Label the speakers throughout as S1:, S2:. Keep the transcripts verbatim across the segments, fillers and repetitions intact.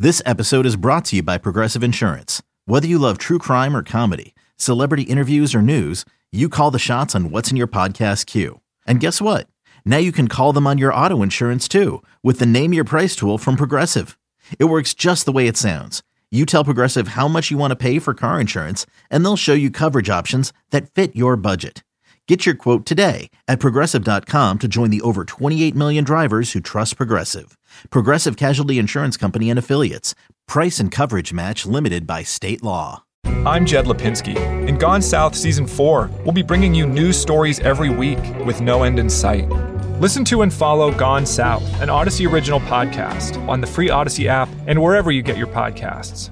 S1: This episode is brought to you by Progressive Insurance. Whether you love true crime or comedy, celebrity interviews or news, you call the shots on what's in your podcast queue. And guess what? Now you can call them on your auto insurance too with the Name Your Price tool from Progressive. It works just the way it sounds. You tell Progressive how much you want to pay for car insurance, and they'll show you coverage options that fit your budget. Get your quote today at Progressive dot com to join the over twenty-eight million drivers who trust Progressive. Progressive Casualty Insurance Company and Affiliates. Price and coverage match limited by state law.
S2: I'm Jed Lipinski. In Gone South Season four, we'll be bringing you news stories every week with no end in sight. Listen to and follow Gone South, an Odyssey original podcast on the free Odyssey app and wherever you get your podcasts.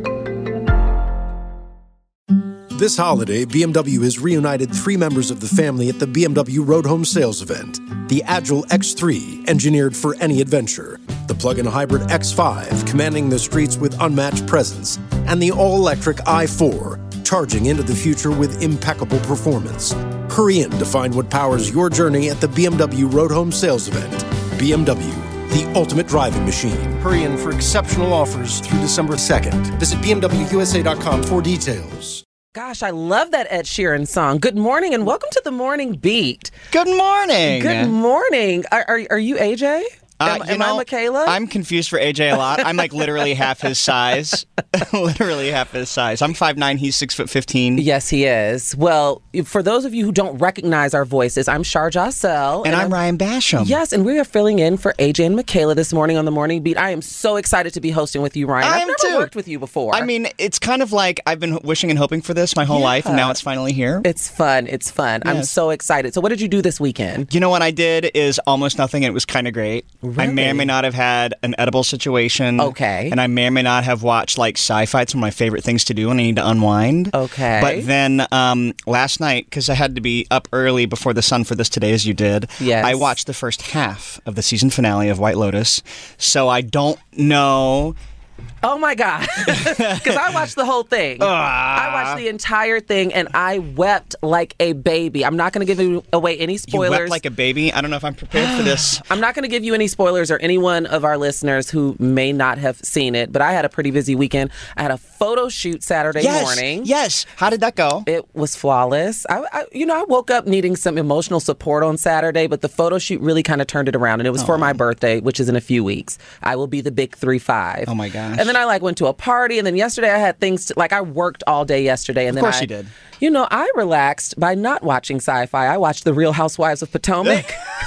S3: This holiday, B M W has reunited three members of the family at the B M W Road Home Sales Event. The Agile X three, engineered for any adventure. The plug-in hybrid X five, commanding the streets with unmatched presence. And the all-electric i four, charging into the future with impeccable performance. Hurry in to find what powers your journey at the B M W Road Home Sales Event. B M W, the ultimate driving machine. Hurry in for exceptional offers through December second. Visit B M W U S A dot com for details.
S4: Gosh, I love that Ed Sheeran song. Good morning and welcome to the Morning Beat.
S5: Good morning.
S4: Good morning. Are, are, are you A J?
S5: Uh,
S4: am
S5: you
S4: am
S5: know,
S4: I Michaela?
S5: I'm confused for A J a lot. I'm like literally half his size. literally half his size. I'm five nine, he's six foot fifteen.
S4: Yes, he is. Well, for those of you who don't recognize our voices, I'm Shar Jossell.
S5: And, and I'm, I'm Ryan Basham.
S4: Yes, and we are filling in for A J and Michaela this morning on the Morning Beat. I am so excited to be hosting with you, Ryan.
S5: I
S4: I've
S5: am
S4: never
S5: too.
S4: worked with you before.
S5: I mean, it's kind of like I've been wishing and hoping for this my whole
S4: yeah.
S5: life, and now it's finally here.
S4: It's fun. It's fun. Yes. I'm so excited. So what did you do this weekend?
S5: You know what I did is almost nothing, and it was kind of great.
S4: Really?
S5: I may or may not have had an edible situation.
S4: Okay.
S5: And I may or may not have watched like sci-fi. It's one of my favorite things to do when I need to unwind.
S4: Okay.
S5: But then um, last night, because I had to be up early before the sun for this today, as you did,
S4: yes.
S5: I watched the first half of the season finale of White Lotus. So I don't know...
S4: Oh, my God. Because I watched the whole thing.
S5: Uh,
S4: I watched the entire thing, and I wept like a baby. I'm not going to give away any spoilers.
S5: You wept like a baby? I don't know if I'm prepared for this.
S4: I'm not going to give you any spoilers or anyone of our listeners who may not have seen it, but I had a pretty busy weekend. I had a photo shoot Saturday
S5: yes,
S4: morning.
S5: Yes. How did that go?
S4: It was flawless. I, I, you know, I woke up needing some emotional support on Saturday, but the photo shoot really kind of turned it around, and it was oh. for my birthday, which is in a few weeks. I will be the big three five.
S5: Oh, my gosh.
S4: And then I like went to a party, and then yesterday I had things to, like I worked all day yesterday, and
S5: of
S4: then
S5: course
S4: I,
S5: you did.
S4: You know, I relaxed by not watching sci-fi. I watched The Real Housewives of Potomac.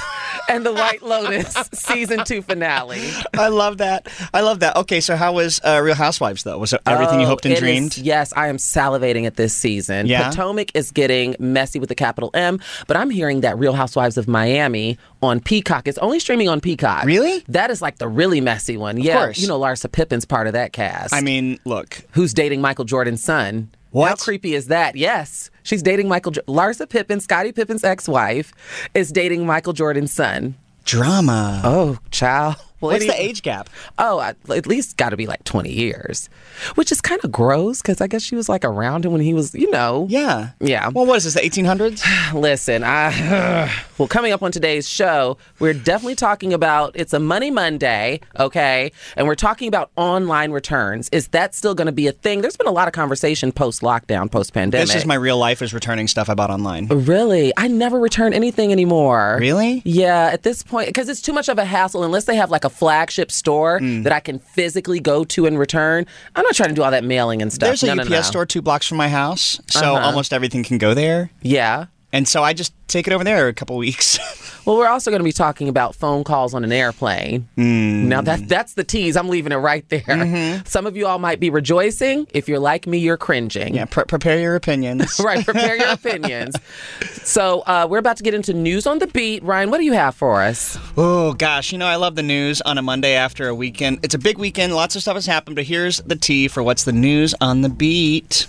S4: And the White Lotus season two finale.
S5: I love that. I love that. Okay, so how was uh, Real Housewives, though? Was it everything
S4: oh,
S5: you hoped and
S4: it
S5: dreamed?
S4: Is, yes, I am salivating at this season.
S5: Yeah?
S4: Potomac is getting messy with the capital M, but I'm hearing that Real Housewives of Miami on Peacock. It's only streaming on Peacock.
S5: Really?
S4: That is like the really messy one.
S5: Of
S4: yeah,
S5: course.
S4: You know, Larsa Pippen's part of that cast.
S5: I mean, look.
S4: Who's dating Michael Jordan's son.
S5: What?
S4: How creepy is that? Yes. She's dating Michael... Jo- Larsa Pippen, Scottie Pippen's ex-wife, is dating Michael Jordan's son.
S5: Drama.
S4: Oh, child. Well,
S5: What's
S4: any,
S5: the age gap?
S4: Oh, at least got to be like twenty years, which is kind of gross because I guess she was like around him when he was, you know.
S5: Yeah.
S4: Yeah.
S5: Well, what is this, the eighteen hundreds?
S4: Listen, I, well, coming up on today's show, we're definitely talking about, it's a Money Monday, okay? And we're talking about online returns. Is that still going to be a thing? There's been a lot of conversation post-lockdown, post-pandemic.
S5: This is my real life is returning stuff I bought online.
S4: Really? I never return anything anymore.
S5: Really?
S4: Yeah, at this point, because it's too much of a hassle unless they have like a flagship store mm. that I can physically go to and return. I'm not trying to do all that mailing and stuff.
S5: There's a
S4: no,
S5: U P S
S4: no, no.
S5: store two blocks from my house, so
S4: uh-huh.
S5: almost everything can go there.
S4: Yeah.
S5: And so I just take it over there a couple weeks.
S4: Well, we're also going to be talking about phone calls on an airplane.
S5: Mm.
S4: Now, that, that's the tease. I'm leaving it right there.
S5: Mm-hmm.
S4: Some of you all might be rejoicing. If you're like me, you're cringing.
S5: Yeah, pre- prepare your opinions.
S4: Right, prepare your opinions. So uh, we're about to get into News on the Beat. Ryan, what do you have for us?
S5: Oh, gosh. You know, I love the news on a Monday after a weekend. It's a big weekend. Lots of stuff has happened, but here's the tea for what's the news on the beat.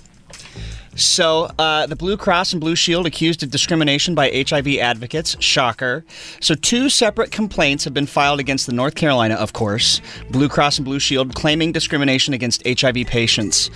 S5: So, uh, the Blue Cross and Blue Shield accused of discrimination by H I V advocates. Shocker. So, two separate complaints have been filed against the North Carolina, of course, Blue Cross and Blue Shield claiming discrimination against H I V patients.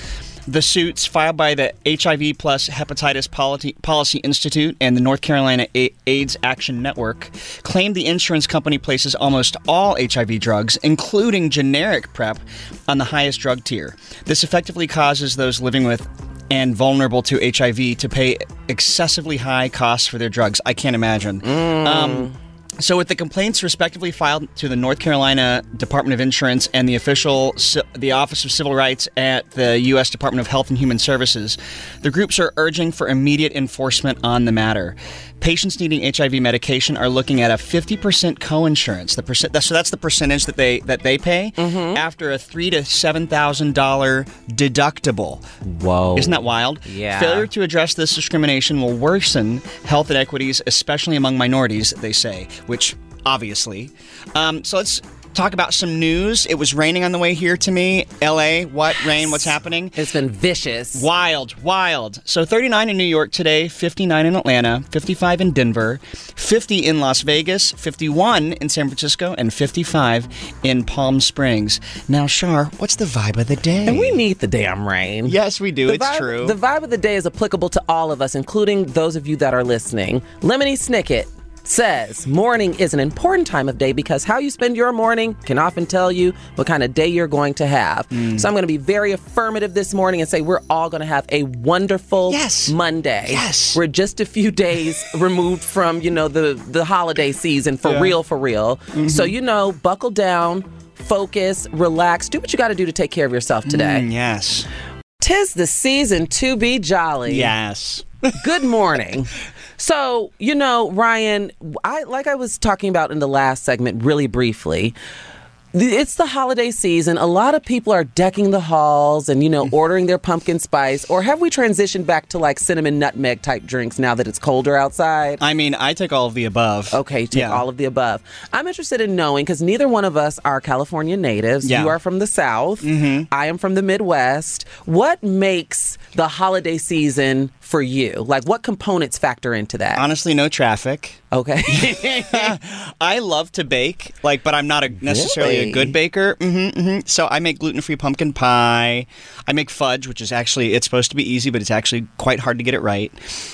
S5: The suits filed by the H I V plus Hepatitis Policy, Policy Institute and the North Carolina A- AIDS Action Network claimed the insurance company places almost all H I V drugs, including generic PrEP, on the highest drug tier. This effectively causes those living with and vulnerable to H I V to pay excessively high costs for their drugs. I can't imagine. Mm. Um, So with the complaints respectively filed to the North Carolina Department of Insurance and the official, the Office of Civil Rights at the U S Department of Health and Human Services, the groups are urging for immediate enforcement on the matter. Patients needing H I V medication are looking at a fifty percent coinsurance. The percent, so that's the percentage that they that they pay mm-hmm. after a three to seven thousand dollar deductible.
S4: Whoa!
S5: Isn't that wild?
S4: Yeah.
S5: Failure to address this discrimination will worsen health inequities, especially among minorities. They say, which obviously. Um, so let's talk about some news. It was raining on the way here to me. L A, what? Rain, what's happening?
S4: It's been vicious.
S5: Wild, wild. So thirty-nine in New York today, fifty-nine in Atlanta, fifty-five in Denver, fifty in Las Vegas, fifty-one in San Francisco, and fifty-five in Palm Springs. Now, Shar, what's the vibe of the day?
S4: And we need the damn rain.
S5: Yes, we do.
S4: The
S5: it's
S4: vibe,
S5: true.
S4: The vibe of the day is applicable to all of us, including those of you that are listening. Lemony Snicket says morning is an important time of day because how you spend your morning can often tell you what kind of day you're going to have. Mm. So I'm going to be very affirmative this morning and say we're all going to have a wonderful
S5: yes.
S4: Monday.
S5: Yes.
S4: We're just a few days removed from, you know, the, the holiday season for yeah. real, for real. Mm-hmm. So, you know, buckle down, focus, relax, do what you got to do to take care of yourself today.
S5: Mm, yes.
S4: 'Tis the season to be jolly.
S5: Yes.
S4: Good morning. So, you know, Ryan, I like I was talking about in the last segment really briefly, it's the holiday season. A lot of people are decking the halls and, you know, ordering their pumpkin spice. Or have we transitioned back to like cinnamon nutmeg type drinks now that it's colder outside?
S5: I mean, I take all of the above.
S4: Okay, take
S5: yeah.
S4: all of the above. I'm interested in knowing, because neither one of us are California natives.
S5: Yeah.
S4: You are from the South.
S5: Mm-hmm.
S4: I am from the Midwest. What makes the holiday season for you? Like, what components factor into that?
S5: Honestly, no traffic.
S4: Okay.
S5: I love to bake, like, but I'm not a, necessarily
S4: really?
S5: a good baker. Mm-hmm, mm-hmm. So I make gluten-free pumpkin pie. I make fudge, which is actually, it's supposed to be easy, but it's actually quite hard to get it right.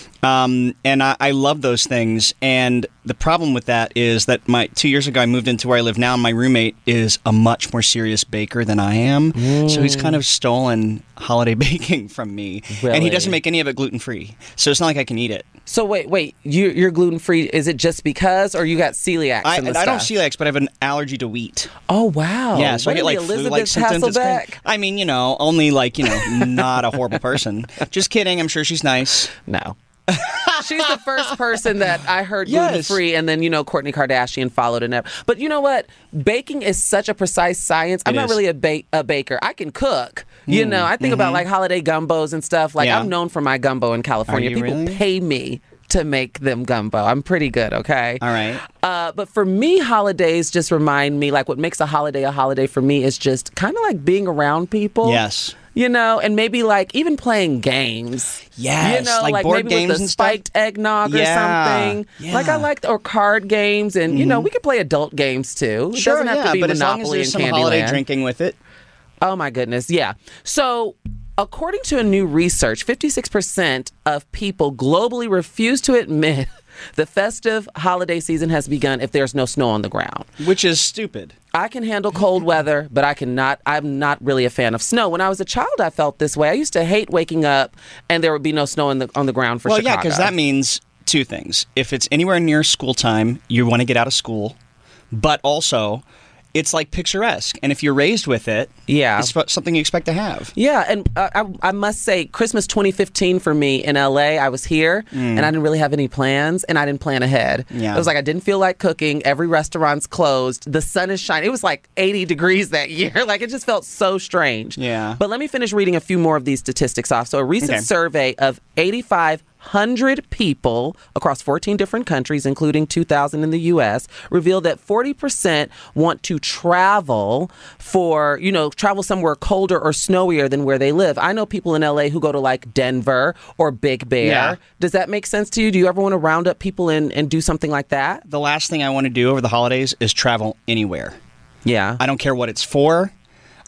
S5: Um, and I, I love those things. And the problem with that is that my two years ago, I moved into where I live now. And my roommate is a much more serious baker than I am. Mm. So he's kind of stolen holiday baking from me.
S4: Really?
S5: And he doesn't make any of it gluten-free. So it's not like I can eat it.
S4: So wait, wait, you, you're gluten-free. Is it just because, or you got celiac?
S5: I,
S4: in the
S5: I
S4: stuff?
S5: don't celiac, but I have an allergy to wheat.
S4: Oh, wow.
S5: Yeah, so
S4: what
S5: I get like
S4: Elizabeth
S5: flu-like symptoms. It's
S4: Hasselbeck?
S5: kind of- I mean, you know, only like, you know, not a horrible person. Just kidding. I'm sure she's nice.
S4: No. She's the first person that I heard
S5: Yes.
S4: gluten-free, and then, you know, Kourtney Kardashian followed and everything. But you know what? Baking is such a precise science. I'm
S5: It
S4: not
S5: is.
S4: really a, ba- a baker. I can cook. You
S5: Mm,
S4: know, I think
S5: mm-hmm.
S4: about like holiday gumbos and stuff. Like,
S5: Yeah.
S4: I'm known for my gumbo in California.
S5: Are you
S4: People
S5: really?
S4: pay me to make them gumbo. I'm pretty good, okay?
S5: All right.
S4: Uh, but for me, holidays just remind me, like, what makes a holiday a holiday for me is just kind of like being around people.
S5: Yes.
S4: You know, and maybe like even playing games.
S5: Yes,
S4: You know,
S5: like
S4: like,
S5: board
S4: maybe
S5: games
S4: with the
S5: and stuff.
S4: spiked eggnog or
S5: Yeah,
S4: something.
S5: yeah.
S4: Like I like, or card games, and you know, we could play adult games too. It
S5: Sure,
S4: doesn't have
S5: yeah,
S4: to be
S5: but as long as
S4: Monopoly
S5: there's some
S4: and
S5: holiday
S4: Candyland.
S5: drinking with it.
S4: Oh my goodness, yeah. So, according to a new research, fifty-six percent of people globally refuse to admit the festive holiday season has begun if there's no snow on the ground.
S5: Which is stupid.
S4: I can handle cold weather, but I cannot, I'm not really a fan of snow. When I was a child, I felt this way. I used to hate waking up and there would be no snow in the, on the ground for
S5: Well,
S4: Chicago.
S5: yeah, because that means two things. If it's anywhere near school time, you want to get out of school. But also, it's like picturesque. And if you're raised with it,
S4: Yeah.
S5: it's sp- something you expect to have.
S4: Yeah, and uh, I, I must say, Christmas twenty fifteen for me in L A, I was here, and I didn't really have any plans, and I didn't plan ahead.
S5: Yeah.
S4: It was like I didn't feel like cooking. Every restaurant's closed. The sun is shining. It was like eighty degrees that year. Like, it just felt so strange.
S5: Yeah.
S4: But let me finish reading a few more of these statistics off. So a recent
S5: Okay.
S4: survey of eighty-five hundred people across fourteen different countries, including two thousand in the U S, revealed that forty percent want to travel for, you know, travel somewhere colder or snowier than where they live. I know people in L A who go to like Denver or Big Bear.
S5: Yeah.
S4: Does that make sense to you? Do you ever want to round up people and, and do something like that?
S5: The last thing I want to do over the holidays is travel anywhere.
S4: Yeah.
S5: I don't care what it's for.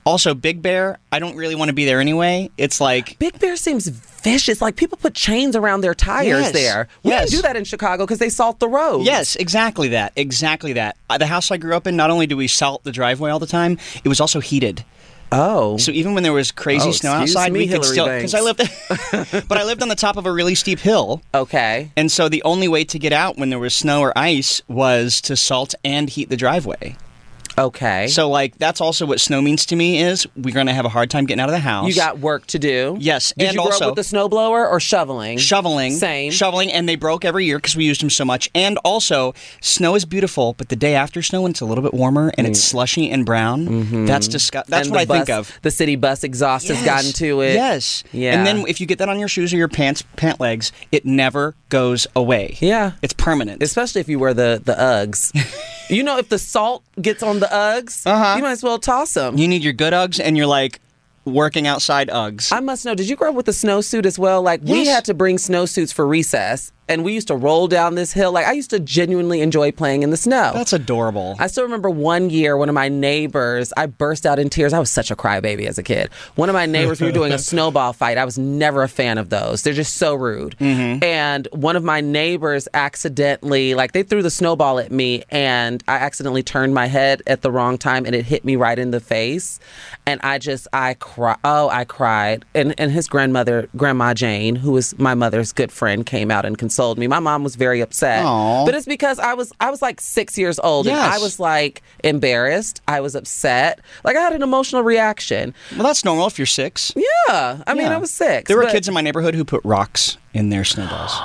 S5: Also, Big Bear, I don't really want to be there anyway. It's like...
S4: Big Bear seems vicious. Like, people put chains around their tires
S5: Yes.
S4: there. We
S5: Yes.
S4: don't do that in Chicago because they salt the roads.
S5: Yes, exactly that. Exactly that. Uh, the house I grew up in, not only do we salt the driveway all the time, it was also heated.
S4: Oh.
S5: So even when there was crazy
S4: Oh,
S5: snow
S4: excuse
S5: outside,
S4: me,
S5: we could
S4: Hillary
S5: still... Because I lived... but I lived on the top of a really steep hill.
S4: Okay.
S5: And so the only way to get out when there was snow or ice was to salt and heat the driveway.
S4: Okay.
S5: So, like, that's also what snow means to me is we're going to have a hard time getting out of the house.
S4: You got work to do.
S5: Yes,
S4: Did
S5: and
S4: you grow
S5: also-
S4: up with the snowblower or shoveling?
S5: Shoveling.
S4: Same.
S5: Shoveling, and they broke every year because we used them so much. And also, snow is beautiful, but the day after snow, when it's a little bit warmer and it's slushy and brown,
S4: Mm-hmm.
S5: that's disgusting. That's
S4: And
S5: what I
S4: the
S5: think
S4: bus-
S5: of.
S4: The city bus exhaust has gotten to it.
S5: Yes.
S4: Yeah.
S5: And then if you get that on your shoes or your pants, pant legs, it never goes away.
S4: Yeah.
S5: It's permanent.
S4: Especially if you wear the, the Uggs. You know, if the salt gets on the Uggs,
S5: Uh-huh.
S4: you might as well toss them.
S5: you need your good Uggs and you're like working outside Uggs.
S4: I must know, did you grow up with a snowsuit as well? Like, we
S5: Yes.
S4: had to bring snowsuits for recess, and we used to roll down this hill. Like, I used to genuinely enjoy playing in the snow.
S5: That's adorable.
S4: I still remember one year, one of my neighbors, I burst out in tears. I was such a crybaby as a kid. One of my neighbors, we were doing a snowball fight. I was never a fan of those. They're just so rude.
S5: Mm-hmm.
S4: And one of my neighbors accidentally, like, they threw the snowball at me, and I accidentally turned my head at the wrong time, and it hit me right in the face. And I just, I cry. Oh, I cried. And and his grandmother, Grandma Jane, who was my mother's good friend, came out and consoled me. My mom was very upset.
S5: Aw.
S4: But it's because I was I was like six years old, and
S5: Yes.
S4: I was like embarrassed. I was upset. Like, I had an emotional reaction.
S5: Well, that's normal if you're six.
S4: Yeah, I mean,
S5: Yeah.
S4: I was six.
S5: There were
S4: but-
S5: kids in my neighborhood who put rocks in their snowballs.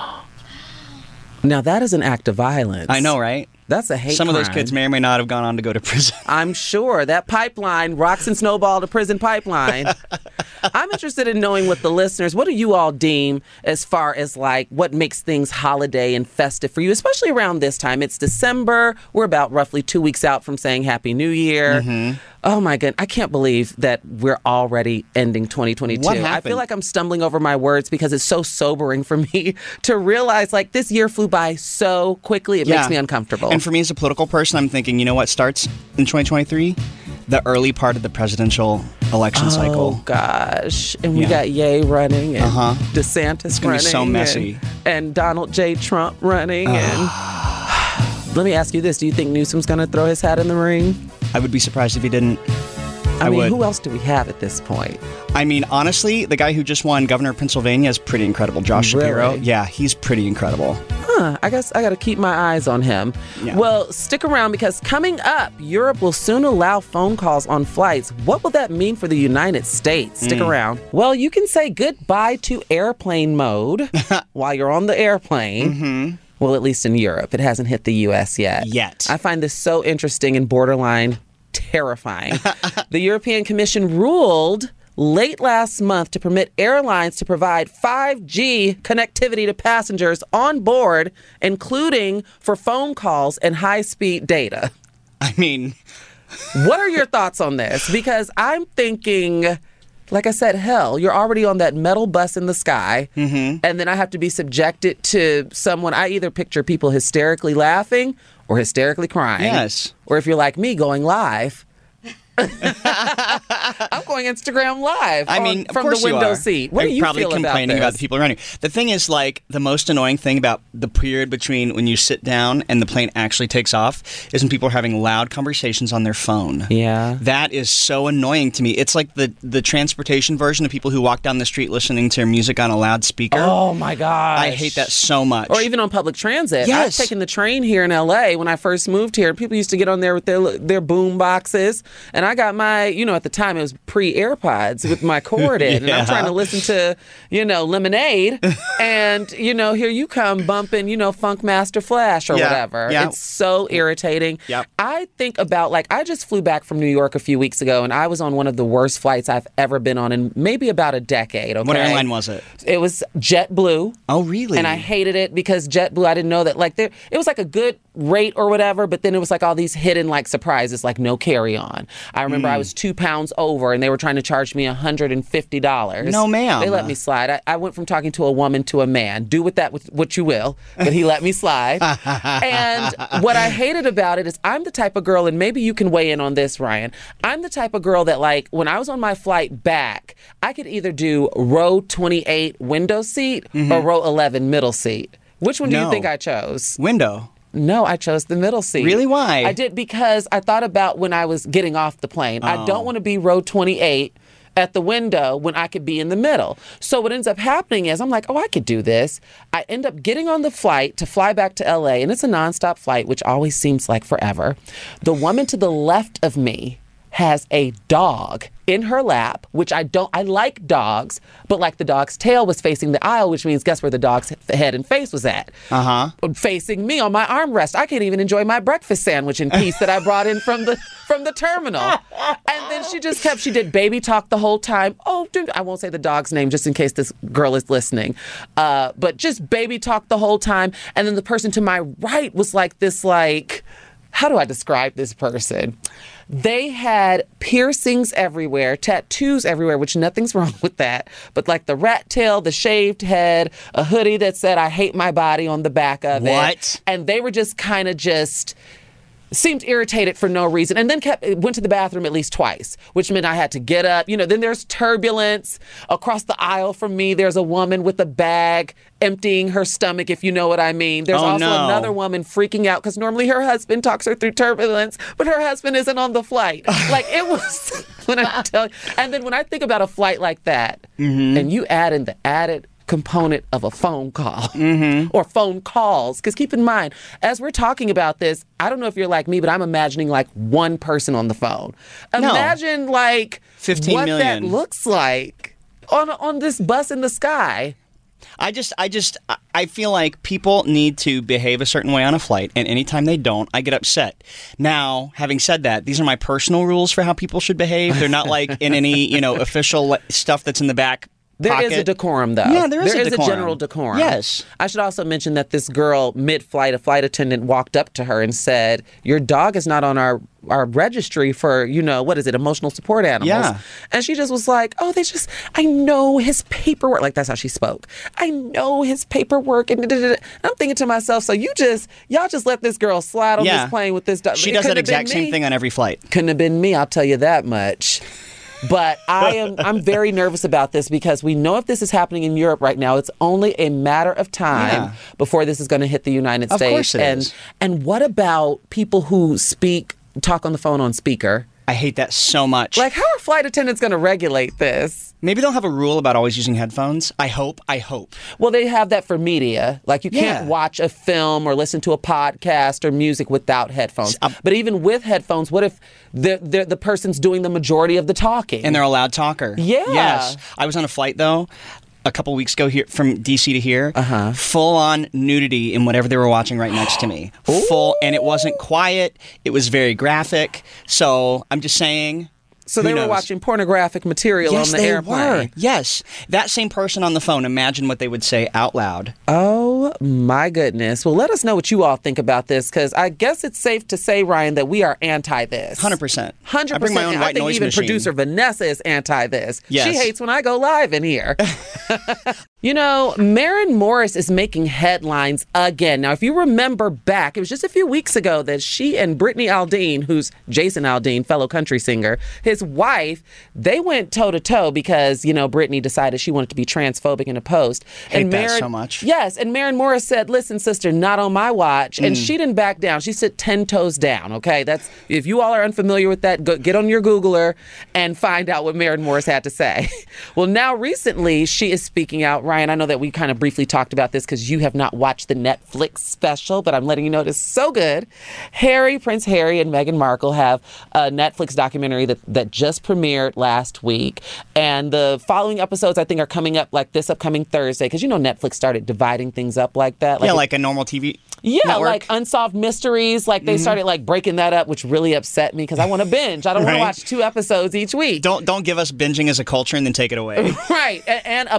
S4: Now that is an act of violence.
S5: I know, right?
S4: That's a hate
S5: Some of those
S4: crime.
S5: kids may or may not have gone on to go to prison.
S4: I'm sure that pipeline, rocks and snowball to prison pipeline. I'm interested in knowing what the listeners, what do you all deem as far as like what makes things holiday and festive for you, especially around this time? It's December. We're about roughly two weeks out from saying Happy New Year.
S5: Mm-hmm.
S4: Oh my goodness. I can't believe that we're already ending twenty twenty-two.
S5: What
S4: I
S5: happened?
S4: feel like I'm stumbling over my words because it's so sobering for me to realize like this year flew by so quickly. It makes me uncomfortable.
S5: And for me as a political person, I'm thinking, you know what starts in twenty twenty-three? The early part of the presidential election
S4: Oh
S5: cycle.
S4: gosh! And we
S5: Yeah.
S4: got Ye running, and
S5: Uh-huh.
S4: DeSantis
S5: It's gonna
S4: running,
S5: be so messy.
S4: and, and Donald J. Trump running. And let me ask you this: do you think Newsom's going to throw his hat in the ring?
S5: I would be surprised if he didn't.
S4: I,
S5: I
S4: mean,
S5: would.
S4: who else do we have at this point?
S5: I mean, honestly, the guy who just won governor of Pennsylvania is pretty incredible. Josh Shapiro.
S4: Really?
S5: Yeah, he's pretty incredible.
S4: Huh, I guess I got to keep my eyes on him.
S5: Yeah.
S4: Well, stick around because coming up, Europe will soon allow phone calls on flights. What will that mean for the United States? Stick
S5: Mm.
S4: around. Well, you can say goodbye to airplane mode while you're on the airplane. Mm-hmm. Well, at least in Europe. It hasn't hit the U S yet.
S5: Yet.
S4: I find this so interesting and borderline terrifying. The European Commission ruled late last month to permit airlines to provide five G connectivity to passengers on board, including for phone calls and high-speed data.
S5: I mean,
S4: What are your thoughts on this? Because I'm thinking, like I said, hell, you're already on that metal bus in the sky,
S5: Mm-hmm.
S4: and then I have to be subjected to someone. I either picture people hysterically laughing or hysterically crying.
S5: Yes.
S4: Or if you're like me, going live. I'm going Instagram live.
S5: I
S4: on-
S5: mean, of
S4: from
S5: course
S4: the
S5: you
S4: window
S5: are.
S4: seat. What
S5: I'm
S4: do you
S5: probably
S4: feel about
S5: complaining
S4: this?
S5: about the people around you. The thing is, like, the most annoying thing about the period between when you sit down and the plane actually takes off is when people are having loud conversations on their phone.
S4: Yeah.
S5: That is so annoying to me. It's like the the transportation version of people who walk down the street listening to music on a loudspeaker.
S4: Oh my gosh.
S5: I hate that so much.
S4: Or even on public transit.
S5: Yes.
S4: I've taken the train here in L A when I first moved here. People used to get on there with their their boom boxes, and I got my, you know, at the time it was pre-AirPods with my cord in, and I'm
S5: Yeah.
S4: trying to listen to, you know, Lemonade, and you know, here you come bumping, you know, Funk Master Flash or
S5: Yeah.
S4: whatever.
S5: Yeah.
S4: It's so irritating.
S5: Yep.
S4: I think about, like, I just flew back from New York a few weeks ago, and I was on one of the worst flights I've ever been on in maybe about a decade. Okay?
S5: What airline was it?
S4: It was JetBlue.
S5: Oh, really?
S4: And I hated it because JetBlue, I didn't know that, like, there, it was like a good rate or whatever, but then it was like all these hidden like surprises, like no carry-on. I remember
S5: Mm.
S4: I was two pounds over and they were trying to charge me one hundred fifty dollars.
S5: No, ma'am.
S4: They let me slide. I, I went from talking to a woman to a man. Do with that with what you will, but he let me slide. And what I hated about it is I'm the type of girl, and maybe you can weigh in on this, Ryan. I'm the type of girl that, like, when I was on my flight back, I could either do row twenty-eight window seat
S5: Mm-hmm.
S4: or row eleven middle seat. Which one do
S5: No.
S4: you think I chose?
S5: Window.
S4: No, I chose the middle seat.
S5: Really? Why?
S4: I did because I thought about when I was getting off the plane. I don't want to be row twenty-eight at the window when I could be in the middle. So what ends up happening is I'm like, oh, I could do this. I end up getting on the flight to fly back to L A, and it's a nonstop flight, which always seems like forever. The woman to the left of me has a dog in her lap, which I don't, I like dogs, but like the dog's tail was facing the aisle, which means guess where the dog's head and face was at?
S5: Uh-huh.
S4: Facing me on my armrest. I can't even enjoy my breakfast sandwich in peace that I brought in from the from the terminal. And then she just kept, she did baby talk the whole time. Oh, dude, I won't say the dog's name just in case this girl is listening. Uh, but just baby talk the whole time. And then the person to my right was like this, like, how do I describe this person? They had piercings everywhere, tattoos everywhere, which nothing's wrong with that. But like the rat tail, the shaved head, a hoodie that said, I hate my body on the back of it.
S5: What?
S4: And they were just kind of just seemed irritated for no reason, and then kept went to the bathroom at least twice, which meant I had to get up. You know, then there's turbulence. Across the aisle from me, there's a woman with a bag emptying her stomach, if you know what I mean. There's
S5: Oh,
S4: also
S5: no.
S4: another woman freaking out because normally her husband talks her through turbulence, but her husband isn't on the flight. Like, it was, when I tell you. And then when I think about a flight like that,
S5: Mm-hmm.
S4: and you add in the added component of a phone call
S5: Mm-hmm.
S4: or phone calls. Because keep in mind, as we're talking about this, I don't know if you're like me, but I'm imagining like one person on the phone. Imagine like
S5: fifteen
S4: what
S5: million.
S4: that looks like on on this bus in the sky.
S5: I just, I just, I- I feel like people need to behave a certain way on a flight, and anytime they don't, I get upset. Now, having said that, these are my personal rules for how people should behave. They're not like in any, you know, official le- stuff that's in the back
S4: There
S5: pocket.
S4: is a decorum, though.
S5: Yeah, there is a
S4: There is
S5: decorum.
S4: a general decorum.
S5: Yes.
S4: I should also mention that this girl, mid-flight, a flight attendant walked up to her and said, your dog is not on our, our registry for, you know, what is it, emotional support animals.
S5: Yeah.
S4: And she just was like, oh, they just, I know his paperwork. Like, that's how she spoke. I know his paperwork. And, da, da, da. I'm thinking to myself, so you just, y'all just let this girl slide on
S5: Yeah.
S4: this plane with this dog.
S5: She
S4: It
S5: does
S4: couldn't
S5: that
S4: have been
S5: exact same
S4: me.
S5: thing on every flight.
S4: Couldn't have been me, I'll tell you that much. But I am I'm very nervous about this because we know if this is happening in Europe right now, it's only a matter of time
S5: Yeah.
S4: before this is going to hit the United
S5: Of
S4: States.
S5: course it
S4: and
S5: is.
S4: and what about people who speak talk on the phone on speaker?
S5: I hate that so much.
S4: Like, how are flight attendants going to regulate this?
S5: Maybe they'll have a rule about always using headphones. I hope. I hope.
S4: Well, they have that for media. Like, you can't
S5: Yeah.
S4: watch a film or listen to a podcast or music without headphones.
S5: Um,
S4: but even with headphones, what if the the the person's doing the majority of the talking?
S5: And they're a loud talker.
S4: Yeah.
S5: Yes. I was on a flight, though, a couple weeks ago here from D C to here. Uh-huh. Full on nudity in whatever they were watching right next to me. Full. And it wasn't quiet. It was very graphic. So I'm just saying.
S4: So
S5: who
S4: they were
S5: knows?
S4: watching pornographic material
S5: Yes,
S4: on the
S5: they
S4: airplane.
S5: were. Yes. That same person on the phone, imagine what they would say out loud.
S4: Oh my goodness. Well, let us know what you all think about this, because I guess it's safe to say, Ryan, that we are anti this.
S5: one hundred percent.
S4: one hundred percent.
S5: I bring my own
S4: And
S5: white
S4: I think
S5: noise
S4: even
S5: machine.
S4: producer Vanessa is anti this.
S5: Yes.
S4: She hates when I go live in here. You know, Maren Morris is making headlines again. Now, if you remember back, it was just a few weeks ago that she and Brittany Aldean, who's Jason Aldean, fellow country singer, his wife, they went toe-to-toe because, you know, Brittany decided she wanted to be transphobic in a post.
S5: Hate that
S4: Maren-
S5: so much.
S4: Yes, and Maren Morris said, listen, sister, not on my watch. And
S5: Mm.
S4: she didn't back down. She said ten toes down, okay? That's, if you all are unfamiliar with that, go, get on your Googler and find out what Maren Morris had to say. Well, now recently, she is speaking out. Ryan, I know that we kind of briefly talked about this because you have not watched the Netflix special, but I'm letting you know it is so good. Harry, Prince Harry and Meghan Markle have a Netflix documentary that, that just premiered last week. And the following episodes, I think, are coming up like this upcoming Thursday, because you know Netflix started dividing things up like that. Like
S5: yeah,
S4: it-
S5: like a normal T V
S4: yeah,
S5: network.
S4: like Unsolved Mysteries. Like they started like breaking that up, which really upset me because I want to binge. I don't want
S5: Right.
S4: to watch two episodes each week.
S5: Don't don't give us binging as a culture and then take it away.
S4: Right. And, and a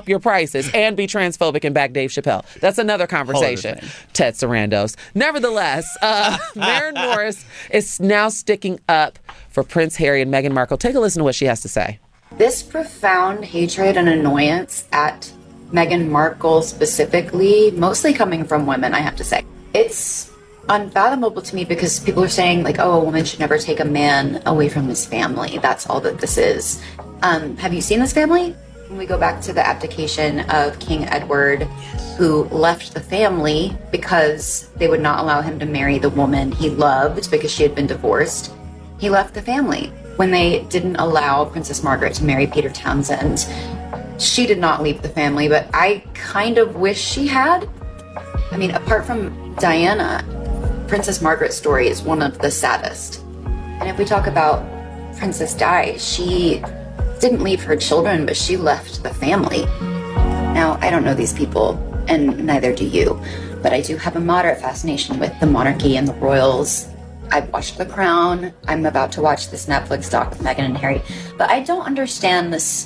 S4: up your prices and be transphobic and back Dave Chappelle. That's another conversation. Ted Sarandos. Nevertheless, uh, Maren Morris is now sticking up for Prince Harry and Meghan Markle. Take a listen to what she has to say.
S6: This profound hatred and annoyance at Meghan Markle specifically, mostly coming from women, I have to say. It's unfathomable to me because people are saying, like, oh, a woman should never take a man away from his family. That's all that this is. Um, have you seen this family? When we go back to the abdication of King Edward, who left the family because they would not allow him to marry the woman he loved because she had been divorced, he left the family. When they didn't allow Princess Margaret to marry Peter Townsend, she did not leave the family, but I kind of wish she had. I mean, apart from Diana, Princess Margaret's story is one of the saddest. And if we talk about Princess Di, she didn't leave her children, but she left the family. Now, I don't know these people, and neither do you, but I do have a moderate fascination with the monarchy and the royals. I've watched The Crown. I'm about to watch this Netflix doc with Meghan and Harry, but I don't understand this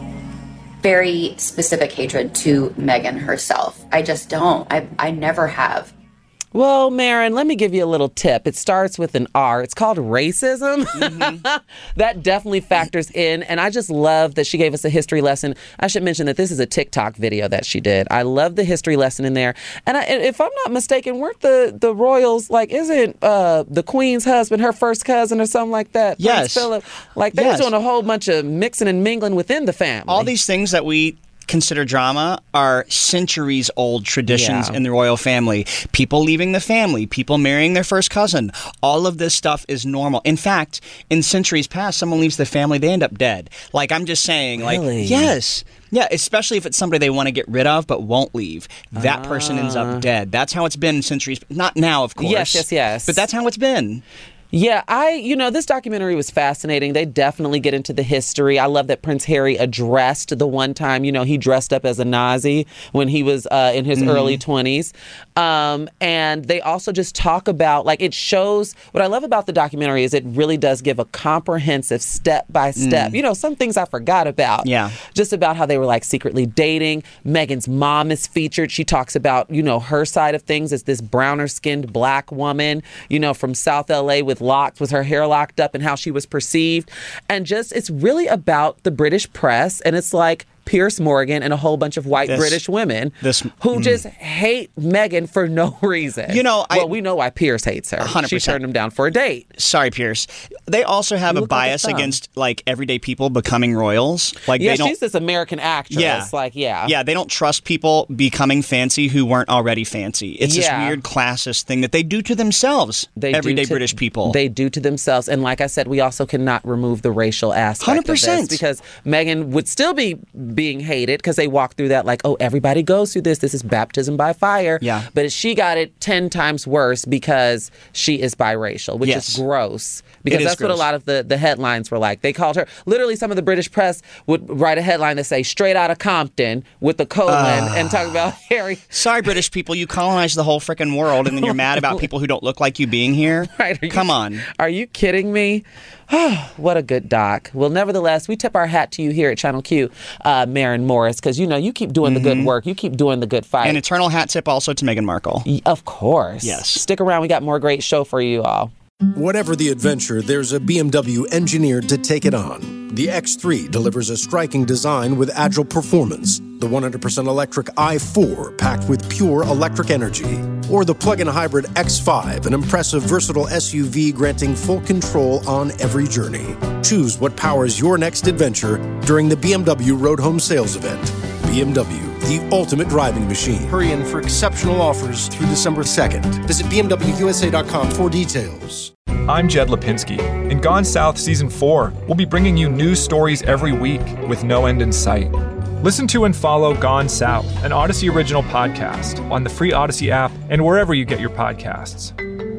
S6: very specific hatred to Meghan herself. I just don't. I, I never have.
S4: Well, Maren, let me give you a little tip. It starts with an R. It's called racism. Mm-hmm. That definitely factors in. And I just love that she gave us a history lesson. I should mention that this is a TikTok video that she did. I love the history lesson in there. And I, if I'm not mistaken, weren't the, the royals, like, isn't uh, the Queen's husband her first cousin or something like that?
S5: Yes.
S4: Prince Philip? Like, they
S5: yes.
S4: were doing a whole bunch of mixing and mingling within the family.
S5: All these things that we consider drama are centuries old traditions
S4: Yeah.
S5: in the royal family. People leaving the family, people marrying their first cousin. All of this stuff is normal. In fact, in centuries past, someone leaves the family, they end up dead. Like, I'm just saying,
S4: Really?
S5: like, yes. Yeah, especially if it's somebody they want to get rid of but won't leave. That person ends up dead. That's how it's been in centuries. Not now, of course.
S4: Yes, yes, yes.
S5: But that's how it's been.
S4: Yeah, I, you know, this documentary was fascinating. They definitely get into the history. I love that Prince Harry addressed the one time, you know, he dressed up as a Nazi when he was uh, in his mm-hmm. early twenties. Um, and they also just talk about, like, it shows, what I love about the documentary is it really does give a comprehensive step-by-step. Mm. You know, some things I forgot about.
S5: Yeah.
S4: Just about how they were, like, secretly dating. Meghan's mom is featured. She talks about, you know, her side of things as this browner-skinned black woman, you know, from South L A with locked, with her hair locked up and how she was perceived. And just, it's really about the British press. And it's like Piers Morgan and a whole bunch of white
S5: this,
S4: British women
S5: this,
S4: who mm. just hate Meghan for no reason.
S5: You know, I,
S4: well, we know why Piers hates her.
S5: one hundred percent.
S4: She turned him down for a date.
S5: Sorry, Piers. They also have
S4: You
S5: a
S4: look like a
S5: bias
S4: thumb.
S5: against, like, everyday people becoming royals. Like,
S4: Yeah,
S5: they don't,
S4: she's this American actress.
S5: Yeah.
S4: Like, yeah.
S5: Yeah, they don't trust people becoming fancy who weren't already fancy. It's
S4: Yeah.
S5: this weird classist thing that they do to themselves,
S4: They do
S5: everyday
S4: to-
S5: British people.
S4: They do to themselves. And like I said, we also cannot remove the racial aspect
S5: one hundred percent.
S4: of this because Meghan would still be being hated because they walk through that like, oh, everybody goes through this. This is baptism by fire.
S5: Yeah.
S4: But she got it ten times worse because she is biracial, which
S5: Yes.
S4: is gross. Because
S5: It is
S4: that's what a
S5: gross.
S4: lot of the, the headlines were like. They called her, literally some of the British press would write a headline that say, straight out of Compton with the colon
S5: Uh.
S4: and talk about Harry.
S5: Sorry, British people, you colonized the whole frickin' world and then you're mad about people who don't look like you being here?
S4: Right, are you-
S5: Come on.
S4: Are you kidding me? What a good doc. Well, nevertheless, we tip our hat to you here at Channel Q, uh, Maren Morris, because, you know, you keep doing the good work. You keep doing the good fight.
S5: An eternal hat tip also to Meghan Markle.
S4: Y- Of course.
S5: Yes.
S4: Stick around. We got more great show for you all.
S3: Whatever the adventure, there's a B M W engineered to take it on. The X three delivers a striking design with agile performance. The one hundred percent electric i four packed with pure electric energy. Or the plug-in hybrid X five, an impressive versatile S U V granting full control on every journey. Choose what powers your next adventure during the B M W Road Home Sales Event. B M W, the ultimate driving machine. Hurry in for exceptional offers through December second. Visit B M W U S A dot com for details.
S2: I'm Jed Lipinski. In Gone South Season four, we'll be bringing you news stories every week with no end in sight. Listen to and follow Gone South, an Odyssey original podcast, on the free Odyssey app and wherever you get your podcasts.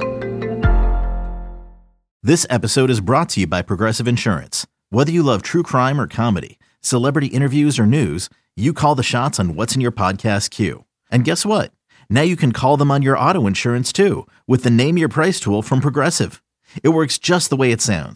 S1: This episode is brought to you by Progressive Insurance. Whether you love true crime or comedy, celebrity interviews or news, you call the shots on what's in your podcast queue. And guess what? Now you can call them on your auto insurance too with the Name Your Price tool from Progressive. It works just the way it sounds.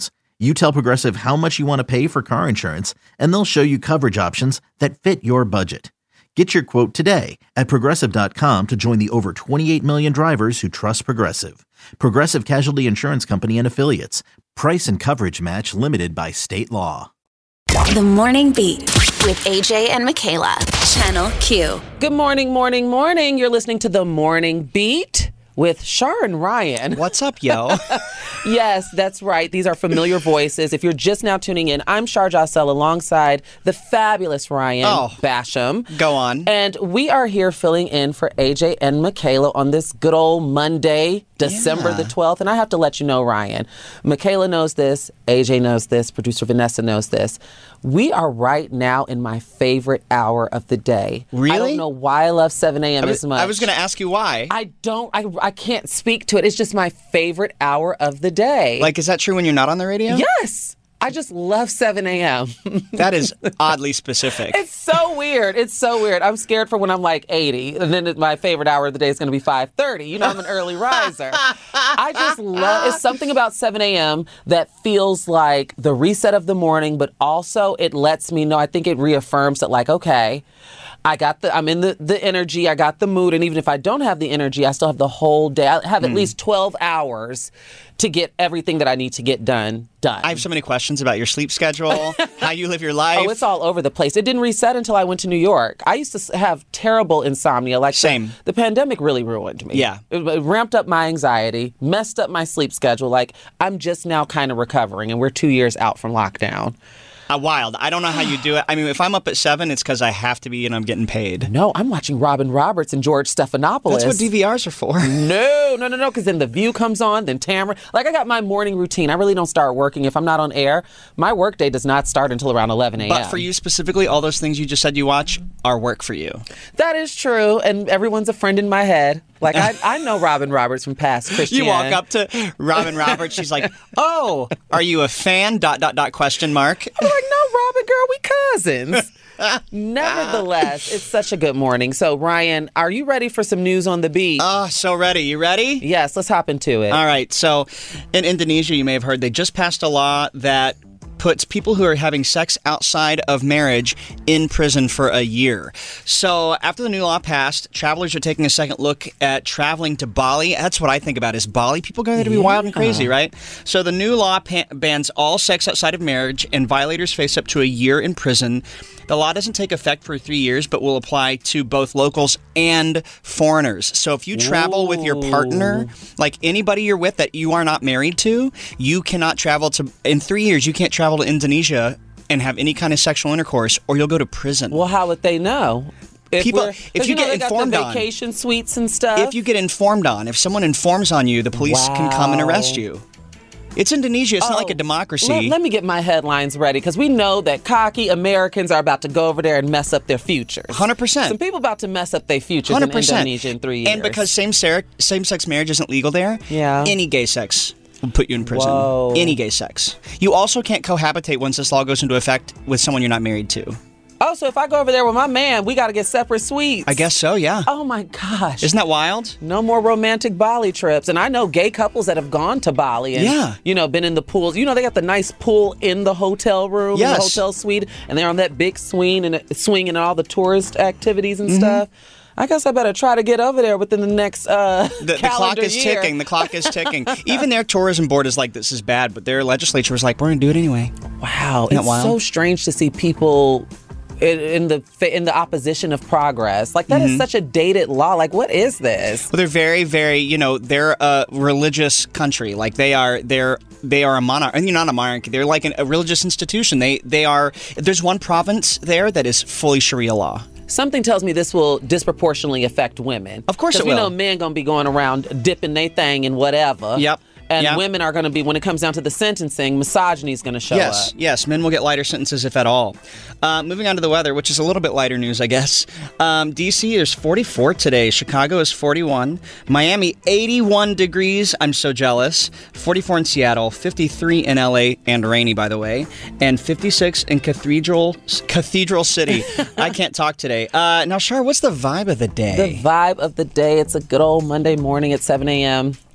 S1: You tell Progressive how much you want to pay for car insurance, and they'll show you coverage options that fit your budget. Get your quote today at Progressive dot com to join the over twenty-eight million drivers who trust Progressive. Progressive Casualty Insurance Company and Affiliates. Price and coverage match limited by state law.
S7: The Morning Beat with A J and Michaela, Channel Q.
S4: Good morning, morning, morning. You're listening to The Morning Beat with Shar and Ryan.
S5: What's up, yo?
S4: Yes, that's right. These are familiar voices. If you're just now tuning in, I'm Shar Jossell alongside the fabulous Ryan
S5: Oh.
S4: Basham.
S5: Go on.
S4: And we are here filling in for A J and Michaela on this good old Monday, December
S5: Yeah.
S4: the twelfth. And I have to let you know, Ryan, Michaela knows this, A J knows this, producer Vanessa knows this. We are right now in my favorite hour of the day. I
S5: Really?
S4: don't know why I love seven a.m.
S5: I was,
S4: as much.
S5: I was going to ask you why.
S4: I don't, I, I can't speak to it. It's just my favorite hour of the day.
S5: Like, is that true when you're not on the radio?
S4: Yes. I just love seven a.m.
S5: That is oddly specific.
S4: It's so weird. It's so weird. I'm scared for when I'm like eighty, and then my favorite hour of the day is going to be five thirty. You know, I'm an early riser. I just love, it's something about seven a.m. that feels like the reset of the morning, but also it lets me know, I think it reaffirms that like, okay, I got the, I'm in the, the energy, I got the mood, and even if I don't have the energy, I still have the whole day. I have at
S5: Mm.
S4: least twelve hours to get everything that I need to get done, done.
S5: I have so many questions about your sleep schedule, how you live your life.
S4: Oh, it's all over the place. It didn't reset until I went to New York. I used to s- have terrible insomnia. Like the-
S5: Same.
S4: The, pandemic really ruined me.
S5: Yeah.
S4: It, it ramped up my anxiety, messed up my sleep schedule. Like I'm just now kind of recovering, and we're two years out from lockdown.
S5: Uh, wild. I don't know how you do it. I mean, if I'm up at seven, it's because I have to be and I'm getting paid.
S4: No, I'm watching Robin Roberts and George Stephanopoulos.
S5: That's what D V Rs are for.
S4: No, no, no, no, because then The View comes on, then Tamara. Like, I got my morning routine. I really don't start working if I'm not on air. My workday does not start until around eleven a.m.
S5: But for you specifically, all those things you just said you watch are work for you.
S4: That is true, and everyone's a friend in my head. Like, I, I know Robin Roberts from past Christian.
S5: You walk up to Robin Roberts, she's like, oh, are you a fan? Dot, dot, dot, question mark.
S4: I'm like, no, Robin, girl, we cousins. Nevertheless, it's such a good morning. So, Ryan, are you ready for some news on the beat?
S5: Oh, so ready. You ready?
S4: Yes, let's hop into it.
S5: All right. So in Indonesia, you may have heard, they just passed a law that puts people who are having sex outside of marriage in prison for a year. So after the new law passed, travelers are taking a second look at traveling to Bali. That's what I think about, is Bali. People go there to be wild and crazy, right? So the new law pa- bans all sex outside of marriage, and violators face up to a year in prison. The law doesn't take effect for three years, but will apply to both locals and foreigners. So if you travel with your partner, like anybody you're with that you are not married to, you cannot travel to, in three years, you can't travel to Indonesia and have any kind of sexual intercourse, or you'll go to prison.
S4: Well, how would they know? If
S5: People-
S4: we're-
S5: if
S4: 'cause
S5: you
S4: know,
S5: get
S4: they got
S5: informed
S4: the
S5: on-
S4: vacation suites and stuff.
S5: If you get informed on, if someone informs on you, the police can come and arrest
S4: Wow.
S5: you. It's Indonesia. It's not like a
S4: Oh,
S5: democracy.
S4: Let, let me get my headlines ready, because we know that cocky Americans are about to go over there and mess up their futures.
S5: one hundred percent.
S4: Some people about to mess up their futures
S5: one
S4: in
S5: hundred percent.
S4: Indonesia in three years.
S5: And because same ser- same-sex marriage isn't legal there,
S4: Yeah.
S5: any gay sex will put you in prison.
S4: Whoa.
S5: Any gay sex. You also can't cohabitate once this law goes into effect with someone you're not married to.
S4: Oh, so if I go over there with my man, we got to get separate suites.
S5: I guess so, yeah.
S4: Oh my gosh.
S5: Isn't that wild?
S4: No more romantic Bali trips. And I know gay couples that have gone to Bali and,
S5: Yeah.
S4: you know, been in the pools. You know, they got the nice pool in the hotel room, in the
S5: Yes.
S4: hotel suite, and they're on that big swing and swing and all the tourist activities and stuff. I guess I better try to get over there within the next uh,
S5: The, the
S4: calendar
S5: clock is
S4: year.
S5: ticking. The clock is ticking. Even their tourism board is like, this is bad, but their legislature was like, we're going to do it anyway.
S4: Wow,
S5: Isn't that
S4: it's
S5: wild?
S4: so strange to see people in, in the in the opposition of progress. Like that is such a dated law. Like, what is this?
S5: Well, they're very, very, you know, they're a religious country. Like they are, they're, they are a monarch, and you're not a monarchy. They're like an, a religious institution. They, they are. There's one province there that is fully Sharia law.
S4: Something tells me this will disproportionately affect women.
S5: Of course it
S4: Because we
S5: will.
S4: know men gonna be going around dipping their thing in whatever.
S5: Yep.
S4: And
S5: Yep.
S4: women are going to be, when it comes down to the sentencing, misogyny is going to show
S5: Yes,
S4: up.
S5: yes. Men will get lighter sentences, if at all. Uh, moving on to the weather, which is a little bit lighter news, I guess. Um, D C is forty-four today. Chicago is forty-one. Miami, eighty-one degrees. I'm so jealous. forty-four in Seattle. fifty-three in L A, and rainy, by the way. And fifty-six in Cathedral Cathedral City. I can't talk today. Uh, now, Shar, what's the vibe of the day?
S4: The vibe of the day, it's a good old Monday morning at seven a.m.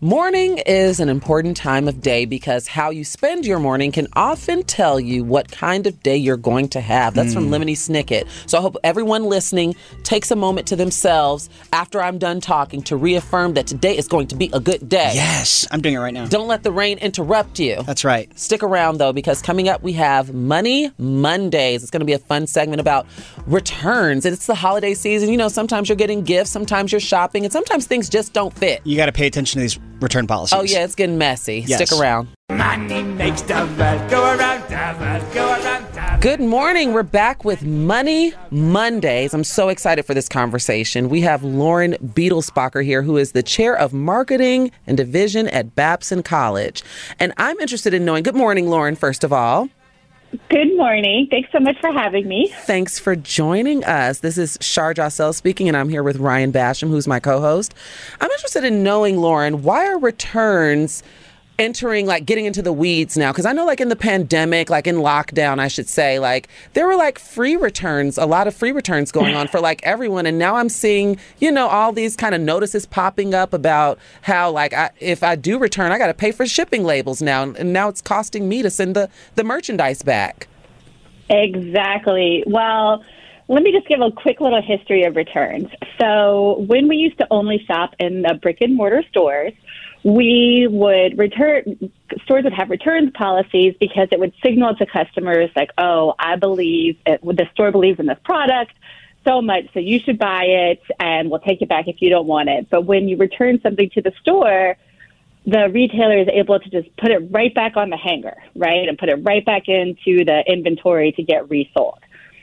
S4: Morning is an important time of day because how you spend your morning can often tell you what kind of day you're going to have. That's mm. from Lemony Snicket. So I hope everyone listening takes a moment to themselves after I'm done talking to reaffirm that today is going to be a good day.
S5: Yes, I'm doing it right now.
S4: Don't let the rain interrupt you.
S5: That's right.
S4: Stick around, though, because coming up we have Money Mondays. It's going to be a fun segment about returns. It's the holiday season. You know, sometimes you're getting gifts, sometimes you're shopping, and sometimes things just don't fit.
S5: You got to pay attention to these return policies.
S4: Oh, yeah, it's getting messy.
S5: Yes.
S4: Stick around.
S8: Money makes the world go around, the world go around, the world.
S4: Good morning. We're back with Money Mondays. I'm so excited for this conversation. We have Lauren Beadlesbacher here, who is the chair of marketing and division at Babson College. And I'm interested in knowing, good morning, Lauren, first of all.
S9: Good morning. Thanks so much for having me.
S4: Thanks for joining us. This is Shar Jossell speaking, and I'm here with Ryan Basham, who's my co-host. I'm interested in knowing, Lauren, why are returns entering, like getting into the weeds now? Because I know like in the pandemic, like in lockdown, I should say, like there were like free returns, a lot of free returns going on for like everyone. And now I'm seeing, you know, all these kind of notices popping up about how like I, if I do return, I got to pay for shipping labels now. And now it's costing me to send the, the merchandise back.
S9: Exactly. Well, let me just give a quick little history of returns. So when we used to only shop in the brick and mortar stores, we would return, stores would have returns policies because it would signal to customers like, oh, I believe, it, the store believes in this product so much, so you should buy it and we'll take it back if you don't want it. But when you return something to the store, the retailer is able to just put it right back on the hanger, right, and put it right back into the inventory to get resold.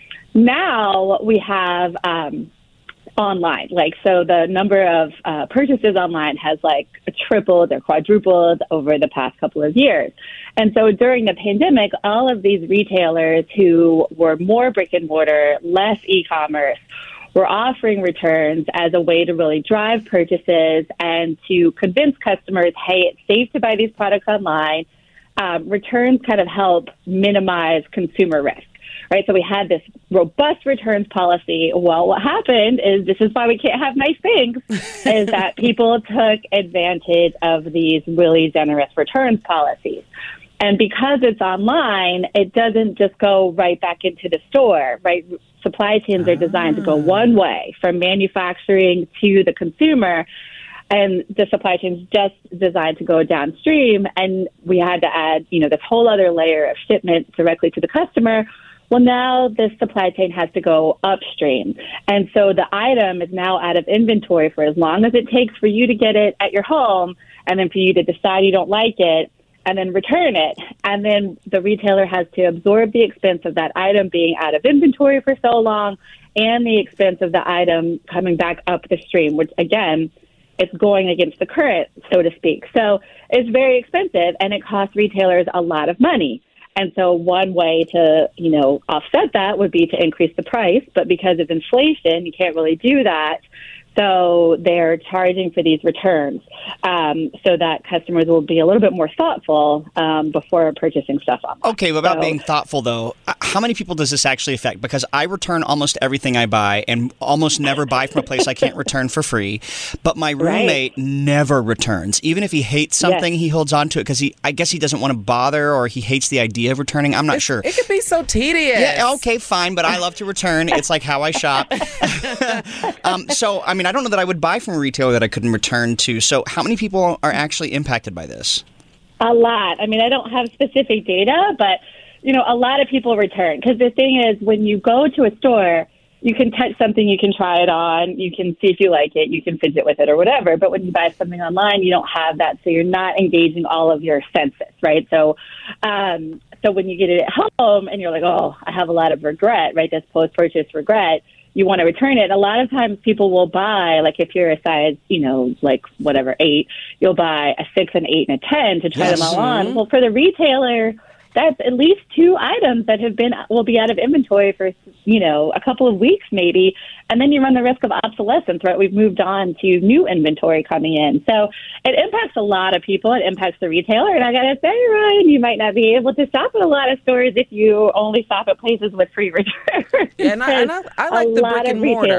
S9: Now we have um, online, like, so the number of uh, purchases online has like tripled or quadrupled over the past couple of years. And so during the pandemic, all of these retailers who were more brick and mortar, less e-commerce, were offering returns as a way to really drive purchases and to convince customers, hey, it's safe to buy these products online. Um, returns kind of help minimize consumer risk. Right, so we had this robust returns policy. Well, what happened is, this is why we can't have nice things, is that people took advantage of these really generous returns policies. And because it's online, it doesn't just go right back into the store, right? Supply chains are designed to go one way, from manufacturing to the consumer. And the supply chain's just designed to go downstream. And we had to add, you know, this whole other layer of shipment directly to the customer. Well, now this supply chain has to go upstream. And so the item is now out of inventory for as long as it takes for you to get it at your home, and then for you to decide you don't like it and then return it. And then the retailer has to absorb the expense of that item being out of inventory for so long and the expense of the item coming back up the stream, which, again, it's going against the current, so to speak. So it's very expensive, and it costs retailers a lot of money. And so one way to, you know, offset that would be to increase the price. But because of inflation, you can't really do that. So they're charging for these returns um, so that customers will be a little bit more thoughtful um, before purchasing stuff online.
S5: Okay, about
S9: so,
S5: being thoughtful, though, how many people does this actually affect? Because I return almost everything I buy and almost never buy from a place I can't return for free. But my roommate right. never returns. Even if he hates something, yes. he holds on to it because he, I guess he doesn't want to bother, or he hates the idea of returning. I'm not
S4: it's,
S5: sure.
S4: It could be so tedious.
S5: Yeah, okay, fine, but I love to return. It's like how I shop. um, so, I mean, I don't know that I would buy from a retailer that I couldn't return to. So how many people are actually impacted by this?
S9: A lot. I mean, I don't have specific data, but, you know, a lot of people return. Because the thing is, when you go to a store, you can touch something, you can try it on, you can see if you like it, you can fidget with it or whatever. But when you buy something online, you don't have that. So you're not engaging all of your senses, right? So um, so when you get it at home and you're like, oh, I have a lot of regret, right? This post-purchase regret. You want to return it. A lot of times people will buy, like if you're a size, you know, like whatever, eight, you'll buy a six, an eight, and a ten to try yes. them all on. Well, for the retailer, that's at least two items that have been, will be out of inventory for, you know, a couple of weeks maybe. And then you run the risk of obsolescence, right? We've moved on to new inventory coming in. So it impacts a lot of people. It impacts the retailer. And I got to say, Ryan, you might not be able to shop at a lot of stores if you only shop at places with free returns.
S4: Yeah, and I, and I, I like the brick and mortar.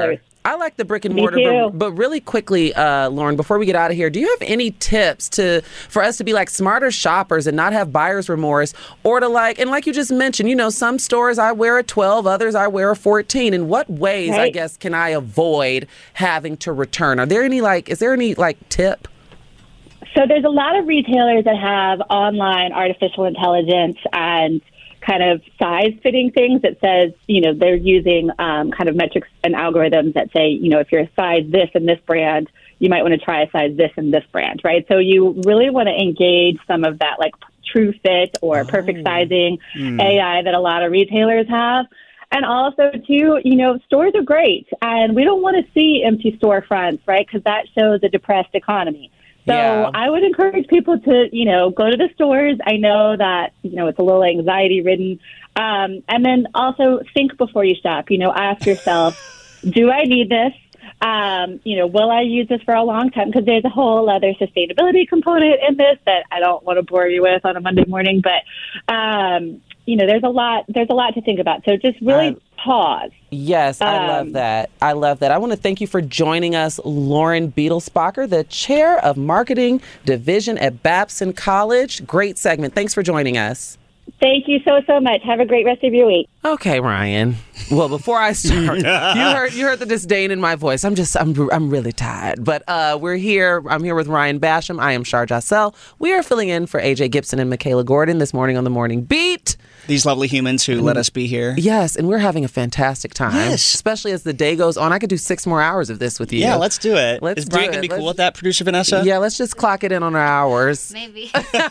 S4: I like the brick and
S9: Me
S4: mortar,
S9: too.
S4: but, but really quickly, uh, Lauren, before we get out of here, do you have any tips to for us to be like smarter shoppers and not have buyer's remorse, or to like, and like you just mentioned, you know, some stores I wear a twelve, others I wear a fourteen. In what ways,
S9: Right.
S4: I guess, can I avoid having to return? Are there any like, is there any like tip?
S9: So there's a lot of retailers that have online artificial intelligence and kind of size fitting things that says, you know, they're using um, kind of metrics and algorithms that say, you know, if you're a size this in this brand, you might want to try a size this in this brand, right? So you really want to engage some of that like true fit or
S4: Oh.
S9: perfect sizing
S5: Mm.
S9: A I that a lot of retailers have. And also, too, you know, stores are great, and we don't want to see empty storefronts, right? Because that shows a depressed economy. So
S4: Yeah.
S9: I would encourage people to, you know, go to the stores. I know that, you know, it's a little anxiety ridden. Um, and then also think before you shop. You know, ask yourself, do I need this? Um, you know, will I use this for a long time? Because there's a whole other sustainability component in this that I don't want to bore you with on a Monday morning. But, um, you know, there's a lot, there's a lot to think about. So just really
S4: I-
S9: pause.
S4: Yes, I love
S9: Um,
S4: that. I love that. I want to thank you for joining us, Lauren Beadlespacher, the chair of marketing division at Babson College. Great segment. Thanks for joining us.
S9: Thank you so, so much. Have a great rest of your week.
S4: Okay, Ryan. Well, before I start, you heard you heard the disdain in my voice. I'm just I'm I'm really tired. But uh, we're here. I'm here with Ryan Basham. I am Shar Jossell. We are filling in for A J Gibson and Michaela Gordon this morning on the Morning Beat.
S5: These lovely humans who let us be here.
S4: Yes, and we're having a fantastic time.
S5: Yes.
S4: Especially as the day goes on. I could do six more hours of this with you.
S5: Yeah, let's do it.
S4: Let's
S5: Is Brian
S4: do
S5: going to
S4: it.
S5: be cool
S4: Let's-
S5: with that, producer Vanessa?
S4: Yeah, let's just clock it in on our hours.
S10: Maybe.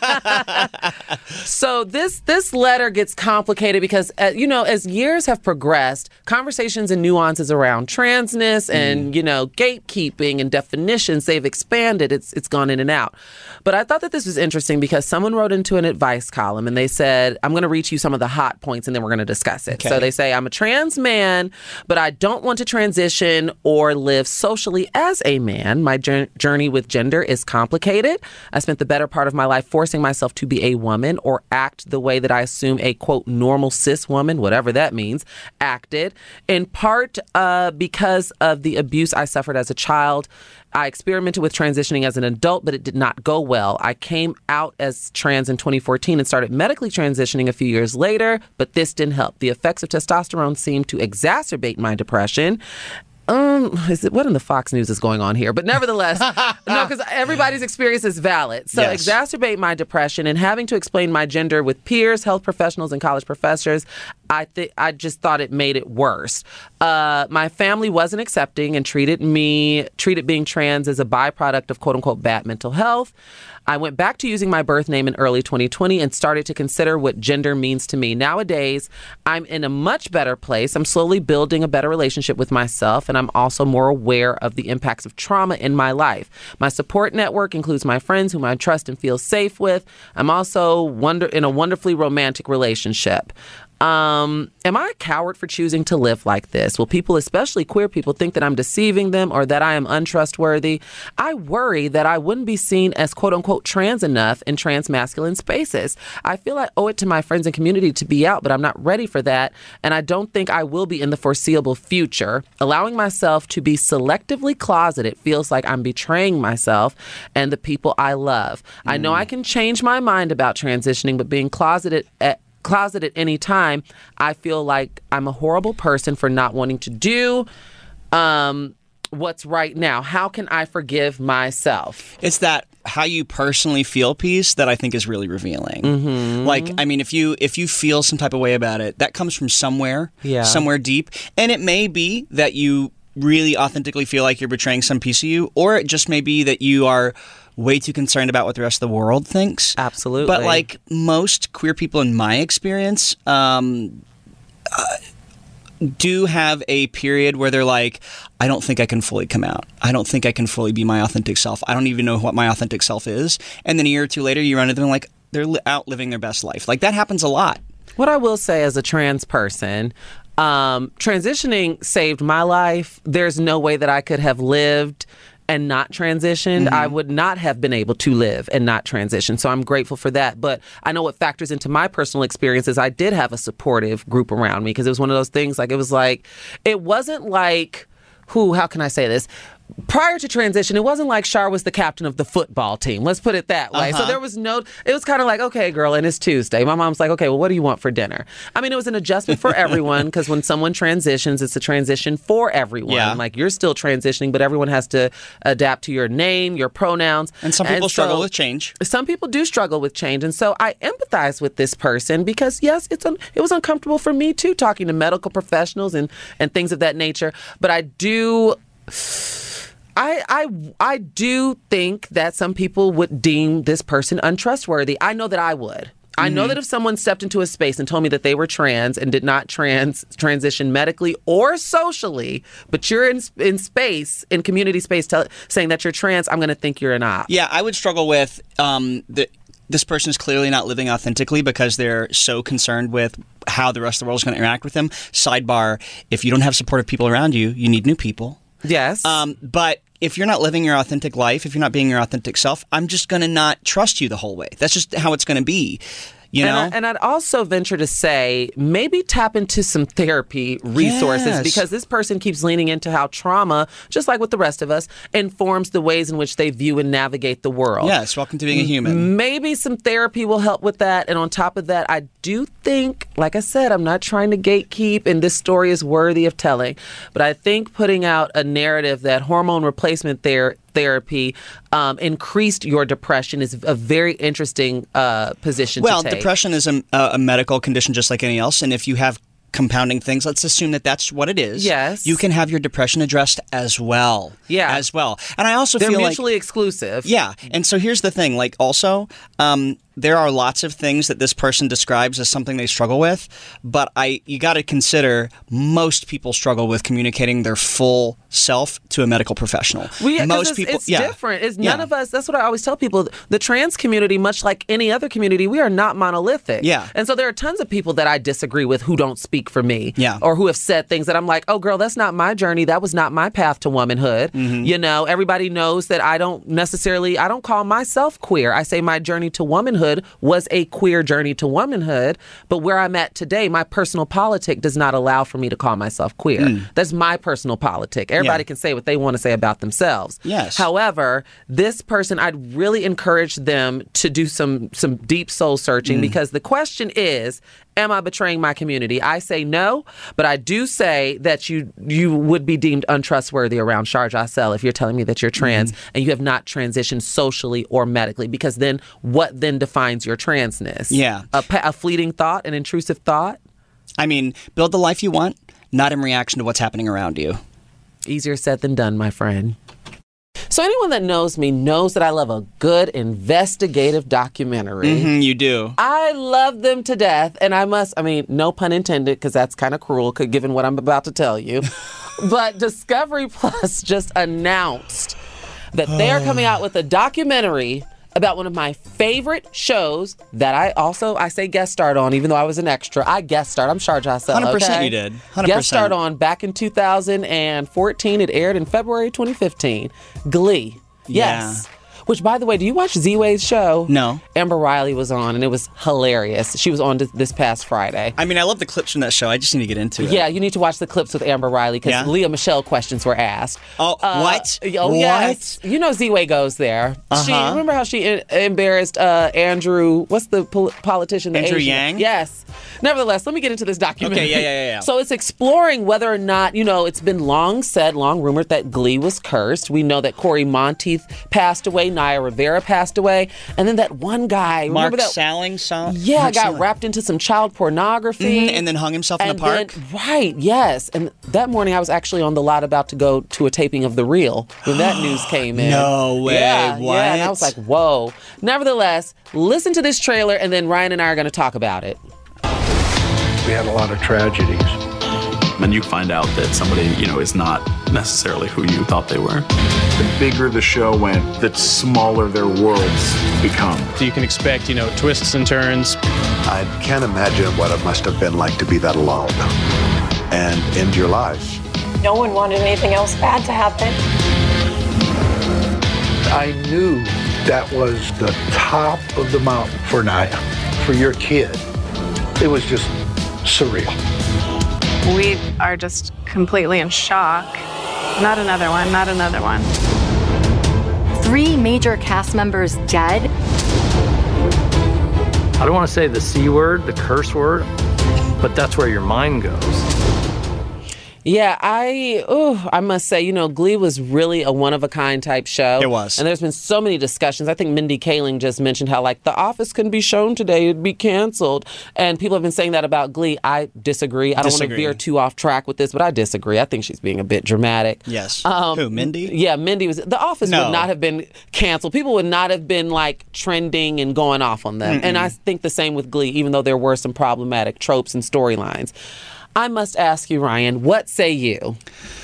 S4: So this this letter gets complicated because, uh, you know, as years have progressed, conversations and nuances around transness and, you know, gatekeeping and definitions, they've expanded. It's it's gone in and out. But I thought that this was interesting because someone wrote into an advice column and they said, I'm going to read you some of the hot points and then we're going to discuss it.
S5: Okay.
S4: So they say, I'm a trans man, but I don't want to transition or live socially as a man. My jour- journey with gender is complicated. I spent the better part of my life forcing myself to be a woman or act the way that I assume a, quote, normal cis woman, whatever that means, acted, in part uh, because of the abuse I suffered as a child. I experimented with transitioning as an adult, but it did not go well. I came out as trans in twenty fourteen and started medically transitioning a few years later, but this didn't help. The effects of testosterone seemed to exacerbate my depression. Um, is it what in the Fox News is going on here? But nevertheless, no, because everybody's experience is valid. So
S5: Yes.
S4: exacerbate my depression and having to explain my gender with peers, health professionals, and college professors. I think I just thought it made it worse. Uh, my family wasn't accepting and treated me treated being trans as a byproduct of quote unquote bad mental health. I went back to using my birth name in early twenty twenty and started to consider what gender means to me. Nowadays, I'm in a much better place. I'm slowly building a better relationship with myself, and I'm also more aware of the impacts of trauma in my life. My support network includes my friends whom I trust and feel safe with. I'm also wonder in a wonderfully romantic relationship. Um, am I a coward for choosing to live like this? Will people, especially queer people, think that I'm deceiving them or that I am untrustworthy? I worry that I wouldn't be seen as quote unquote trans enough in trans masculine spaces. I feel I owe it to my friends and community to be out, but I'm not ready for that. And I don't think I will be in the foreseeable future. Allowing myself to be selectively closeted feels like I'm betraying myself and the people I love. Mm. I know I can change my mind about transitioning, but being closeted at closet at any time, I feel like I'm a horrible person for not wanting to do um, what's right now. How can I forgive myself?
S5: It's that how you personally feel piece that I think is really revealing.
S4: Mm-hmm.
S5: Like, I mean, if you if you feel some type of way about it, that comes from somewhere,
S4: Yeah.
S5: somewhere deep. And it may be that you really authentically feel like you're betraying some piece of you, or it just may be that you are way too concerned about what the rest of the world thinks.
S4: Absolutely.
S5: But like most queer people in my experience, um, uh, do have a period where they're like, I don't think I can fully come out. I don't think I can fully be my authentic self. I don't even know what my authentic self is. And then a year or two later, you run into them like they're li- out living their best life. Like that happens a lot.
S4: What I will say as a trans person, um, transitioning saved my life. There's no way that I could have lived and not transitioned.
S5: Mm-hmm.
S4: I would not have been able to live and not transition. So I'm grateful for that. But I know what factors into my personal experiences. I did have a supportive group around me because it was one of those things like, it was like, it wasn't like who, how can I say this? Prior to transition, it wasn't like Shar was the captain of the football team. Let's put it that way.
S5: Uh-huh.
S4: So there was no, it was kind of like, okay, girl, and it's Tuesday. My mom's like, okay, well, what do you want for dinner? I mean, it was an adjustment for everyone because when someone transitions, it's a transition for everyone.
S5: Yeah.
S4: Like you're still transitioning, but everyone has to adapt to your name, your pronouns.
S5: And some people
S4: and
S5: struggle
S4: so,
S5: with change.
S4: Some people do struggle with change. And so I empathize with this person because, yes, it's un- it was uncomfortable for me, too, talking to medical professionals and, and things of that nature. But I do... I, I I do think that some people would deem this person untrustworthy. I know that I would. I know that if someone stepped into a space and told me that they were trans and did not trans transition medically or socially, but you're in in space, in community space, tell, saying that you're trans, I'm going to think you're an op.
S5: Yeah, I would struggle with um, the. This person is clearly not living authentically because they're so concerned with how the rest of the world is going to interact with them. Sidebar: if you don't have supportive people around you, you need new people.
S4: Yes.
S5: Um, but if you're not living your authentic life, if you're not being your authentic self, I'm just going to not trust you the whole way. That's just how it's going to be. You know?
S4: And, I, and I'd also venture to say maybe tap into some therapy resources
S5: Yes.
S4: because this person keeps leaning into how trauma, just like with the rest of us, informs the ways in which they view and navigate the world.
S5: Yes, welcome to being a human.
S4: Maybe some therapy will help with that. And on top of that, I do think, like I said, I'm not trying to gatekeep, and this story is worthy of telling. But I think putting out a narrative that hormone replacement therapy therapy um, increased your depression is a very interesting uh, position
S5: Well,
S4: to take.
S5: depression is a, a medical condition just like any else, and if you have compounding things, let's assume that that's what it is.
S4: Yes.
S5: You can have your depression addressed as well.
S4: Yeah.
S5: As well. And I also
S4: They're
S5: feel
S4: mutually
S5: like...
S4: exclusive.
S5: Yeah. And so here's the thing, like also, um, there are lots of things that this person describes as something they struggle with, but I you got to consider most people struggle with communicating their full self to a medical professional.
S4: We,
S5: most
S4: it's,
S5: people,
S4: it's
S5: yeah.
S4: different. It's none
S5: Yeah.
S4: of us. That's what I always tell people. The trans community, much like any other community, we are not monolithic.
S5: Yeah.
S4: And so there are tons of people that I disagree with who don't speak for me.
S5: Yeah.
S4: Or who have said things that I'm like, oh, girl, that's not my journey. That was not my path to womanhood.
S5: Mm-hmm.
S4: You know, everybody knows that I don't necessarily, I don't call myself queer. I say my journey to womanhood was a queer journey to womanhood. But where I'm at today, my personal politic does not allow for me to call myself queer.
S5: Mm.
S4: That's my personal politic. Everybody
S5: Yeah.
S4: can say what they want to say about themselves.
S5: Yes.
S4: However, this person, I'd really encourage them to do some some deep soul searching
S5: Mm.
S4: because the question is, am I betraying my community? I say no, but I do say that you you would be deemed untrustworthy around Shar Jossell if you're telling me that you're trans
S5: Mm-hmm.
S4: and you have not transitioned socially or medically, because then what then defines your transness?
S5: Yeah.
S4: A, pa- a fleeting thought, an intrusive thought?
S5: I mean, build the life you want, not in reaction to what's happening around you.
S4: Easier said than done, my friend. So anyone that knows me knows that I love a good investigative documentary.
S5: Mm-hmm, you do.
S4: I love them to death. And I must, I mean, no pun intended, because that's kind of cruel given what I'm about to tell you. But Discovery Plus just announced that they are coming out with a documentary about one of my favorite shows that I also, I say guest starred on, even though I was an extra. I guest starred. I'm Shar Jossell,
S5: one hundred percent
S4: okay?
S5: you did. one hundred percent.
S4: Guest starred on back in two thousand fourteen. It aired in February twenty fifteen. Glee. Yes.
S5: Yeah.
S4: Which, by the way, do you watch Z-Way's show?
S5: No.
S4: Amber Riley was on, and it was hilarious. She was on th- this past Friday.
S5: I mean, I love the clips from that show. I just need to get into it.
S4: Yeah, you need to watch the clips with Amber Riley because
S5: Yeah?
S4: Leah Michelle questions were asked.
S5: Oh, what?
S4: Oh,
S5: What?
S4: yes. You know Z-Way goes there. She,
S5: Uh-huh.
S4: remember how she en- embarrassed uh, Andrew, what's the pol- politician? The
S5: Andrew
S4: Asian-
S5: Yang?
S4: Yes. Nevertheless, let me get into this documentary.
S5: Okay, yeah, yeah, yeah, yeah.
S4: So it's exploring whether or not, you know, it's been long said, long rumored that Glee was cursed. We know that Corey Monteith passed away, Naya Rivera passed away, and then that one guy,
S5: Mark
S4: remember that?
S5: Salling saw.
S4: Yeah,
S5: Mark
S4: got
S5: Salling.
S4: wrapped into some child pornography.
S5: Mhm, and then hung himself in
S4: And
S5: the park.
S4: then- right, yes. And that morning I was actually on the lot about to go to a taping of The Real when that news came in.
S5: No way,
S4: Yeah,
S5: what?
S4: yeah. And I was like, whoa. Nevertheless, listen to this trailer and then Ryan and I are going to talk about it.
S10: We had a lot of tragedies.
S11: And you find out that somebody, you know, is not necessarily who you thought they were.
S10: The bigger the show went, the smaller their worlds become.
S12: So you can expect, you know, twists and turns.
S13: I can't imagine what it must have been like to be that alone and end your lives.
S14: No one wanted anything else bad to happen.
S10: I knew that was the top of the mountain for Naya, for your kid. It was just surreal.
S15: We are just completely in shock. Not another one, not another one.
S16: Three major cast members dead.
S17: I don't want to say the C word, the curse word, but that's where your mind goes.
S4: Yeah, I ooh, I must say, you know, Glee was really a one-of-a-kind type show.
S5: It was.
S4: And there's been so many discussions. I think Mindy Kaling just mentioned how, like, The Office couldn't be shown today. It'd be canceled. And people have been saying that about Glee. I disagree. I don't want to veer too off track with this, but I disagree. I think she's being a bit dramatic.
S5: Yes.
S4: Um,
S5: Who, Mindy?
S4: Yeah, Mindy was... The Office
S5: No.
S4: would not have been canceled. People would not have been, like, trending and going off on them.
S5: Mm-mm.
S4: And I think the same with Glee, even though there were some problematic tropes and storylines. I must ask you, Ryan, what say you?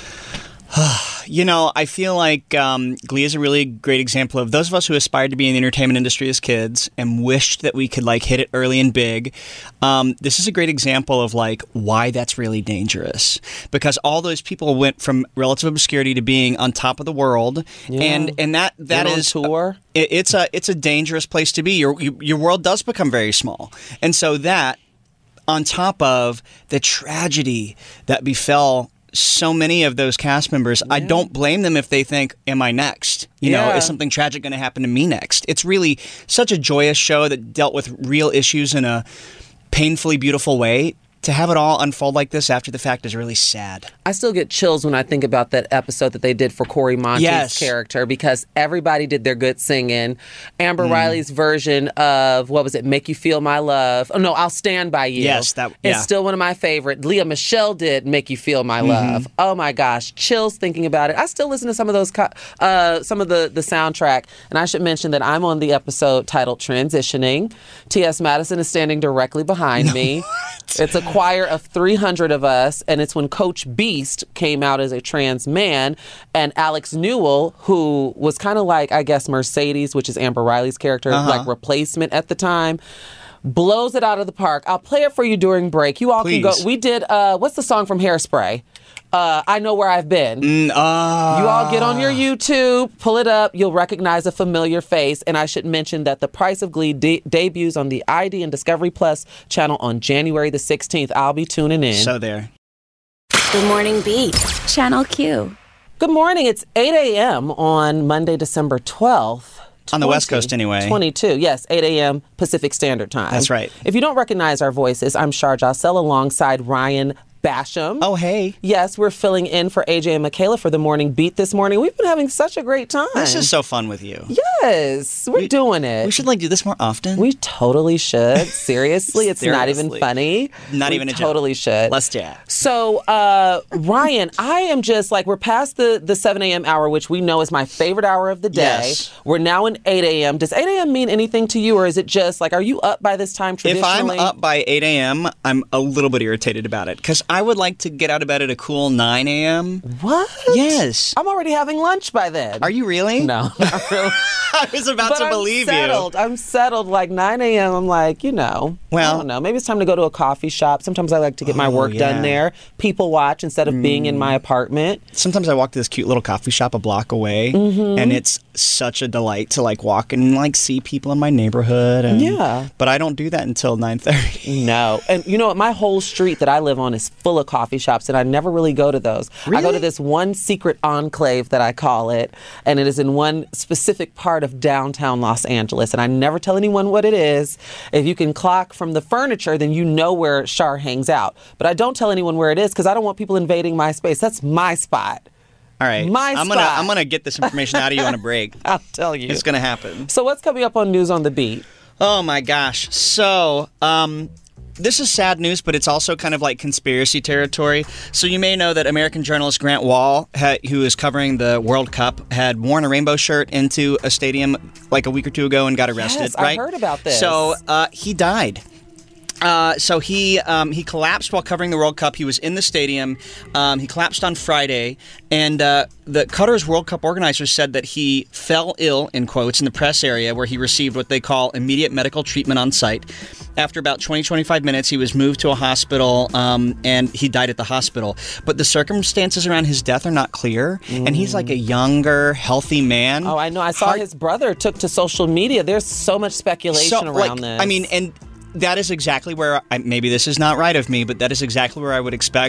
S5: You know, I feel like um, Glee is a really great example of those of us who aspired to be in the entertainment industry as kids and wished that we could like hit it early and big. Um, this is a great example of like why that's really dangerous, because all those people went from relative obscurity to being on top of the world,
S4: Yeah.
S5: and and that that
S4: Went on
S5: is
S4: tour.
S5: It, it's a it's a dangerous place to be. Your you, your world does become very small, and so that, on top of the tragedy that befell so many of those cast members, yeah. I don't blame them if they think, am I next? You
S4: Yeah.
S5: know, is something tragic going to happen to me next? It's really such a joyous show that dealt with real issues in a painfully beautiful way. To have it all unfold like this after the fact is really sad.
S4: I still get chills when I think about that episode that they did for Corey Monteith's
S5: Yes.
S4: character, because everybody did their good singing. Amber
S5: Mm.
S4: Riley's version of, what was it, Make You Feel My Love? Oh, no, I'll Stand By You.
S5: Yes, that- yeah.
S4: It's still one of my favorite. Leah Michelle did Make You Feel My
S5: Mhm.
S4: Love. Oh my gosh, chills thinking about it. I still listen to some of those, co- uh, some of the, the soundtrack. And I should mention that I'm on the episode titled Transitioning. T S Madison is standing directly behind me. It's a choir of three hundred of us, and it's when Coach Beast came out as a trans man, and Alex Newell, who was kind of like, I guess, Mercedes, which is Amber Riley's character,
S5: Uh-huh.
S4: like replacement at the time, blows it out of the park. I'll play it for you during break. You all
S5: Please.
S4: can go. We did, uh, what's the song from Hairspray? Uh, I Know Where I've Been.
S5: Mm, ah.
S4: You all get on your YouTube, pull it up. You'll recognize a familiar face. And I should mention that The Price of Glee de- debuts on the I D and Discovery Plus channel on January the sixteenth. I'll be tuning in.
S5: So there.
S7: Good Morning Beat, Channel Q.
S4: Good morning. It's eight a.m. on Monday, December twelfth.
S5: On the West Coast, anyway.
S4: twenty-two, yes, eight a.m. Pacific Standard Time.
S5: That's right.
S4: If you don't recognize our voices, I'm Shar Jossell alongside Ryan Basham.
S5: Oh, hey.
S4: Yes, we're filling in for A J and Michaela for the morning beat this morning. We've been having such a great time.
S5: This is so fun with you.
S4: Yes, we're
S5: We-
S4: doing it.
S5: We should like do this more often.
S4: We totally should. Seriously, it's not even
S5: Seriously.
S4: funny.
S5: Not
S4: we
S5: even a joke.
S4: totally should.
S5: Let's chat.
S4: So, uh, Ryan, I am just like, we're past the, the seven a.m. hour, which we know is my favorite hour of the day.
S5: Yes.
S4: We're now in eight a.m. Does eight a.m. mean anything to you, or is it just like, are you up by this time
S5: If
S4: traditionally?
S5: I'm up by eight a.m., I'm a little bit irritated about it because I would like to get out of bed at a cool nine a.m.
S4: What?
S5: Yes.
S4: I'm already having lunch by then.
S5: Are you really?
S4: No, not really.
S5: I was about
S4: But
S5: to
S4: I'm
S5: believe
S4: settled. I'm settled. Like nine a.m. I'm like, you know,
S5: Well-
S4: I don't know. Maybe it's time to go to a coffee shop. Sometimes I like to get my
S5: Oh,
S4: work
S5: yeah.
S4: done there. People watch instead of being in my apartment.
S5: you. Sometimes I walk to this cute little coffee shop a block away,
S4: Mm-hmm.
S5: and it's such a delight to like walk and like see people in my neighborhood. And,
S4: Yeah.
S5: But I don't do that until nine thirty.
S4: No. And you know what? My whole street that I live on is full of coffee shops, and I never really go to those. I go
S5: Really?
S4: to this one secret enclave that I call it, and it is in one specific part of downtown Los Angeles, and I never tell anyone what it is. If you can clock from the furniture, then you know where Shar hangs out. But I don't tell anyone where it is because I don't want people invading my space. That's my spot.
S5: All right.
S4: My
S5: I'm gonna
S4: spot.
S5: I'm gonna get this information out of you on a break.
S4: I'll tell you.
S5: It's gonna happen.
S4: So what's coming up on News on the Beat?
S5: Oh my gosh. So, um, this is sad news, but it's also kind of like conspiracy territory. So you may know that American journalist Grant Wall, ha- who is covering the World Cup, had worn a rainbow shirt into a stadium like a week or two ago and got arrested.
S4: Yes, I
S5: right?
S4: heard about this.
S5: So uh, he died. Uh, so he um, he collapsed while covering the World Cup. He was in the stadium. Um, he collapsed on Friday, and uh, the Qatar's World Cup organizers said that he fell ill, in quotes, in the press area where he received what they call immediate medical treatment on site. After about twenty, twenty-five minutes, he was moved to a hospital, um, and he died at the hospital. But the circumstances around his death are not clear, mm. and he's like a younger, healthy man.
S4: Oh, I know. I saw
S5: Heart-
S4: his brother took to social media. There's so much speculation
S5: So,
S4: around
S5: like,
S4: this.
S5: I mean, and that is exactly where, I, maybe this is not right of me, but that is exactly where I would expect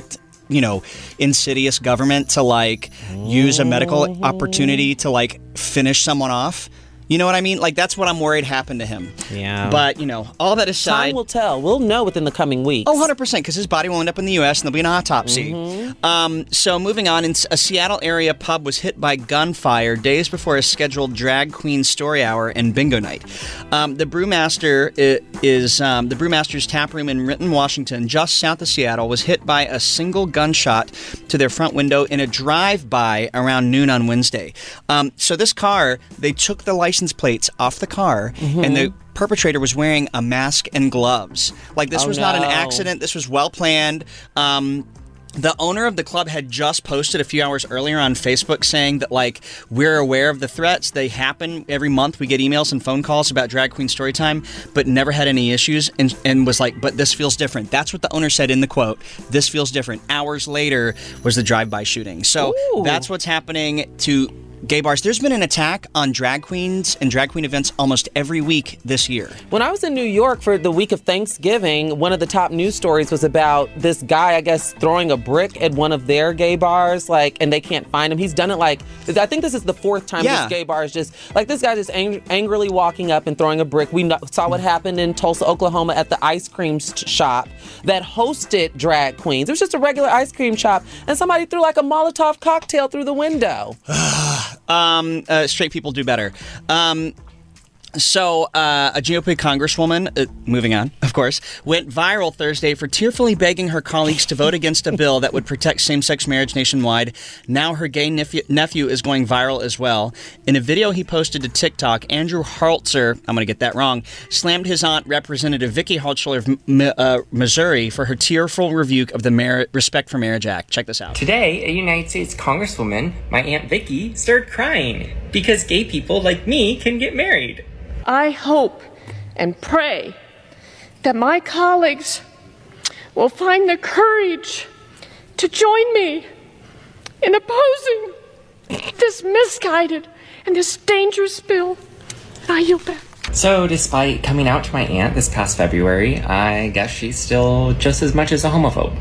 S5: you know, insidious government to like use a medical opportunity to like finish someone off. You know what I mean? Like, that's what I'm worried happened to him.
S4: Yeah.
S5: But, you know, all that aside...
S4: Time will tell. We'll know within the coming weeks.
S5: Oh, one hundred percent, because his body will end up in the U S and there'll be an autopsy.
S4: Mm-hmm.
S5: Um, so, moving on, in a Seattle area pub was hit by gunfire days before a scheduled drag queen story hour and bingo night. Um, the Brewmaster is... Um, the Brewmaster's tap room in Renton, Washington, just south of Seattle, was hit by a single gunshot to their front window in a drive-by around noon on Wednesday. Um, so, this car, they took the license plates off the car, mm-hmm. and the perpetrator was wearing a mask and gloves. Like, this
S4: oh,
S5: was
S4: no.
S5: not an accident. This was well planned. Um, the owner of the club had just posted a few hours earlier on Facebook saying that, like, we're aware of the threats. They happen every month. We get emails and phone calls about Drag Queen Storytime, but never had any issues, and, and was like, but this feels different. That's what the owner said in the quote. This feels different. Hours later was the drive-by shooting. So
S4: Ooh.
S5: That's what's happening to gay bars. There's been an attack on drag queens and drag queen events almost every week this year.
S4: When I was in New York for the week of Thanksgiving, one of the top news stories was about this guy, I guess, throwing a brick at one of their gay bars, like, and they can't find him. He's done it like, I think this is the fourth time
S5: yeah.
S4: this gay bar is just, like, this guy just ang- angrily walking up and throwing a brick. We no- saw what happened in Tulsa, Oklahoma at the ice cream st- shop that hosted drag queens. It was just a regular ice cream shop, and somebody threw like a Molotov cocktail through the window.
S5: Um, uh, straight people do better. Um, so, uh, a G O P congresswoman, uh, moving on, of course, went viral Thursday for tearfully begging her colleagues to vote against a bill that would protect same-sex marriage nationwide. Now her gay nephew, nephew is going viral as well. In a video he posted to TikTok, Andrew Hartzler, I'm going to get that wrong, slammed his aunt, Representative Vicky Hartzler of M- uh, Missouri, for her tearful rebuke of the Mar- Respect for Marriage Act. Check this out.
S18: Today, a United States congresswoman, my Aunt Vicky, started crying because gay people like me can get married.
S19: I hope and pray that my colleagues will find the courage to join me in opposing this misguided and this dangerous bill. I yield back.
S18: So, despite coming out to my aunt this past February, I guess she's still just as much as a homophobe.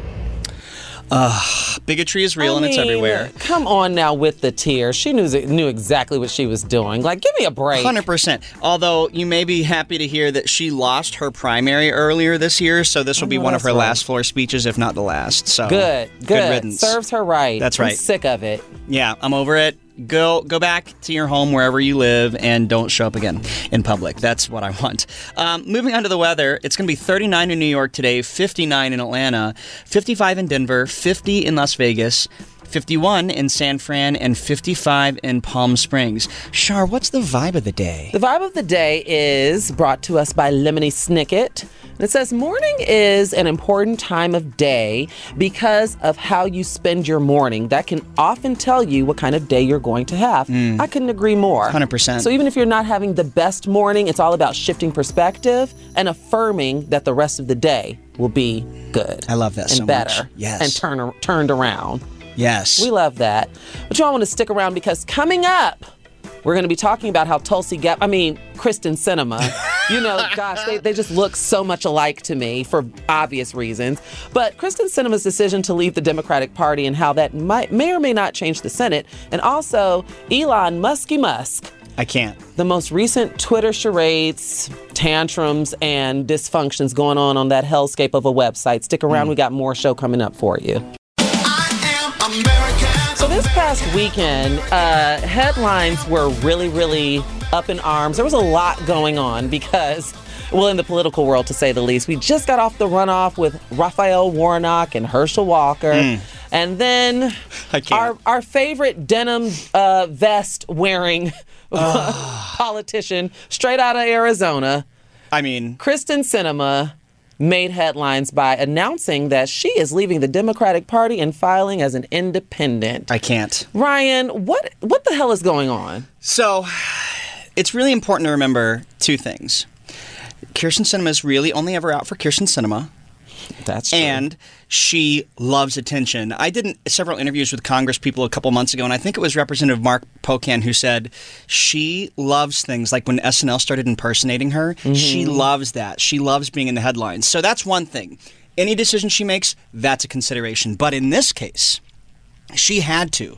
S5: Uh, bigotry is real
S4: I
S5: and
S4: mean,
S5: it's everywhere.
S4: Come on now with the tears. She knew knew exactly what she was doing. Like, give me a break.
S5: one hundred percent. Although you may be happy to hear that she lost her primary earlier this year, so this will be one of her right. last floor speeches, if not the last. So
S4: Good, good.
S5: Good riddance.
S4: Serves her right.
S5: That's right.
S4: I'm sick of it.
S5: Yeah, I'm over it. Go go back to your home wherever you live and don't show up again in public. That's what I want. Um, moving on to the weather, it's going to be thirty-nine in New York today, fifty-nine in Atlanta, fifty-five in Denver, fifty in Las Vegas, fifty-one in San Fran, and fifty-five in Palm Springs. Shar, what's the vibe of the day?
S4: The vibe of the day is brought to us by Lemony Snicket. It says, morning is an important time of day because of how you spend your morning. That can often tell you what kind of day you're going to have. Mm. I couldn't agree more.
S5: one hundred percent.
S4: So even if you're not having the best morning, it's all about shifting perspective and affirming that the rest of the day will be good.
S5: I love that
S4: and
S5: so
S4: better
S5: much. Yes.
S4: And turn, turned around.
S5: Yes.
S4: We love that. But y'all want to stick around because coming up, we're going to be talking about how Tulsi Gap, I mean, Kristen Sinema, you know, gosh, they, they just look so much alike to me for obvious reasons. But Kristen Sinema's decision to leave the Democratic Party and how that might, may or may not change the Senate. And also Elon Musky Musk.
S5: I can't.
S4: The most recent Twitter charades, tantrums, and dysfunctions going on on that hellscape of a website. Stick around. Mm. We got more show coming up for you. So this past weekend, uh, headlines were really, really up in arms. There was a lot going on because, well, in the political world, to say the least. We just got off the runoff with Raphael Warnock and Herschel Walker. Mm. And then our, our favorite denim uh, vest wearing uh. politician straight out of Arizona.
S5: I mean,
S4: Kristen Sinema made headlines by announcing that she is leaving the Democratic Party and filing as an independent.
S5: I can't.
S4: Ryan, what what the hell is going on?
S5: So, it's really important to remember two things. Kyrsten Sinema is really only ever out for Kyrsten Sinema.
S4: That's true.
S5: And she loves attention. I did several interviews with Congress people a couple months ago, and I think it was Representative Mark Pocan who said she loves things like when S N L started impersonating her. Mm-hmm. She loves that. She loves being in the headlines. So that's one thing. any decision she makes, that's a consideration. But in this case, she had to,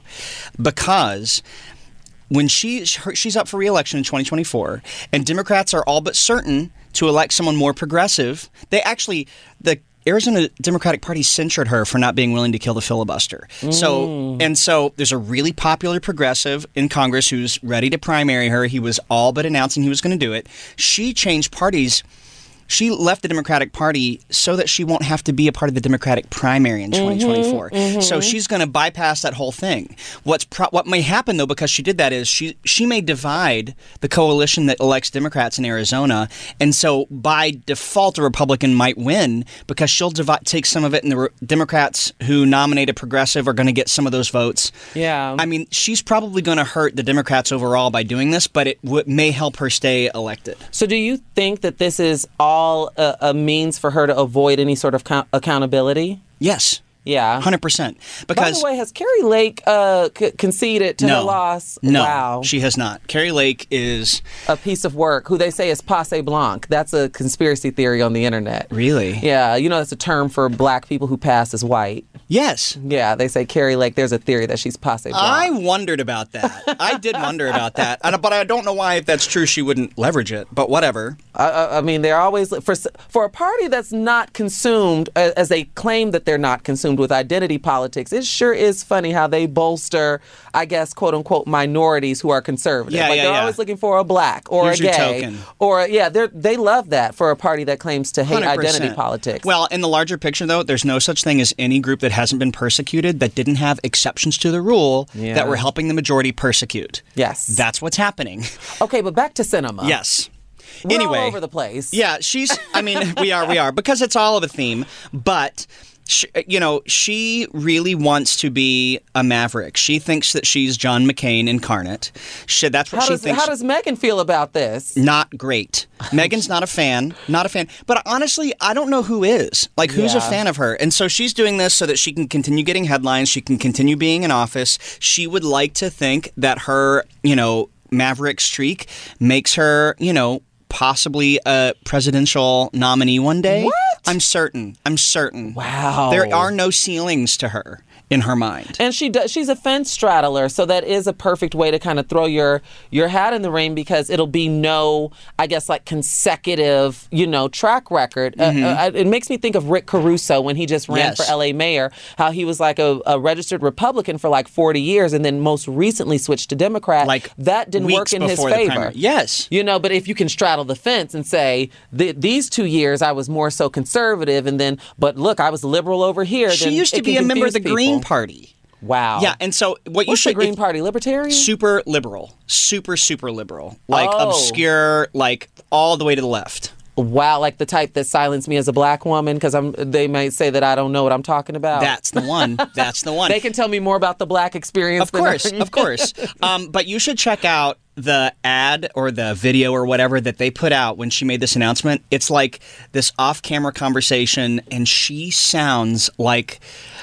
S5: because when she she's up for re-election in twenty twenty-four, and Democrats are all but certain to elect someone more progressive, they actually, the Arizona Democratic Party censured her for not being willing to kill the filibuster. Mm. So and so there's a really popular progressive in Congress who's ready to primary her. He was all but announcing he was going to do it. She changed parties. She left the Democratic Party so that she won't have to be a part of the Democratic primary in twenty twenty-four. Mm-hmm, mm-hmm. So she's going to bypass that whole thing. What's pro- what may happen, though, because she did that, is she she may divide the coalition that elects Democrats in Arizona. And so by default, a Republican might win because she'll divide, take some of it, and the re- Democrats who nominate a progressive are going to get some of those votes.
S4: Yeah.
S5: I mean, she's probably going to hurt the Democrats overall by doing this, but it w- may help her stay elected.
S4: So do you think that this is all A, a means for her to avoid any sort of co- accountability?
S5: Yes.
S4: Yeah.
S5: one hundred percent. Because,
S4: by the way, has Carrie Lake uh, c- conceded to
S5: no,
S4: her loss?
S5: No,
S4: wow.
S5: She has not. Carrie Lake is
S4: a piece of work who they say is passe blanc. That's a conspiracy theory on the internet.
S5: Really?
S4: Yeah. You know, that's a term for black people who pass as white.
S5: Yes.
S4: Yeah, they say Carrie Lake, there's a theory that she's passe blanc.
S5: I wondered about that. I did wonder about that. But I don't know why, if that's true, she wouldn't leverage it. But whatever.
S4: I, I mean, they're always, for for a party that's not consumed, as they claim that they're not consumed with identity politics, it sure is funny how they bolster, I guess, quote unquote, minorities who are conservative.
S5: Yeah,
S4: like
S5: yeah,
S4: they're
S5: yeah.
S4: always looking for a black or
S5: Here's
S4: a
S5: your
S4: gay.
S5: token.
S4: Or, yeah, they they love that for a party that claims to hate
S5: one hundred percent.
S4: identity politics.
S5: Well, in the larger picture, though, there's no such thing as any group that hasn't been persecuted that didn't have exceptions to the rule
S4: Yeah.
S5: that were helping the majority persecute.
S4: Yes.
S5: That's what's happening.
S4: Okay, but back to cinema.
S5: Yes.
S4: We're
S5: anyway,
S4: all over the place.
S5: Yeah, she's, I mean, we are, we are, because it's all of a theme, but, she, you know, she really wants to be a maverick. She thinks that she's John McCain incarnate. She, that's what
S4: How
S5: she
S4: does,
S5: thinks.
S4: how does Megan feel about this?
S5: Not great. Megan's not a fan, not a fan. But honestly, I don't know who is. Like, who's
S4: Yeah.
S5: a fan of her? And so she's doing this so that she can continue getting headlines. She can continue being in office. She would like to think that her, you know, maverick streak makes her, you know, possibly a presidential nominee one day.
S4: What?
S5: I'm certain. I'm certain.
S4: Wow.
S5: There are no ceilings to her in her mind.
S4: And she does, she's a fence straddler, so that is a perfect way to kind of throw your your hat in the ring, because it'll be no, I guess, like consecutive, you know, track record.
S5: Mm-hmm.
S4: Uh, uh, it makes me think of Rick Caruso when he just ran
S5: Yes.
S4: for L A mayor, how he was like a, a registered Republican for like forty years and then most recently switched to Democrat.
S5: Like
S4: that didn't work
S5: weeks
S4: in his
S5: before the
S4: favor.
S5: primary. Yes.
S4: You know, but if you can straddle the fence and say, th- these two years I was more so conservative, and then, but look, I was liberal over here.
S5: She
S4: then
S5: used to
S4: it
S5: be
S4: can
S5: a member of the
S4: confuse
S5: Green
S4: people.
S5: Party.
S4: Wow.
S5: Yeah, and so what you
S4: What's
S5: should
S4: the Green
S5: if-
S4: Party? Libertarian?
S5: super liberal, super super liberal, like
S4: Oh.
S5: obscure, like all the way to the left.
S4: Wow, like the type that silenced me as a black woman, because I'm. They might say that I don't know what I'm talking about.
S5: That's the one. That's the one.
S4: They can tell me more about the black experience.
S5: Of course,
S4: than I-
S5: of course. Um, but you should check out the ad or the video or whatever that they put out when she made this announcement. It's like this off-camera conversation, and she sounds like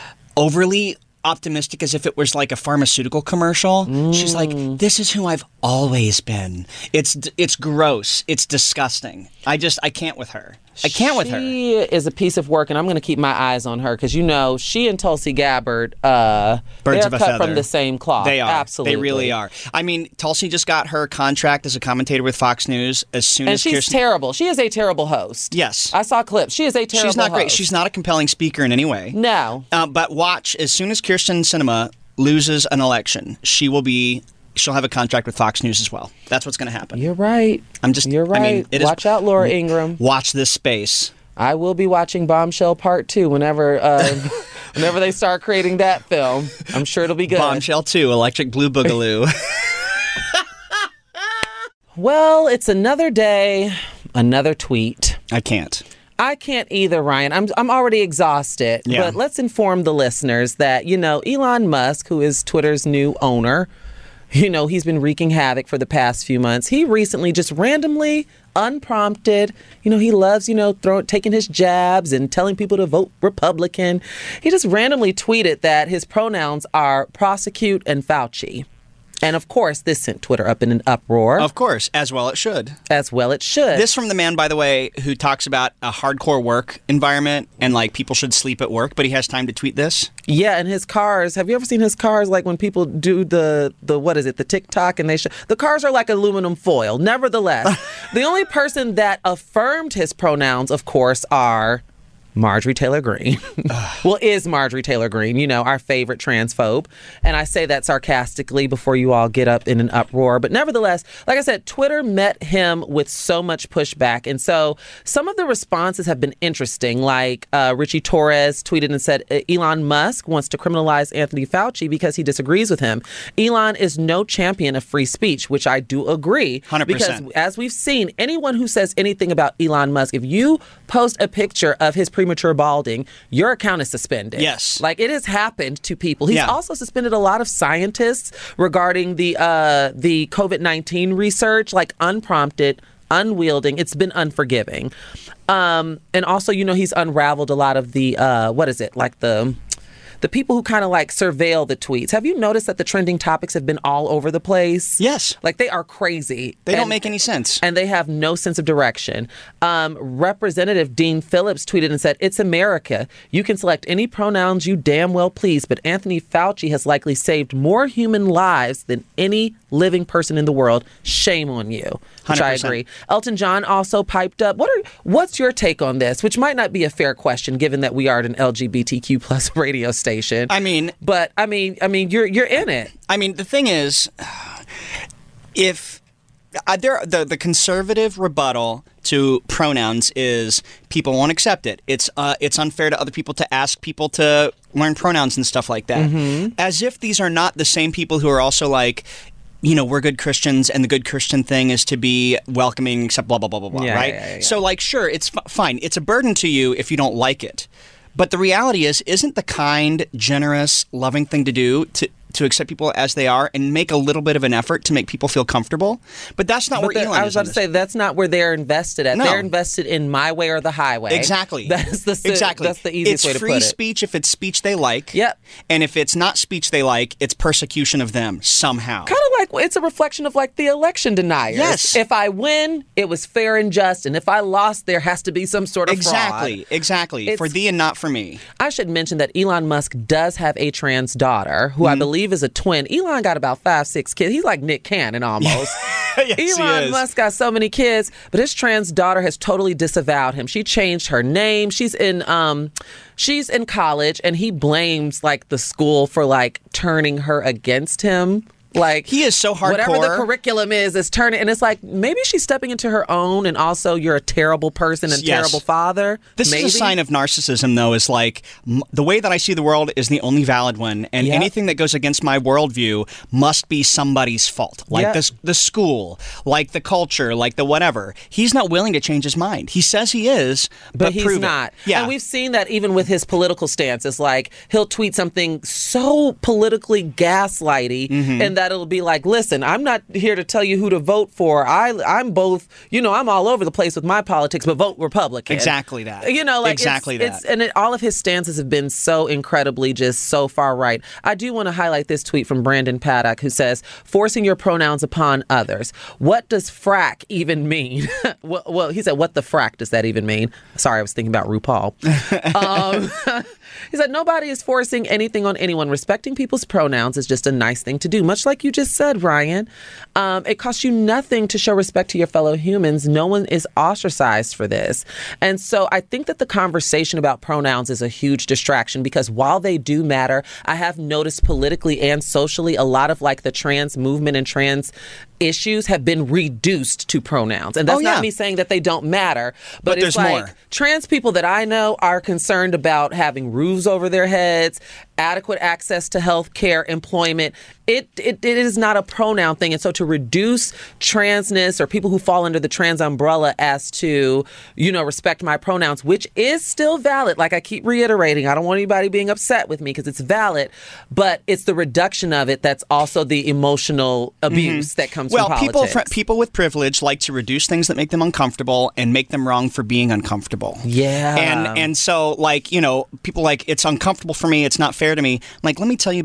S5: overly optimistic, as if it was like a pharmaceutical commercial. Mm. She's like, this is who I've always been. It's it's gross. It's disgusting. I just, I can't with her. I can't with her.
S4: She is a piece of work, and I'm going to keep my eyes on her, because, you know, she and Tulsi Gabbard, uh,
S5: Birds
S4: they're
S5: of a
S4: cut
S5: feather.
S4: from the same cloth.
S5: They are.
S4: Absolutely.
S5: They really are. I mean, Tulsi just got her contract as a commentator with Fox News as soon
S4: And
S5: as
S4: she's
S5: Kirsten...
S4: terrible. She is a terrible host.
S5: Yes.
S4: I saw clips. She is a terrible
S5: She's not great.
S4: host.
S5: She's not a compelling speaker in any way.
S4: No.
S5: Uh, but watch, as soon as Kirsten Sinema loses an election, she will be... She'll have a contract with Fox News as well. That's what's going to happen.
S4: You're right.
S5: I'm just...
S4: You're right.
S5: I mean, it
S4: Watch
S5: is,
S4: out, Laura Ingraham.
S5: Watch this space.
S4: I will be watching Bombshell Part Two whenever uh, whenever they start creating that film. I'm sure it'll be good.
S5: Bombshell two, Electric Blue Boogaloo.
S4: Well, it's another day, another tweet.
S5: I can't.
S4: I can't either, Ryan. I'm I'm already exhausted.
S5: Yeah.
S4: But let's inform the listeners that, you know, Elon Musk, who is Twitter's new owner, you know, he's been wreaking havoc for the past few months. He recently just randomly, unprompted, you know, he loves, you know, throw, taking his jabs and telling people to vote Republican. He just randomly tweeted that his pronouns are prosecute and Fauci. And of course, this sent Twitter up in an uproar.
S5: Of course, as well it should.
S4: As well it should.
S5: This from the man, by the way, who talks about a hardcore work environment and like people should sleep at work, but he has time to tweet this.
S4: Yeah, and his cars. Have you ever seen his cars? Like when people do the the what is it? The TikTok, and they show the cars are like aluminum foil. Nevertheless, the only person that affirmed his pronouns, of course, are Marjorie Taylor Greene. Well, is Marjorie Taylor Greene, you know, our favorite transphobe. And I say that sarcastically before you all get up in an uproar. But nevertheless, like I said, Twitter met him with so much pushback. And so some of the responses have been interesting. Like uh, Richie Torres tweeted and said, Elon Musk wants to criminalize Anthony Fauci because he disagrees with him. Elon is no champion of free speech, which I do agree.
S5: one hundred percent.
S4: Because as we've seen, anyone who says anything about Elon Musk, if you post a picture of his premature balding, your account is suspended.
S5: Yes.
S4: Like it has happened to people. He's
S5: Yeah.
S4: also suspended a lot of scientists regarding the uh, the COVID nineteen research, like unprompted, unwielding. It's been unforgiving. Um, and also, you know, he's unraveled a lot of the, uh, what is it, like the... the people who kind of like surveil the tweets. Have you noticed that the trending topics have been all over the place?
S5: Yes.
S4: Like they are crazy.
S5: They
S4: and,
S5: don't make any sense.
S4: And they have no sense of direction. Um, Representative Dean Phillips tweeted and said, "It's America. You can select any pronouns you damn well please, but Anthony Fauci has likely saved more human lives than any living person in the world. Shame on you." Which
S5: one hundred
S4: I
S5: percent.
S4: agree. Elton John also piped up. What are what's your take on this? Which might not be a fair question given that we are at an L G B T Q plus radio station.
S5: I mean,
S4: but I mean, I mean, you're you're in it.
S5: I mean, the thing is, if uh, there, the the conservative rebuttal to pronouns is people won't accept it. It's uh, it's unfair to other people to ask people to learn pronouns and stuff like that.
S4: Mm-hmm.
S5: As if these are not the same people who are also like, you know, we're good Christians, and the good Christian thing is to be welcoming, except blah, blah, blah, blah, blah,
S4: Yeah,
S5: right?
S4: yeah, yeah, yeah.
S5: So, like, sure, it's f- fine. It's a burden to you if you don't like it. But the reality is, isn't the kind, generous, loving thing to do to to accept people as they are and make a little bit of an effort to make people feel comfortable? But that's not
S4: But
S5: where
S4: the-
S5: Elon
S4: I was
S5: is
S4: about
S5: on
S4: to
S5: this.
S4: say that's not where they're invested at.
S5: No.
S4: They're invested in my way or the highway.
S5: Exactly.
S4: That's the
S5: exactly.
S4: That's the easiest
S5: it's
S4: way to
S5: free
S4: put it.
S5: speech if it's speech they like.
S4: Yep.
S5: And if it's not speech they like, it's persecution of them somehow.
S4: Kind of like it's a reflection of like the election deniers.
S5: Yes.
S4: If I win, it was fair and just, and if I lost, there has to be some sort of
S5: Exactly.
S4: fraud.
S5: Exactly.
S4: It's-
S5: For thee and not for me.
S4: I should mention that Elon Musk does have a trans daughter who I
S5: Mm-hmm.
S4: believe is a twin. Elon got about five, six kids. He's like Nick Cannon almost.
S5: Yes, he
S4: Elon
S5: is.
S4: Musk got so many kids, but his trans daughter has totally disavowed him. She changed her name. She's in um she's in college, and he blames like the school for like turning her against him. Like
S5: he is so hardcore.
S4: Whatever the curriculum is, is turning, and it's like maybe she's stepping into her own, and also you're a terrible person and
S5: Yes.
S4: terrible father.
S5: This
S4: maybe.
S5: is a sign of narcissism, though, is like m- the way that I see the world is the only valid one, and
S4: Yep.
S5: anything that goes against my worldview must be somebody's fault. Like
S4: Yep.
S5: this, the school, like the culture, like the whatever. He's not willing to change his mind. He says he is, but,
S4: but he's
S5: prove it.
S4: not.
S5: Yeah.
S4: And we've seen that even with his political stance. It's like he'll tweet something so politically gaslighty,
S5: Mm-hmm.
S4: and that it'll be like, listen, I'm not here to tell you who to vote for. I, I'm both, you know, I'm all over the place with my politics, but vote Republican.
S5: Exactly that.
S4: You know, like
S5: exactly
S4: it's,
S5: that.
S4: It's, and it, all of his stances have been so incredibly just so far right. I do want to highlight this tweet from Brandon Paddock, who says, "Forcing your pronouns upon others. What does frack even mean?" well, well, he said, "What the frack does that even mean?" Sorry, I was thinking about RuPaul. um, he said, "Nobody is forcing anything on anyone. Respecting people's pronouns is just a nice thing to do, much like you just said, Ryan. Um, it costs you nothing to show respect to your fellow humans. No one is ostracized for this." And so I think that the conversation about pronouns is a huge distraction, because while they do matter, I have noticed politically and socially a lot of like the trans movement and trans issues have been reduced to pronouns. And that's
S5: Oh, yeah.
S4: not me saying that they don't matter, but,
S5: But
S4: it's
S5: there's
S4: like
S5: more.
S4: trans people that I know are concerned about having roofs over their heads, adequate access to health care, employment. It, it it is not a pronoun thing. And so to reduce transness or people who fall under the trans umbrella as to, you know, respect my pronouns, which is still valid. Like I keep reiterating, I don't want anybody being upset with me because it's valid, but it's the reduction of it that's also the emotional abuse that comes
S5: well,
S4: from
S5: people
S4: politics.
S5: fr- people with privilege like to reduce things that make them uncomfortable and make them wrong for being uncomfortable.
S4: Yeah.
S5: And and so like, you know, people like, it's uncomfortable for me, it's not fair to me. Like, let me tell you about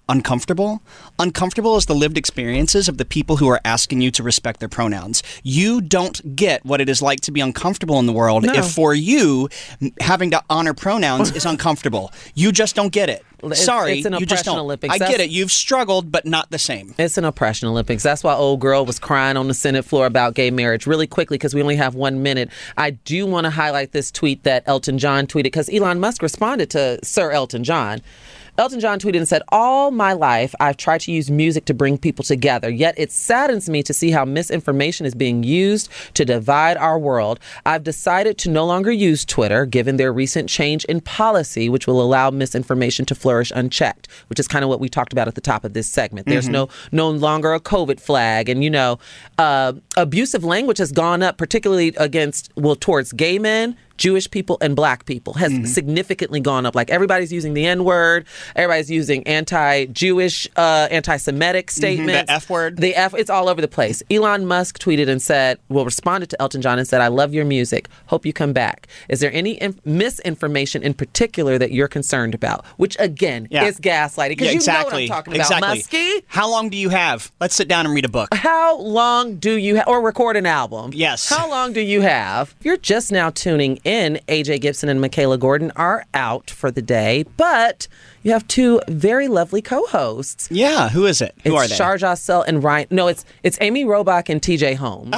S5: uncomfortable. Uncomfortable is the lived experiences of the people who are asking you to respect their pronouns. You don't get what it is like to be uncomfortable in the world
S4: No.
S5: if for you having to honor pronouns is uncomfortable. You just don't get it.
S4: It's-
S5: Sorry,
S4: it's an
S5: you just
S4: oppression
S5: don't.
S4: Olympics.
S5: I
S4: That's-
S5: get it. You've struggled, but not the same.
S4: It's an oppression Olympics. That's why old girl was crying on the Senate floor about gay marriage. Really quickly, because we only have one minute, I do want to highlight this tweet that Elton John tweeted, because Elon Musk responded to Sir Elton John. Elton John tweeted and said, "All my life, I've tried to use music to bring people together, yet it saddens me to see how misinformation is being used to divide our world. I've decided to no longer use Twitter, given their recent change in policy, which will allow misinformation to flourish unchecked," which is kind of what we talked about at the top of this segment. There's
S5: Mhm.
S4: no no longer a COVID flag. And, you know, uh, abusive language has gone up, particularly against, well, towards gay men, Jewish people, and black people, has
S5: Mm-hmm.
S4: significantly gone up. Like, everybody's using the N-word. Everybody's using anti-Jewish, uh, anti-Semitic statements.
S5: The F word.
S4: The F, it's all over the place. Elon Musk tweeted and said, well, responded to Elton John and said, "I love your music. Hope you come back. Is there any inf- misinformation in particular that you're concerned about?" Which, again,
S5: Yeah.
S4: is gaslighting. Because
S5: Yeah,
S4: you
S5: exactly.
S4: know what I'm talking about,
S5: Exactly.
S4: Muskie.
S5: How long do you have? Let's sit down and read a book.
S4: How long do you ha- or record an album?
S5: Yes.
S4: How long do you have? If you're just now tuning in, A J Gibson and Michaela Gordon are out for the day, but you have two very lovely co-hosts.
S5: Yeah, who is it? Who
S4: it's
S5: are they?
S4: Sharjah Sell and Ryan. No, it's it's Amy Robach and T J Holmes.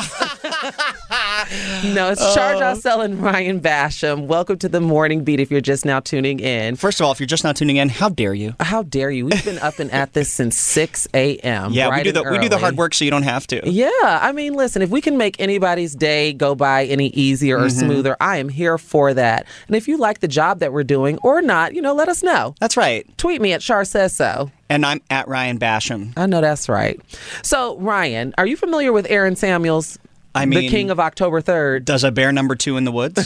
S4: No, it's Sharjah Sell and Ryan Basham. Welcome to the Morning Beat if you're just now tuning in.
S5: First of all, if you're just now tuning in, how dare you?
S4: How dare you? We've been up and at this since six a.m.
S5: Yeah, we
S4: bright
S5: do the
S4: and
S5: we do the
S4: early.
S5: hard work so you don't have to.
S4: Yeah, I mean, listen, if we can make anybody's day go by any easier or
S5: Mhm.
S4: smoother, I am here for that. And if you like the job that we're doing or not, you know, let us know.
S5: That's right.
S4: Tweet me at Char Says So.
S5: And I'm at Ryan Basham.
S4: I know that's right. So, Ryan, are you familiar with Aaron Samuels,
S5: I mean,
S4: the king of October third?
S5: Does a bear number two in the woods?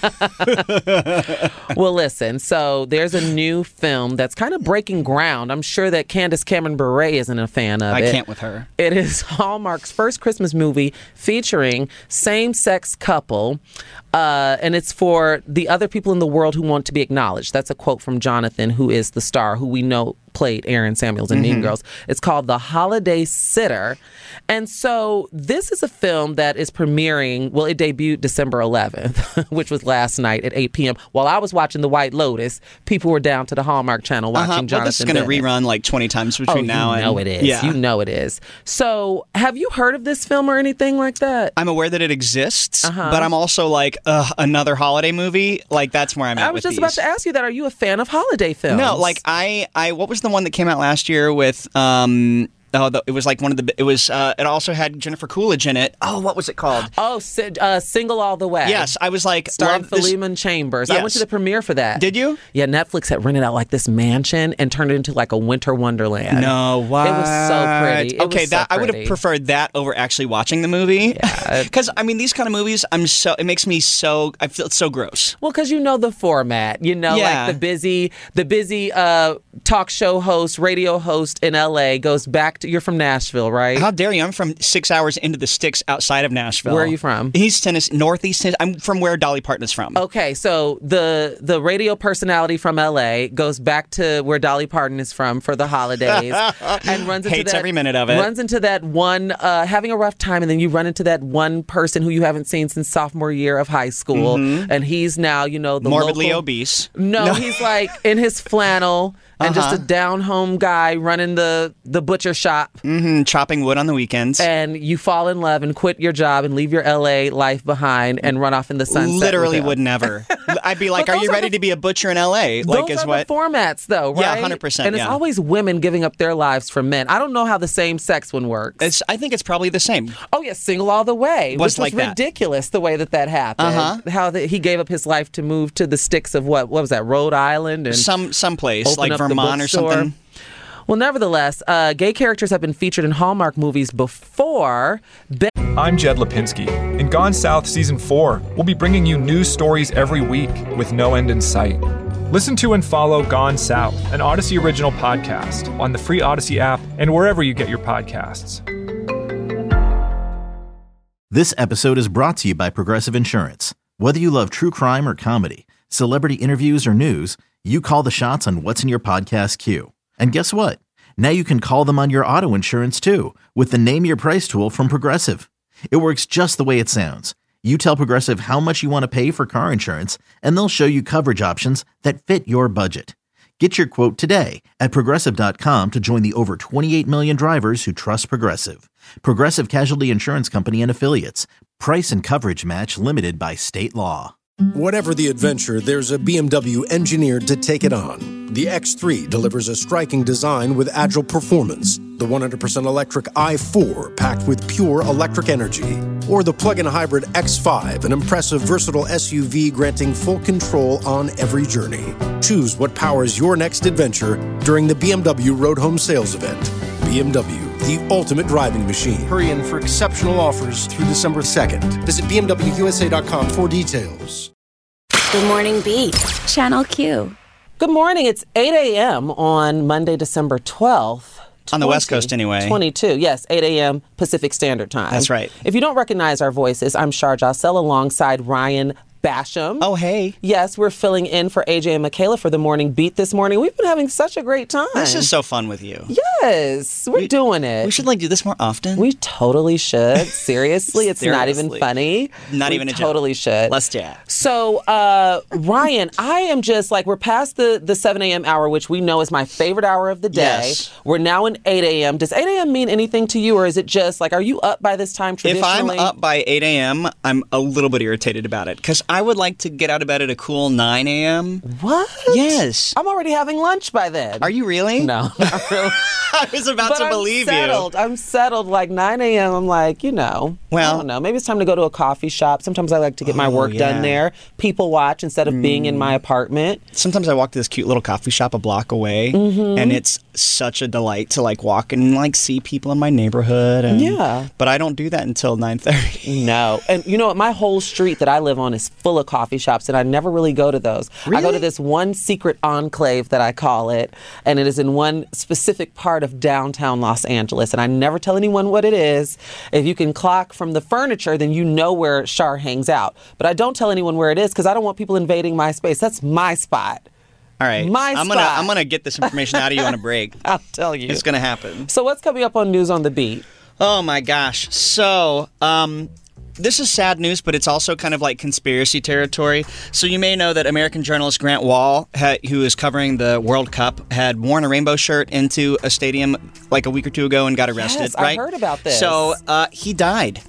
S4: Well, listen, so there's a new film that's kind of breaking ground. I'm sure that Candace Cameron Bure isn't a fan of
S5: I
S4: it.
S5: can't with her.
S4: It is Hallmark's first Christmas movie featuring same-sex couple, uh, and it's for the other people in the world who want to be acknowledged. That's a quote from Jonathan, who is the star, who we know played Aaron Samuels in Mean
S5: Mhm.
S4: Girls. It's called The Holiday Sitter. And so this is a film that is premiering, well, it debuted December eleventh, which was last night at eight p.m. While I was watching The White Lotus, people were down to the Hallmark Channel watching
S5: Uh-huh.
S4: Jonathan
S5: Well, this is going to
S4: Bennett.
S5: rerun like twenty times between
S4: oh,
S5: now
S4: you
S5: and...
S4: know it is.
S5: Yeah.
S4: You know it is. So have you heard of this film or anything like that?
S5: I'm aware that it exists,
S4: Uh-huh.
S5: but I'm also like, ugh, another holiday movie? Like, that's where I'm at
S4: I was
S5: with
S4: just
S5: these.
S4: about to ask you that. Are you a fan of holiday films?
S5: No, like I, I, what was the one that came out last year with, um, oh, the, it was like one of the, it was, uh, it also had Jennifer Coolidge in it. Oh, what was it called?
S4: Oh, si- uh, Single All the Way.
S5: Yes, I was like,
S4: Starring
S5: love this-
S4: Philemon Chambers. I went
S5: Yes.
S4: to the premiere for that.
S5: Did you?
S4: Yeah, Netflix had rented out like this mansion and turned it into like a winter wonderland.
S5: No, what?
S4: It was so pretty. It
S5: okay,
S4: was so
S5: that I would have
S4: pretty.
S5: preferred that over actually watching the movie.
S4: Yeah.
S5: Because I mean, these kind of movies, I'm so it makes me so I feel so gross.
S4: Well, because you know the format, you know,
S5: Yeah.
S4: like the busy, the busy uh, talk show host, radio host in L A goes back to. You're from Nashville, right?
S5: How dare you? I'm from six hours into the sticks outside of Nashville.
S4: Where are you from?
S5: East Tennessee, Northeast Tennessee. I'm from where Dolly Parton is from.
S4: Okay, so the the radio personality from L A goes back to where Dolly Parton is from for the holidays, and runs into
S5: Hates
S4: that,
S5: every minute of it.
S4: Runs into that one uh, having a rough time, and then you run into that one person who you haven't seen since sophomore year of high school,
S5: Mhm.
S4: and he's now you know the
S5: Morbidly
S4: local,
S5: obese.
S4: No,
S5: No.
S4: he's like in his flannel and just
S5: Uh-huh.
S4: a down home guy running the the butcher shop.
S5: Mm-hmm. Chopping wood on the weekends.
S4: And you fall in love and quit your job and leave your L A life behind and run off in the sunset.
S5: Literally
S4: with him.
S5: would never. I'd be like,
S4: But
S5: "Are you
S4: those are
S5: ready
S4: the-
S5: to be a butcher in L A?" Like,
S4: Those
S5: is
S4: are
S5: what?
S4: the formats, though, right?
S5: Yeah, one hundred percent,
S4: And it's
S5: yeah.
S4: always women giving up their lives for men. I don't know how the same sex one works.
S5: It's. I think it's probably the same.
S4: Oh yeah, Single All the Way,
S5: Was
S4: which
S5: like
S4: was
S5: that.
S4: ridiculous the way that that happened.
S5: Uh-huh.
S4: How that he gave up his life to move to the sticks of what? What was that? Rhode Island and
S5: Some some place
S4: open
S5: like
S4: up the
S5: Vermont or
S4: bookstore.
S5: something.
S4: Well, nevertheless, uh, gay characters have been featured in Hallmark movies before. Be-
S2: I'm Jed Lipinski. In Gone South Season four, we'll be bringing you news stories every week with no end in sight. Listen to and follow Gone South, an Odyssey original podcast, on the free Odyssey app and wherever you get your podcasts.
S1: This episode is brought to you by Progressive Insurance. Whether you love true crime or comedy, celebrity interviews or news, you call the shots on what's in your podcast queue. And guess what? Now you can call them on your auto insurance too with the Name Your Price tool from Progressive. It works just the way it sounds. You tell Progressive how much you want to pay for car insurance, and they'll show you coverage options that fit your budget. Get your quote today at Progressive dot com to join the over twenty-eight million drivers who trust Progressive. Progressive Casualty Insurance Company and Affiliates. Price and coverage match limited by state law.
S3: Whatever the adventure, there's a B M W engineered to take it on. The X three delivers a striking design with agile performance. The one hundred percent electric i four packed with pure electric energy. Or the plug-in hybrid X five, an impressive versatile S U V granting full control on every journey. Choose what powers your next adventure during the B M W Road Home Sales Event. B M W, the ultimate driving machine. Hurry in for exceptional offers through December second. Visit B M W U S A dot com for details.
S7: Good Morning Beat, Channel Q.
S4: Good morning. It's eight a.m. on Monday, December twelfth.
S5: On the West Coast, anyway.
S4: twenty-two, yes, eight a.m. Pacific Standard Time.
S5: That's right.
S4: If you don't recognize our voices, I'm Shar Jossell alongside Ryan Basham.
S5: Oh, hey.
S4: Yes, we're filling in for A J and Michaela for the Morning Beat this morning. We've been having such a great time.
S5: This is so fun with you.
S4: Yes, we're we, doing it.
S5: We should like do this more often.
S4: We totally should. Seriously, it's
S5: Seriously.
S4: not even funny.
S5: Not
S4: we
S5: even a
S4: totally
S5: joke.
S4: should.
S5: Let's chat.
S4: So, uh, Ryan, I am just like, we're past the, the seven a.m. hour, which we know is my favorite hour of the day.
S5: Yes.
S4: We're now in eight a.m. Does eight a.m. mean anything to you, or is it just like, are you up by this time traditionally?
S5: If I'm up by eight a.m., I'm a little bit irritated about it because I would like to get out of bed at a cool nine a.m.
S4: What?
S5: Yes.
S4: I'm already having lunch by then.
S5: Are you really?
S4: No, not really.
S5: I was about
S4: but
S5: to
S4: I'm
S5: believe
S4: settled.
S5: you.
S4: I'm settled. Like nine a.m., I'm like, you know,
S5: well,
S4: I don't know. Maybe it's time to go to a coffee shop. Sometimes I like to get my
S5: oh,
S4: work
S5: yeah.
S4: done there. People watch instead of mm. being in my apartment.
S5: Sometimes I walk to this cute little coffee shop a block away,
S4: mm-hmm.
S5: and it's such a delight to like walk and like see people in my neighborhood. And,
S4: yeah.
S5: But I don't do that until nine thirty.
S4: No. And you know what? My whole street that I live on is full of coffee shops, and I never really go to those.
S5: Really?
S4: I go to this one secret enclave that I call it, and it is in one specific part of downtown Los Angeles, and I never tell anyone what it is. If you can clock from the furniture, then you know where Shar hangs out. But I don't tell anyone where it is because I don't want people invading my space. That's my spot.
S5: All right.
S4: My
S5: I'm
S4: spot.
S5: gonna I'm gonna get this information out of you on a break.
S4: I'll tell you.
S5: It's gonna happen.
S4: So what's coming up on News on the Beat?
S5: Oh my gosh. So, um this is sad news, but it's also kind of like conspiracy territory. So you may know that American journalist Grant Wahl, ha- who is covering the World Cup, had worn a rainbow shirt into a stadium like a week or two ago and got arrested,
S4: yes,
S5: right?
S4: I heard about this.
S5: So uh, he died.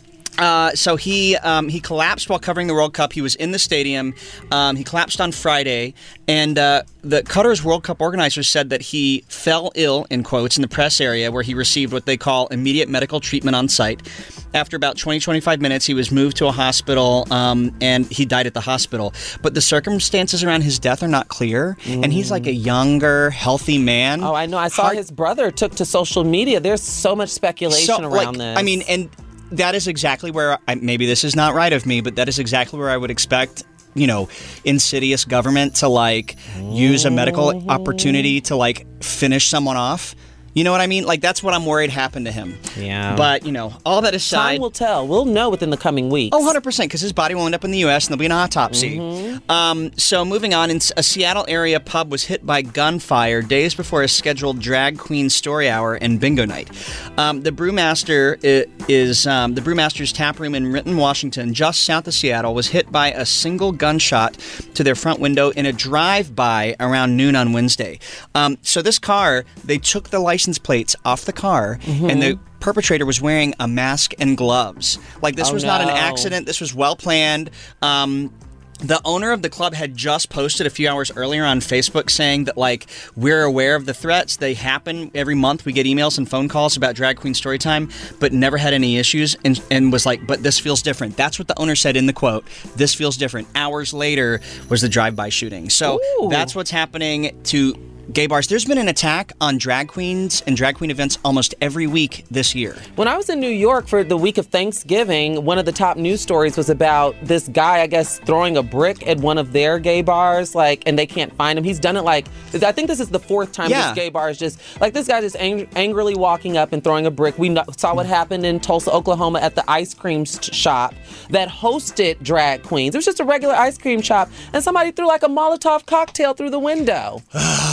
S5: Uh, so he um, he collapsed while covering the World Cup. He was in the stadium. Um, he collapsed on Friday, and uh, the Qatar's World Cup organizers said that he fell ill, in quotes, in the press area where he received what they call immediate medical treatment on site. After about twenty, twenty-five minutes, he was moved to a hospital, um, and he died at the hospital. But the circumstances around his death are not clear, mm. and he's like a younger, healthy man.
S4: Oh, I know. I saw Heart- his brother took to social media. There's so much speculation
S5: so,
S4: around
S5: like,
S4: this.
S5: I mean, and that is exactly where, I, maybe this is not right of me, but that is exactly where I would expect, you know, insidious government to, like, use a medical mm-hmm. opportunity to, like, finish someone off. You know what I mean? Like, that's what I'm worried happened to him.
S4: Yeah.
S5: But, you know, all that aside...
S4: Time will tell. We'll know within the coming weeks.
S5: Oh, one hundred percent, because his body will end up in the U S and there'll be an autopsy.
S4: Mm-hmm.
S5: Um, so, moving on, in a Seattle area pub was hit by gunfire days before a scheduled drag queen story hour and bingo night. Um, the Brewmaster is... Um, the Brewmaster's tap room in Renton, Washington, just south of Seattle, was hit by a single gunshot to their front window in a drive-by around noon on Wednesday. Um, so, this car, they took the license plates off the car, mm-hmm. and the perpetrator was wearing a mask and gloves. Like, this
S4: oh,
S5: was
S4: no.
S5: not an accident. This was well planned. Um, the owner of the club had just posted a few hours earlier on Facebook saying that, like, we're aware of the threats. They happen every month. We get emails and phone calls about Drag Queen Storytime, but never had any issues, and, and was like, but this feels different. That's what the owner said in the quote. This feels different. Hours later was the drive-by shooting. So
S4: Ooh.
S5: That's what's happening to gay bars. There's been an attack on drag queens and drag queen events almost every week this year.
S4: When I was in New York for the week of Thanksgiving, one of the top news stories was about this guy, I guess, throwing a brick at one of their gay bars, like, and they can't find him. He's done it like, I think this is the fourth time
S5: yeah.
S4: this gay bar is just, like, this guy just ang- angrily walking up and throwing a brick. We no- saw what happened in Tulsa, Oklahoma at the ice cream st- shop that hosted drag queens. It was just a regular ice cream shop, and somebody threw like a Molotov cocktail through the window.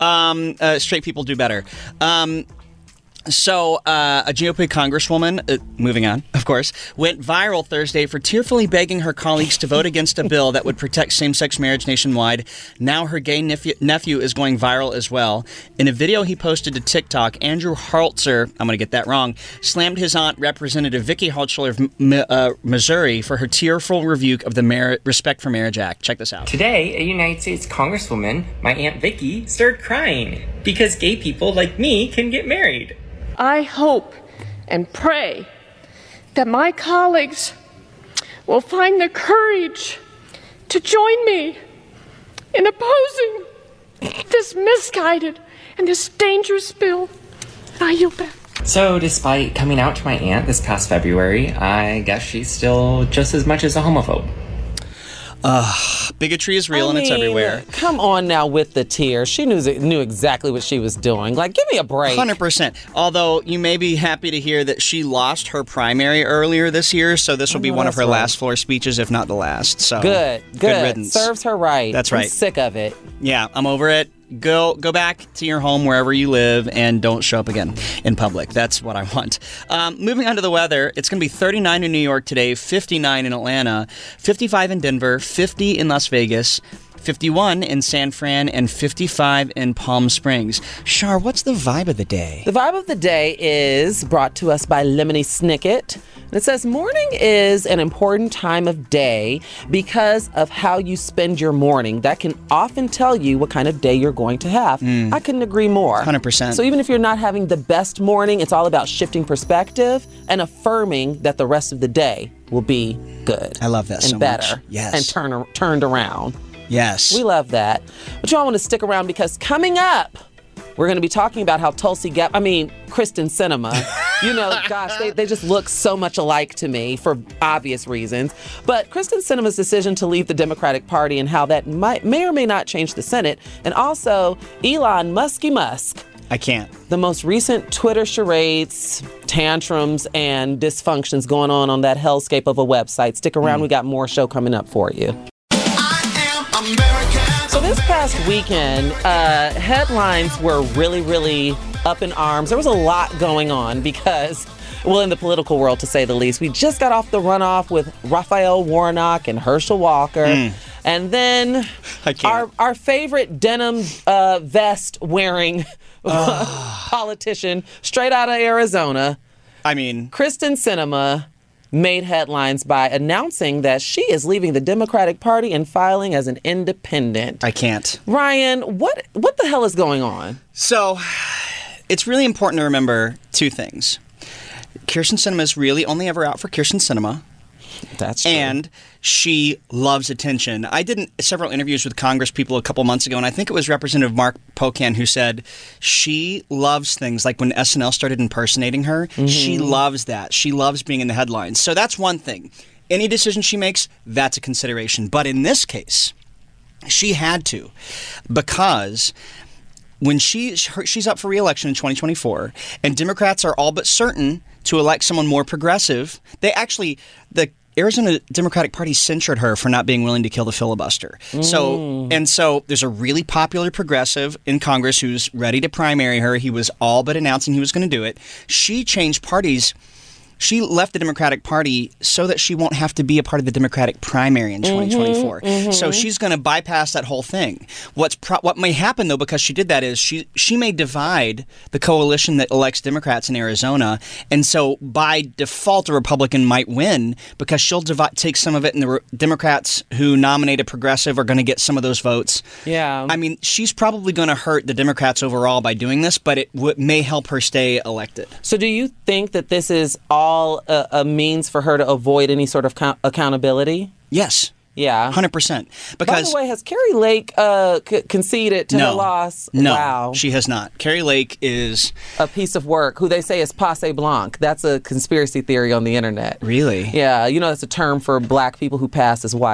S5: Um, uh, straight people do better. Um, So, uh, a G O P congresswoman, uh, moving on, of course, went viral Thursday for tearfully begging her colleagues to vote against a bill that would protect same-sex marriage nationwide. Now her gay nephew, nephew is going viral as well. In a video he posted to TikTok, Andrew Hartzler, I'm going to get that wrong, slammed his aunt, Representative Vicky Hartzler of M- uh, Missouri, for her tearful rebuke of the Mar- Respect for Marriage Act. Check this out.
S18: Today, a United States congresswoman, my Aunt Vicky, started crying because gay people like me can get married.
S19: I hope and pray that my colleagues will find the courage to join me in opposing this misguided and this dangerous bill. I yield back.
S18: So, despite coming out to my aunt this past February, I guess she's still just as much as a homophobe.
S5: Ugh, bigotry is real
S4: I
S5: and
S4: mean,
S5: it's everywhere.
S4: Come on now with the tears. She knew knew exactly what she was doing. Like, give me a break.
S5: one hundred percent. Although you may be happy to hear that she lost her primary earlier this year, so this will be
S4: Oh,
S5: one of her
S4: that's right.
S5: last floor speeches, if not the last. So
S4: Good, good.
S5: Good riddance.
S4: Serves her right.
S5: That's
S4: I'm
S5: right.
S4: sick of it.
S5: Yeah, I'm over it. Go go back to your home wherever you live and don't show up again in public. That's what I want. Um, moving on to the weather, it's going to be thirty-nine in New York today, fifty-nine in Atlanta, fifty-five in Denver, fifty in Las Vegas, fifty-one in San Fran, and fifty-five in Palm Springs. Shar, what's the vibe of the day?
S4: The vibe of the day is brought to us by Lemony Snicket. And it says, morning is an important time of day because of how you spend your morning. That can often tell you what kind of day you're going to have. Mm. I couldn't agree more.
S5: one hundred percent.
S4: So even if you're not having the best morning, it's all about shifting perspective and affirming that the rest of the day will be good.
S5: I love that
S4: and
S5: so
S4: better
S5: much. Yes.
S4: And turn, turned around.
S5: Yes.
S4: We love that. But y'all want to stick around because coming up, we're going to be talking about how Tulsi Gabbard, I mean, Kristen Sinema, you know, gosh, they, they just look so much alike to me for obvious reasons. But Kristen Sinema's decision to leave the Democratic Party and how that might, may or may not change the Senate. And also Elon Muskie Musk.
S5: I can't.
S4: The most recent Twitter charades, tantrums, and dysfunctions going on on that hellscape of a website. Stick around. Mm. We got more show coming up for you. So this past weekend, uh, headlines were really, really up in arms. There was a lot going on because, well, in the political world, to say the least. We just got off the runoff with Raphael Warnock and Herschel Walker. Mm. And then our, our favorite denim uh, vest wearing uh. politician straight out of Arizona.
S5: I mean,
S4: Kristen Sinema made headlines by announcing that she is leaving the Democratic Party and filing as an independent.
S5: I can't.
S4: Ryan, what what the hell is going on?
S5: So, it's really important to remember two things. Kyrsten Sinema is really only ever out for Kyrsten Sinema.
S4: That's true.
S5: And she loves attention. I did several interviews with Congress people a couple months ago, and I think it was Representative Mark Pocan who said she loves things like when S N L started impersonating her. Mm-hmm. She loves that. She loves being in the headlines. So that's one thing. Any decision she makes, that's a consideration. But in this case, she had to, because when she she's up for re-election in twenty twenty-four, and Democrats are all but certain to elect someone more progressive, they actually, the Arizona Democratic Party censured her for not being willing to kill the filibuster. Mm. So, and so there's a really popular progressive in Congress who's ready to primary her. He was all but announcing he was going to do it. She changed parties. She left the Democratic Party so that she won't have to be a part of the Democratic primary in twenty twenty-four. Mm-hmm, mm-hmm. So she's going to bypass that whole thing. What's pro- what may happen, though, because she did that is she, she may divide the coalition that elects Democrats in Arizona. And so by default, a Republican might win because she'll divide, take some of it, and the re- Democrats who nominate a progressive are going to get some of those votes.
S4: Yeah.
S5: I mean, she's probably going to hurt the Democrats overall by doing this, but it w- may help her stay elected.
S4: So do you think that this is all A, a means for her to avoid any sort of co- accountability?
S5: Yes.
S4: Yeah.
S5: one hundred percent. Because,
S4: by the way, has Carrie Lake uh, c- conceded to
S5: no,
S4: her loss?
S5: No,
S4: wow.
S5: She has not. Carrie Lake is
S4: a piece of work, who they say is passe blanc. That's a conspiracy theory on the internet.
S5: Really?
S4: Yeah. You know, that's a term for black people who pass as white.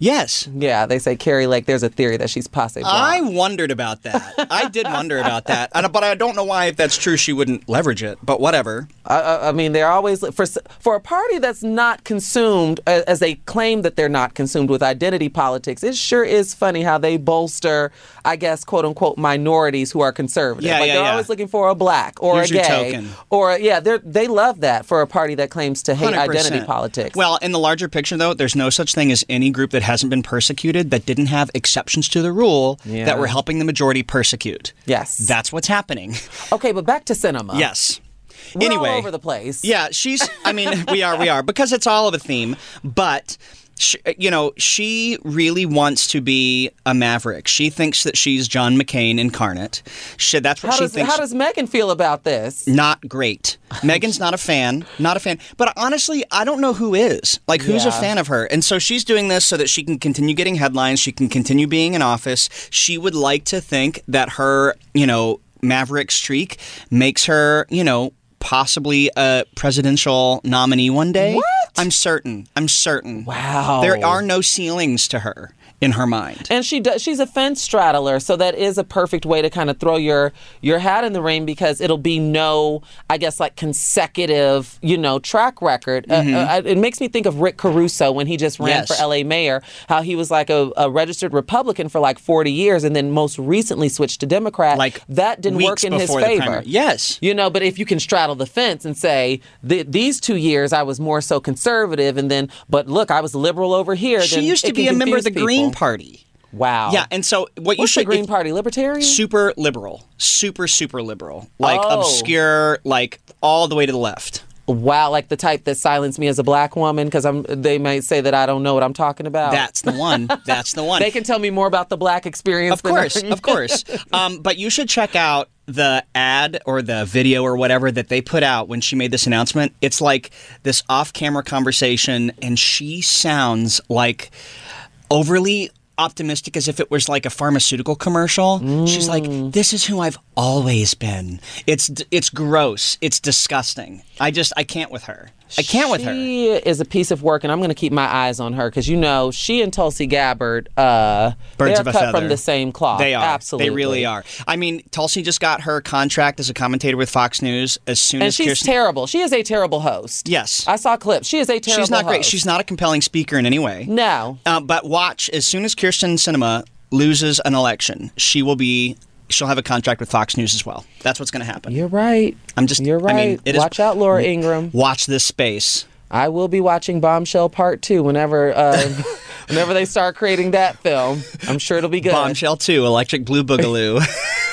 S5: Yes.
S4: Yeah, they say Carrie Lake, there's a theory that she's possibly blonde.
S5: I wondered about that. I did wonder about that. And- But I don't know why, if that's true, she wouldn't leverage it. But whatever.
S4: I, I mean, they're always, for for a party that's not consumed, uh, as they claim that they're not consumed with identity politics, it sure is funny how they bolster, I guess, quote unquote, minorities who are conservative.
S5: Yeah,
S4: like
S5: yeah,
S4: they're
S5: yeah.
S4: always looking for a black or
S5: Here's
S4: a
S5: your
S4: gay.
S5: token.
S4: Or, yeah, they they love that for a party that claims to hate
S5: one hundred percent
S4: identity politics.
S5: Well, in the larger picture, though, there's no such thing as any group that hasn't been persecuted that didn't have exceptions to the rule
S4: Yeah.
S5: that were helping the majority persecute.
S4: Yes.
S5: That's what's happening.
S4: Okay, but back to cinema.
S5: Yes.
S4: We're
S5: anyway,
S4: all over the place.
S5: Yeah, she's, I mean, we are, we are, because it's all of a theme, but... She, you know, she really wants to be a maverick. She thinks that she's John McCain incarnate. She, that's what
S4: How
S5: she
S4: does,
S5: thinks.
S4: how does Megan feel about this?
S5: Not great. Megan's not a fan. Not a fan. But honestly, I don't know who is. Like, who's a
S4: Yeah.
S5: fan of her? And so she's doing this so that she can continue getting headlines. She can continue being in office. She would like to think that her, you know, maverick streak makes her, you know, possibly a presidential nominee one day.
S4: What?
S5: I'm certain. I'm certain.
S4: Wow.
S5: There are no ceilings to her in her mind.
S4: And she does, she's a fence straddler, so that is a perfect way to kind of throw your your hat in the ring, because it'll be no, I guess, like consecutive, you know, track record.
S5: Mhm.
S4: Uh, uh, it makes me think of Rick Caruso when he just ran
S5: Yes.
S4: for L A mayor, how he was like a, a registered Republican for like forty years and then most recently switched to Democrat.
S5: Like
S4: that didn't work
S5: weeks
S4: in his
S5: before the
S4: favor.
S5: primary. Yes.
S4: You know, but if you can straddle the fence and say, "Th- these two years I was more so conservative, and then, but look, I was liberal over here.
S5: She
S4: then
S5: used to
S4: it
S5: be
S4: can
S5: a member of the
S4: confuse
S5: Green
S4: people.
S5: Party.
S4: Wow.
S5: Yeah, and so what you
S4: What's
S5: should
S4: the Green
S5: if-
S4: Party? Libertarian?
S5: super liberal, super super liberal, like
S4: Oh.
S5: obscure, like all the way to the left.
S4: Wow, like the type that silenced me as a black woman because I'm. They might say that I don't know what I'm talking about.
S5: That's the one. That's the one.
S4: They can tell me more about the black experience.
S5: Of course,
S4: than I-
S5: of course. Um, but you should check out the ad or the video or whatever that they put out when she made this announcement. It's like this off-camera conversation, and she sounds like overly optimistic, as if it was like a pharmaceutical commercial. Mm. She's like, "This is who I've always been." It's it's gross. It's disgusting. I just I can't with her. I can't with her.
S4: She is a piece of work, and I'm going to keep my eyes on her because, you know, she and Tulsi Gabbard, uh,
S5: Birds
S4: they're
S5: of a
S4: cut
S5: feather.
S4: from the same cloth.
S5: They are.
S4: Absolutely.
S5: They really are. I mean, Tulsi just got her contract as a commentator with Fox News as soon
S4: And
S5: as
S4: she's
S5: Kirsten...
S4: terrible. She is a terrible host.
S5: Yes.
S4: I saw clips. She is a terrible
S5: She's not great.
S4: host.
S5: She's not a compelling speaker in any way.
S4: No.
S5: Uh, but watch, as soon as Kirsten Sinema loses an election, she will be... She'll have a contract with Fox News as well. That's what's going to happen.
S4: You're right.
S5: I'm just...
S4: You're right.
S5: I mean, it is-
S4: Watch out, Laura Ingraham.
S5: Watch this space.
S4: I will be watching Bombshell Part Two whenever uh, whenever they start creating that film. I'm sure it'll be good.
S5: Bombshell two, Electric Blue Boogaloo.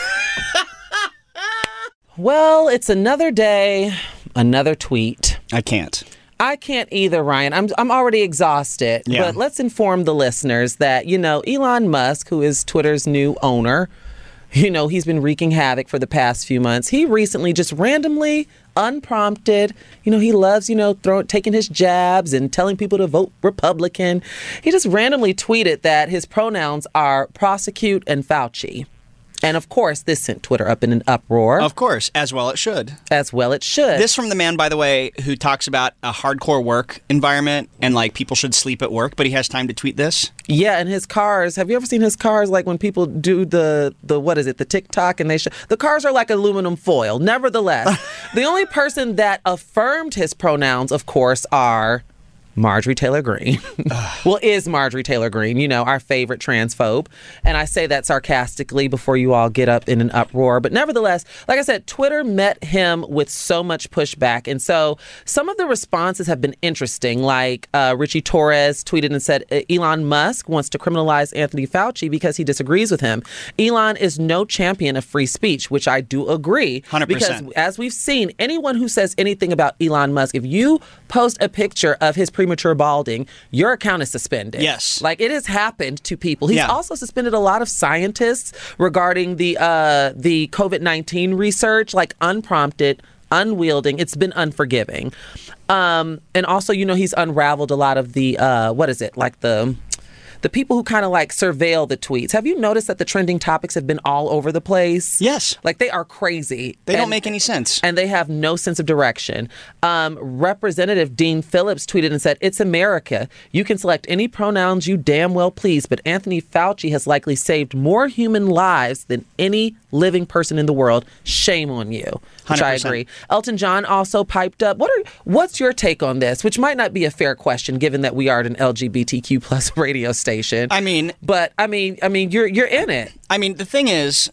S4: Well, it's another day, another tweet.
S5: I can't.
S4: I can't either, Ryan. I'm I'm already exhausted.
S5: Yeah.
S4: But let's inform the listeners that, you know, Elon Musk, who is Twitter's new owner, you know, he's been wreaking havoc for the past few months. He recently just randomly, unprompted, you know, he loves, you know, throw, taking his jabs and telling people to vote Republican. He just randomly tweeted that his pronouns are prosecute and Fauci. And of course, this sent Twitter up in an uproar.
S5: Of course, as well it should.
S4: As well it should.
S5: This from the man, by the way, who talks about a hardcore work environment and like people should sleep at work, but he has time to tweet this.
S4: Yeah, and his cars. Have you ever seen his cars? Like when people do the the what is it, the TikTok, and they show the cars are like aluminum foil. Nevertheless, the only person that affirmed his pronouns, of course, are Marjorie Taylor Greene. Well, is Marjorie Taylor Greene, you know, our favorite transphobe. And I say that sarcastically before you all get up in an uproar. But nevertheless, like I said, Twitter met him with so much pushback. And so some of the responses have been interesting. Like uh, Richie Torres tweeted and said, Elon Musk wants to criminalize Anthony Fauci because he disagrees with him. Elon is no champion of free speech, which I do agree.
S5: one hundred percent.
S4: Because as we've seen, anyone who says anything about Elon Musk, if you post a picture of his premature balding, your account is suspended.
S5: Yes.
S4: Like it has happened to people. He's
S5: Yeah.
S4: also suspended a lot of scientists regarding the uh, the COVID nineteen research, like unprompted, unwielding. It's been unforgiving. Um, and also, you know, he's unraveled a lot of the, uh, what is it, like the... the people who kind of like surveil the tweets, have you noticed that the trending topics have been all over the place?
S5: Yes.
S4: Like they are crazy.
S5: They
S4: and,
S5: don't make any sense.
S4: And they have no sense of direction. Um, Representative Dean Phillips tweeted and said, "It's America. You can select any pronouns you damn well please, but Anthony Fauci has likely saved more human lives than any living person in the world. Shame on you." Which
S5: one hundred percent.
S4: I agree. Elton John also piped up. What are what's your take on this? Which might not be a fair question, given that we are at an L G B T Q plus radio station.
S5: I mean,
S4: but I mean, I mean, you're you're in it.
S5: I mean, the thing is,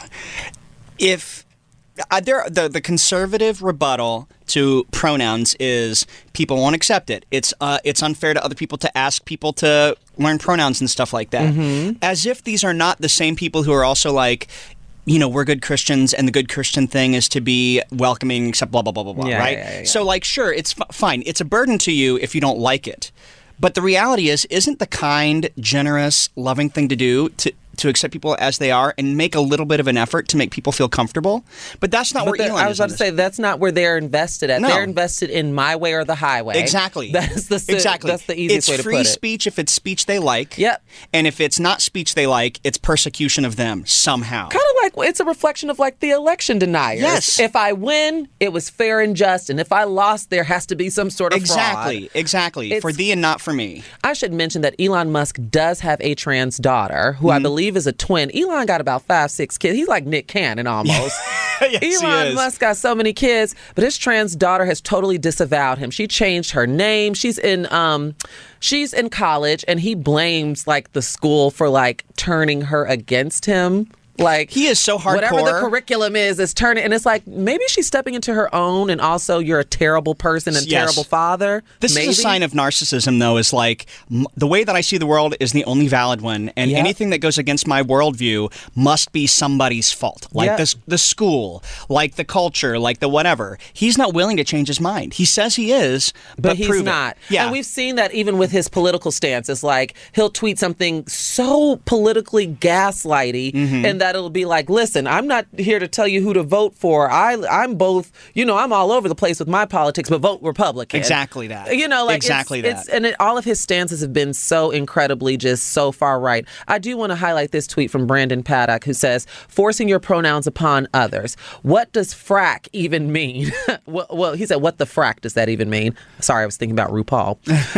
S5: if uh, there, the the conservative rebuttal to pronouns is people won't accept it. It's uh, it's unfair to other people to ask people to learn pronouns and stuff like that.
S4: Mm-hmm.
S5: As if these are not the same people who are also like, you know, we're good Christians, and the good Christian thing is to be welcoming, except blah, blah, blah, blah, blah,
S4: Yeah,
S5: right?
S4: yeah, yeah, yeah.
S5: So, like, sure, it's f- fine. It's a burden to you if you don't like it. But the reality is, isn't the kind, generous, loving thing to do to to accept people as they are and make a little bit of an effort to make people feel comfortable? But that's not
S4: But
S5: where
S4: the-
S5: Elon
S4: I was
S5: is
S4: about
S5: on
S4: to
S5: this.
S4: say that's not where they're invested at.
S5: No.
S4: They're invested in my way or the highway.
S5: Exactly.
S4: That's the
S5: exactly.
S4: That's the easiest
S5: it's
S4: way to
S5: free
S4: put it.
S5: speech if it's speech they like.
S4: Yep.
S5: And if it's not speech they like, it's persecution of them somehow.
S4: Kind of like it's a reflection of like the election deniers.
S5: Yes.
S4: If I win, it was fair and just, and if I lost, there has to be some sort of
S5: Exactly.
S4: fraud.
S5: Exactly.
S4: It's-
S5: For thee and not for me.
S4: I should mention that Elon Musk does have a trans daughter who I
S5: Mm-hmm.
S4: believe is a twin. Elon got about five, six kids. He's like Nick Cannon almost.
S5: Yes, he
S4: Elon
S5: is.
S4: Musk got so many kids, but his trans daughter has totally disavowed him. She changed her name. She's in um she's in college, and he blames like the school for like turning her against him. Like
S5: he is so hardcore.
S4: Whatever the curriculum is, is turning, and it's like maybe she's stepping into her own, and also you're a terrible person and
S5: Yes.
S4: terrible father.
S5: This
S4: maybe.
S5: is a sign of narcissism, though, is like m- the way that I see the world is the only valid one, and
S4: Yep.
S5: anything that goes against my worldview must be somebody's fault. Like
S4: Yep.
S5: the, s- the school, like the culture, like the whatever. He's not willing to change his mind. He says he is, but,
S4: but he's
S5: prove it.
S4: not.
S5: Yeah.
S4: And we've seen that even with his political stances. Like he'll tweet something so politically gaslighty,
S5: Mm-hmm.
S4: and that it'll be like, "Listen, I'm not here to tell you who to vote for. I, I'm both. You know, I'm all over the place with my politics, but vote Republican."
S5: Exactly that.
S4: You know, like
S5: exactly
S4: it's,
S5: that.
S4: It's, and it, all of his stances have been so incredibly just so far right. I do want to highlight this tweet from Brandon Paddock, who says, "Forcing your pronouns upon others. What does frack even mean?" well, well, he said, "What the frack does that even mean?" Sorry, I was thinking about RuPaul.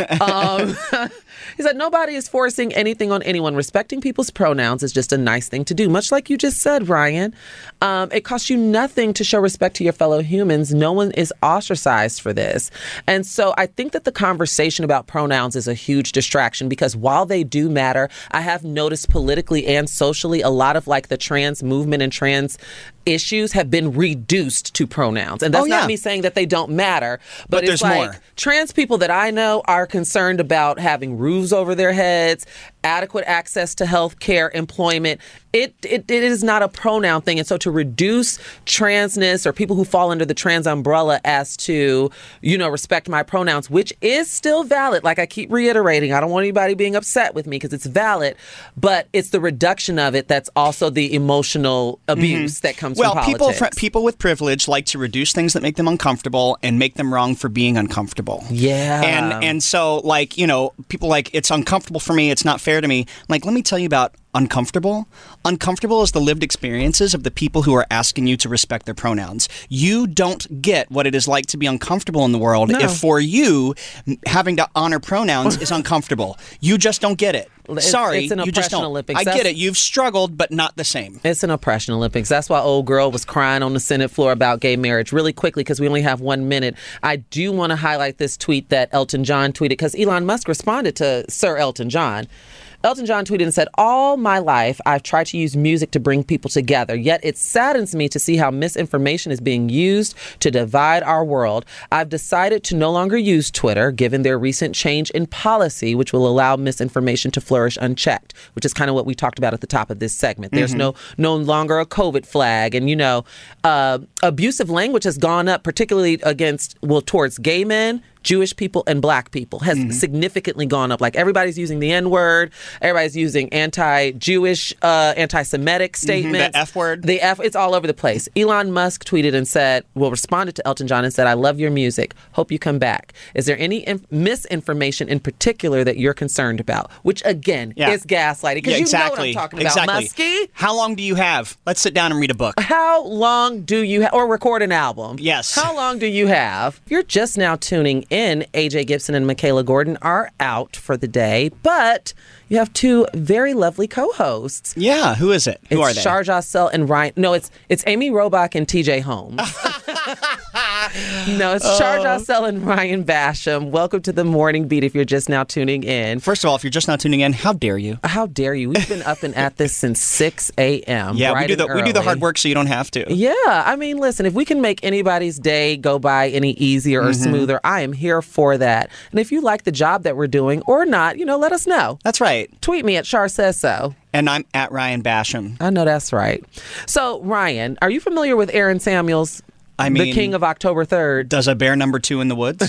S4: um, he said, "Nobody is forcing anything on anyone. Respecting people's pronouns is just a nice thing to do, much like you just said, Ryan. Um, it costs you nothing to show respect to your fellow humans. No one is ostracized for this." And so I think that the conversation about pronouns is a huge distraction, because while they do matter, I have noticed politically and socially a lot of like the trans movement and trans issues have been reduced to pronouns. And that's
S5: Oh, yeah.
S4: not me saying that they don't matter, but,
S5: But
S4: it's
S5: there's
S4: like
S5: more.
S4: trans people that I know are concerned about having roofs over their heads, adequate access to health care, employment. It, it it is not a pronoun thing. And so to reduce transness or people who fall under the trans umbrella as to, you know, respect my pronouns, which is still valid. Like I keep reiterating, I don't want anybody being upset with me because it's valid, but it's the reduction of it that's also the emotional abuse that comes
S5: well,
S4: from
S5: people
S4: politics.
S5: fr- people with privilege like to reduce things that make them uncomfortable and make them wrong for being uncomfortable.
S4: Yeah.
S5: And and so like, you know, people like, it's uncomfortable for me, it's not fair to me. Like, let me tell you about uncomfortable. Uncomfortable is the lived experiences of the people who are asking you to respect their pronouns. You don't get what it is like to be uncomfortable in the world
S4: No.
S5: if for you m- having to honor pronouns is uncomfortable. You just don't get it.
S4: It's-
S5: Sorry,
S4: it's an
S5: you just
S4: oppression
S5: don't.
S4: Olympics.
S5: I get
S4: That's-
S5: it. You've struggled, but not the same.
S4: It's an oppression Olympics. That's why old girl was crying on the Senate floor about gay marriage. Really quickly, because we only have one minute, I do want to highlight this tweet that Elton John tweeted, because Elon Musk responded to Sir Elton John. Elton John tweeted and said, "All my life, I've tried to use music to bring people together, yet it saddens me to see how misinformation is being used to divide our world. I've decided to no longer use Twitter, given their recent change in policy, which will allow misinformation to flourish unchecked," which is kind of what we talked about at the top of this segment. There's
S5: Mm-hmm.
S4: no no longer a COVID flag. And, you know, uh, abusive language has gone up, particularly against, well, towards gay men, Jewish people and black people has mm-hmm. significantly gone up. Like everybody's using the N-word, everybody's using anti-Jewish, uh, anti-Semitic statements.
S5: Mm-hmm, the F word.
S4: The F, it's all over the place. Elon Musk tweeted and said, well, responded to Elton John and said, I love your music. Hope you come back. Is there any inf- misinformation in particular that you're concerned about? Which, again, yeah. is gaslighting. Because
S5: yeah,
S4: you
S5: exactly.
S4: know what I'm talking
S5: exactly.
S4: about, Muskie.
S5: How long do you have? Let's sit down and read a book.
S4: How long do you have, or record an album?
S5: Yes.
S4: How long do you have? If you're just now tuning in, A J Gibson and Michaela Gordon are out for the day, but you have two very lovely co-hosts.
S5: Yeah, who is it? Who
S4: it's
S5: are they?
S4: Shar Jossell and Ryan. No, it's it's Amy Robach and T J Holmes. No, it's uh, Shar Jossell and Ryan Basham. Welcome to the Morning Beat if you're just now tuning in.
S5: First of all, if you're just now tuning in, how dare you?
S4: How dare you? We've been up and at this since six a.m.
S5: Yeah, we do the we do the hard work so you don't have to.
S4: Yeah, I mean, listen, if we can make anybody's day go by any easier or mm-hmm. smoother, I am here for that. And if you like the job that we're doing or not, you know, let us know.
S5: That's right.
S4: Tweet me at Shar Says So.
S5: And I'm at Ryan Basham.
S4: I know that's right. So, Ryan, are you familiar with Aaron Samuels?
S5: I mean,
S4: the king of October third.
S5: Does a bear number two in the woods?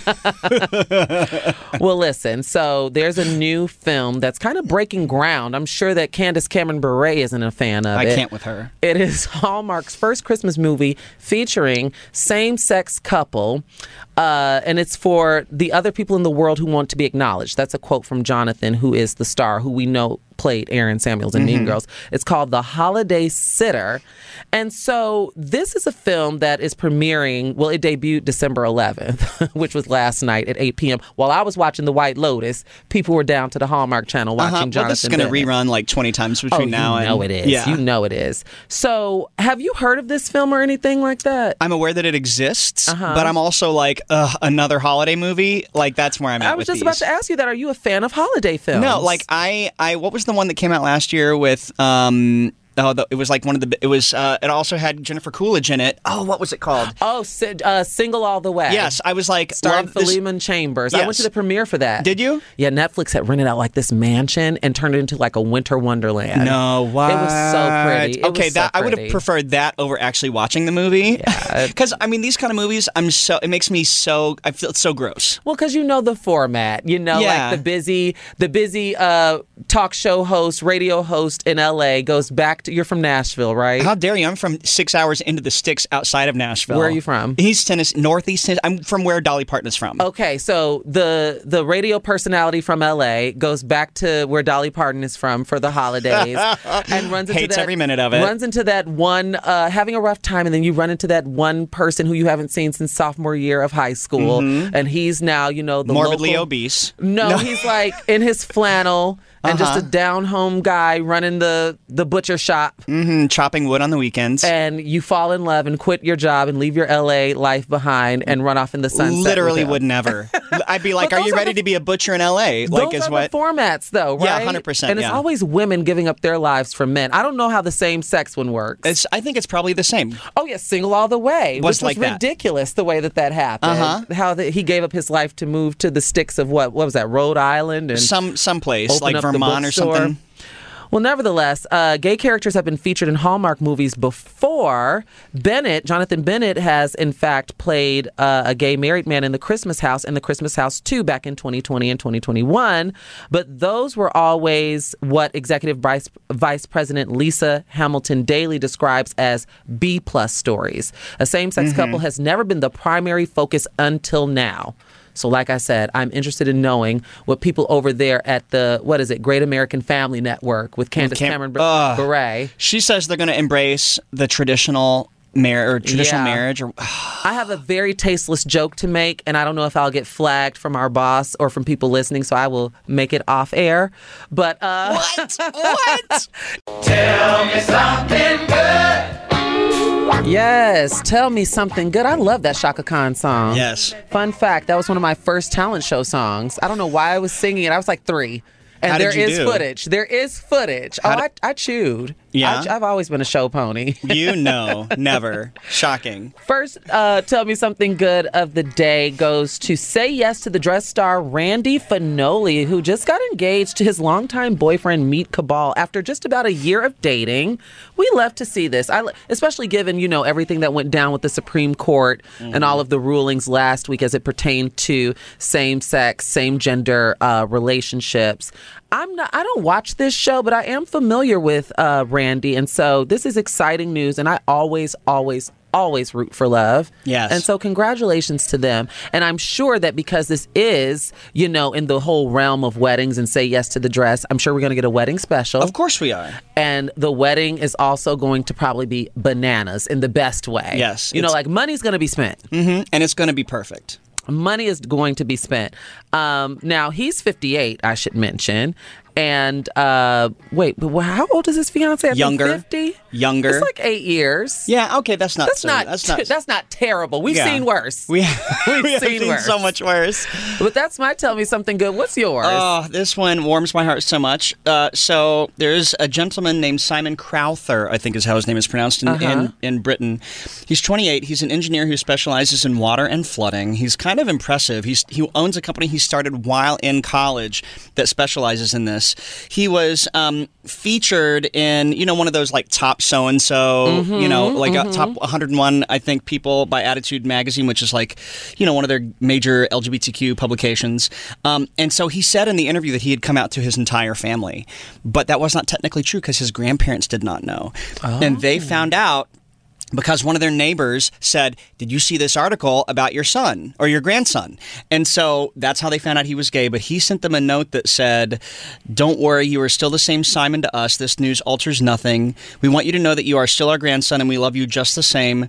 S4: Well, listen, so there's a new film that's kind of breaking ground. I'm sure that Candace Cameron Bure isn't a fan of
S5: I
S4: it.
S5: I can't with her.
S4: It is Hallmark's first Christmas movie featuring same-sex couple, uh, and it's for the other people in the world who want to be acknowledged. That's a quote from Jonathan, who is the star, who we know played Aaron Samuels in mm-hmm. Mean Girls. It's called The Holiday Sitter. And so this is a film that is premiering, well, it debuted December eleventh, which was last night at eight p.m. While I was watching The White Lotus, people were down to the Hallmark Channel watching uh-huh. Jonathan
S5: Well, this is going to rerun like twenty times between
S4: oh,
S5: now
S4: and... you know it is.
S5: Yeah.
S4: You know it is. So have you heard of this film or anything like that?
S5: I'm aware that it exists,
S4: uh-huh.
S5: but I'm also like, ugh, another holiday movie? Like, that's where I'm at
S4: I was
S5: with
S4: just
S5: these.
S4: about to ask you that. Are you a fan of holiday films?
S5: No, like, I, I, what was the one that came out last year with, um... Oh, the, it was like one of the. It was. Uh, it also had Jennifer Coolidge in it. Oh, what was it called?
S4: Oh, uh, Single All the Way.
S5: Yes, I was like,
S4: starring Philemon Chambers.
S5: Yes.
S4: I went to the premiere for that.
S5: Did you?
S4: Yeah, Netflix had rented out like this mansion and turned it into like a winter wonderland.
S5: No, what?
S4: It was so pretty. It
S5: okay,
S4: was so
S5: that
S4: pretty.
S5: I would have preferred that over actually watching the movie.
S4: Yeah,
S5: because I mean, these kind of movies, I'm so. It makes me so. I feel so gross.
S4: Well, because you know the format. You know,
S5: yeah.
S4: like the busy, the busy uh, talk show host, radio host in L A goes back to. You're from Nashville. Right?
S5: How dare you? I'm from six hours into the sticks outside of Nashville.
S4: Where are you from?
S5: East Tennessee, Northeast Tennessee. I'm from where Dolly Parton is from.
S4: Okay, so the the radio personality from L A goes back to where Dolly Parton is from for the holidays and runs into
S5: Hates
S4: that,
S5: every minute of it.
S4: Runs into that one uh, having a rough time, and then you run into that one person who you haven't seen since sophomore year of high school, mm-hmm. and he's now you know the
S5: morbidly
S4: local,
S5: obese.
S4: No, no, he's like in his flannel. And
S5: uh-huh.
S4: just a down-home guy running the, the butcher shop.
S5: Mm-hmm, chopping wood on the weekends.
S4: And you fall in love and quit your job and leave your L A life behind and run off in the sunset.
S5: Literally would never. I'd be like, are you ready the, to be a butcher in L A? Like,
S4: those
S5: is
S4: are
S5: what?
S4: the formats, though, right?
S5: Yeah, one hundred percent.
S4: And it's
S5: yeah.
S4: always women giving up their lives for men. I don't know how the same-sex one works.
S5: It's, I think it's probably the same.
S4: Oh, yeah, Single All the Way.
S5: Was
S4: which
S5: like
S4: was
S5: that.
S4: ridiculous the way that that happened.
S5: Uh-huh.
S4: How the, he gave up his life to move to the sticks of what? What was that, Rhode Island? And
S5: Some Someplace, like Vermont or something.
S4: Well, nevertheless, uh, gay characters have been featured in Hallmark movies before. Bennett, Jonathan Bennett, has in fact played uh, a gay married man in The Christmas House and The Christmas House two back in twenty twenty and twenty twenty-one. But those were always what Executive Vice, Vice President Lisa Hamilton Daly describes as B-plus stories. A same-sex
S5: mm-hmm.
S4: couple has never been the primary focus until now. So like I said, I'm interested in knowing what people over there at the, what is it, Great American Family Network with Candace
S5: Cam-
S4: Cameron Bure.
S5: uh, she says they're going to embrace the traditional mar- or traditional
S4: yeah.
S5: marriage. Or,
S4: I have a very tasteless joke to make, and I don't know if I'll get flagged from our boss or from people listening, so I will make it off air. But uh,
S5: What? What?
S8: Tell me something good.
S4: Yes, Tell Me Something Good. I love that Chaka Khan song.
S5: Yes.
S4: Fun fact, that was one of my first talent show songs. I don't know why I was singing it. I was like three. And
S5: How
S4: there
S5: did you
S4: is
S5: do?
S4: footage. There is footage.
S5: How
S4: oh,
S5: did-
S4: I, I chewed.
S5: Yeah?
S4: I, I've always been a show pony.
S5: You know, never. Shocking.
S4: First, uh, tell me something good of the day goes to Say Yes to the Dress star Randy Finoli, who just got engaged to his longtime boyfriend Meet Cabal after just about a year of dating. We love to see this, I, especially given, you know, everything that went down with the Supreme Court mm-hmm. and all of the rulings last week as it pertained to same-sex, same-gender uh, relationships. I'm not. I don't watch this show, but I am familiar with uh, Randy, and so this is exciting news. And I always, always, always root for love.
S5: Yes.
S4: And so congratulations to them. And I'm sure that because this is, you know, in the whole realm of weddings and Say Yes to the Dress, I'm sure we're going to get a wedding special.
S5: Of course we are.
S4: And the wedding is also going to probably be bananas in the best way.
S5: Yes.
S4: You know, like money's going to be spent.
S5: Mm-hmm. And it's going to be perfect.
S4: Money is going to be spent. Um, now, he's fifty-eight, I should mention. And uh, wait, but how old is his fiance? I
S5: Younger.
S4: think fifty?
S5: Younger.
S4: It's like eight years.
S5: Yeah, okay, that's not
S4: That's
S5: so,
S4: not
S5: that's not
S4: that's not terrible. We've
S5: Yeah.
S4: seen worse.
S5: We,
S4: We've
S5: we have
S4: seen
S5: seen
S4: worse.
S5: so much worse.
S4: But that's my Tell Me Something Good. What's yours?
S5: Oh, this one warms my heart so much. Uh, so there's a gentleman named Simon Crowther, I think is how his name is pronounced in,
S4: Uh-huh.
S5: in, in Britain. He's twenty-eight. He's an engineer who specializes in water and flooding. He's kind of impressive. He's He owns a company he started while in college that specializes in this. He was um, featured in, you know, one of those like top so-and-so,
S4: Mm-hmm,
S5: you know, like
S4: mm-hmm.
S5: uh, top one hundred one, I think, people by Attitude Magazine, which is like, you know, one of their major L G B T Q publications. Um, and so he said in the interview that he had come out to his entire family, but that was not technically true because his grandparents did not know.
S4: Oh.
S5: And they found out because one of their neighbors said, did you see this article about your son or your grandson? And so that's how they found out he was gay. But he sent them a note that said, don't worry, you are still the same Simon to us. This news alters nothing. We want you to know that you are still our grandson and we love you just the same.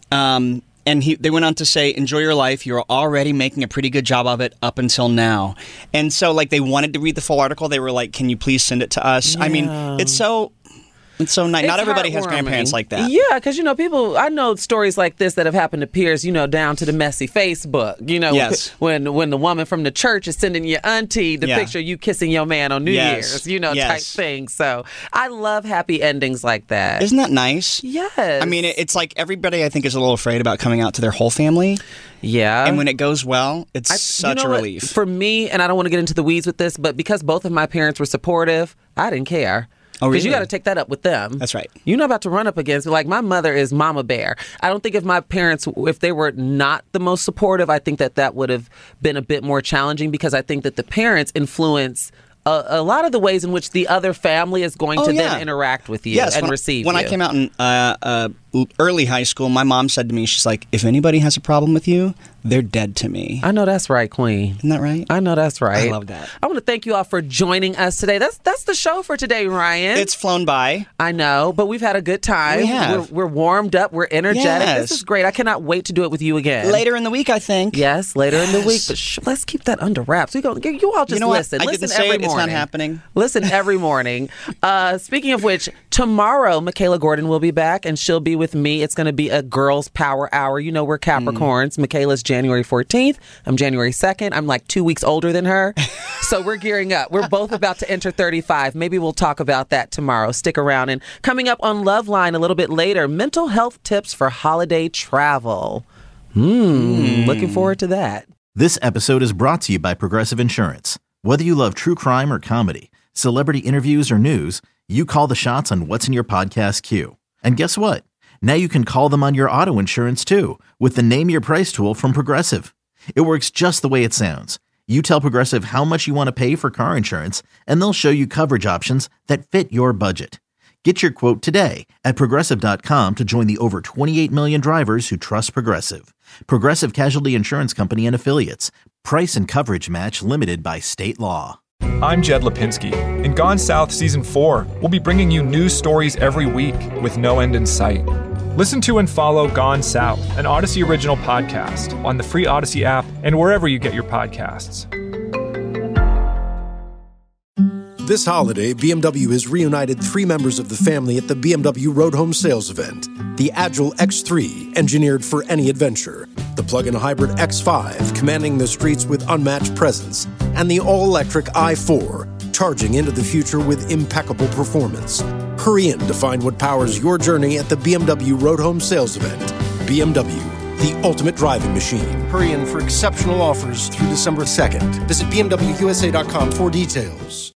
S5: Um, and he, they went on to say, enjoy your life. You're already making a pretty good job of it up until now. And so like they wanted to read the full article. They were like, can you please send it to us?
S4: Yeah.
S5: I mean, it's so... It's so nice. Not
S4: It's
S5: everybody has
S4: heartwarming.
S5: grandparents like that.
S4: Yeah, because, you know, people, I know stories like this that have happened to peers, you know, down to the messy Facebook. You know,
S5: Yes.
S4: when when the woman from the church is sending your auntie the
S5: Yeah.
S4: picture of you kissing your man on New
S5: Yes.
S4: Year's, you know,
S5: Yes.
S4: type thing. So I love happy endings like that.
S5: Isn't that nice?
S4: Yes.
S5: I mean, it- it's like everybody, I think, is a little afraid about coming out to their whole family.
S4: Yeah.
S5: And when it goes well, it's
S4: I-
S5: such
S4: you know
S5: a
S4: what?
S5: relief.
S4: For me, and I don't want to get into the weeds with this, but because both of my parents were supportive, I didn't care.
S5: Oh,
S4: Because you
S5: really?
S4: got to take that up with them.
S5: That's right.
S4: You're not about to run up against, like, my mother is Mama Bear. I don't think if my parents, if they were not the most supportive, I think that that would have been a bit more challenging because I think that the parents influence a, a lot of the ways in which the other family is going
S5: Oh,
S4: to
S5: yeah.
S4: then interact with you
S5: Yes,
S4: and
S5: when,
S4: receive
S5: when
S4: you.
S5: I came out in uh, uh, early high school, my mom said to me, she's like, if anybody has a problem with you, they're dead to me.
S4: I know that's right, Queen.
S5: Isn't that right?
S4: I know that's right.
S5: I love that.
S4: I want to thank you all for joining us today. That's that's the show for today, Ryan.
S5: It's flown by.
S4: I know, but we've had a good time.
S5: We have.
S4: We're, we're warmed up. We're energetic.
S5: Yes.
S4: This is great. I cannot wait to do it with you again.
S5: Later in the week, I think.
S4: Yes, later in the week.
S5: Yes.
S4: But sh- let's keep that under wraps. We go. You all just
S5: You know what?
S4: listen.
S5: I
S4: listen
S5: didn't say
S4: every
S5: it. It's
S4: morning.
S5: not happening.
S4: Listen every morning. Uh, speaking of which, tomorrow Michaela Gordon will be back, and she'll be with me. It's going to be a girls' power hour. You know we're Capricorns. Mm. Michaela's January fourteenth. I'm January second. I'm like two weeks older than her. So we're gearing up. We're both about to enter thirty-five. Maybe we'll talk about that tomorrow. Stick around. And coming up on Loveline a little bit later, mental health tips for holiday travel. Hmm. Looking forward to that.
S1: This episode is brought to you by Progressive Insurance. Whether you love true crime or comedy, celebrity interviews or news, you call the shots on what's in your podcast queue. And guess what? Now you can call them on your auto insurance too with the Name Your Price tool from Progressive. It works just the way it sounds. You tell Progressive how much you want to pay for car insurance, and they'll show you coverage options that fit your budget. Get your quote today at Progressive dot com to join the over twenty-eight million drivers who trust Progressive. Progressive Casualty Insurance Company and Affiliates. Price and coverage match limited by state law.
S2: I'm Jed Lipinski. In Gone South Season four, we'll be bringing you news stories every week with no end in sight. Listen to and follow Gone South, an Odyssey original podcast on the free Odyssey app and wherever you get your podcasts.
S3: This holiday, B M W has reunited three members of the family at the B M W Road Home Sales Event. The Agile X three, engineered for any adventure. The plug-in hybrid X five, commanding the streets with unmatched presence. And the all-electric i four, charging into the future with impeccable performance. Hurry in to find what powers your journey at the B M W Road Home Sales Event. B M W, the ultimate driving machine. Hurry in for exceptional offers through December second. Visit B M W U S A dot com for details.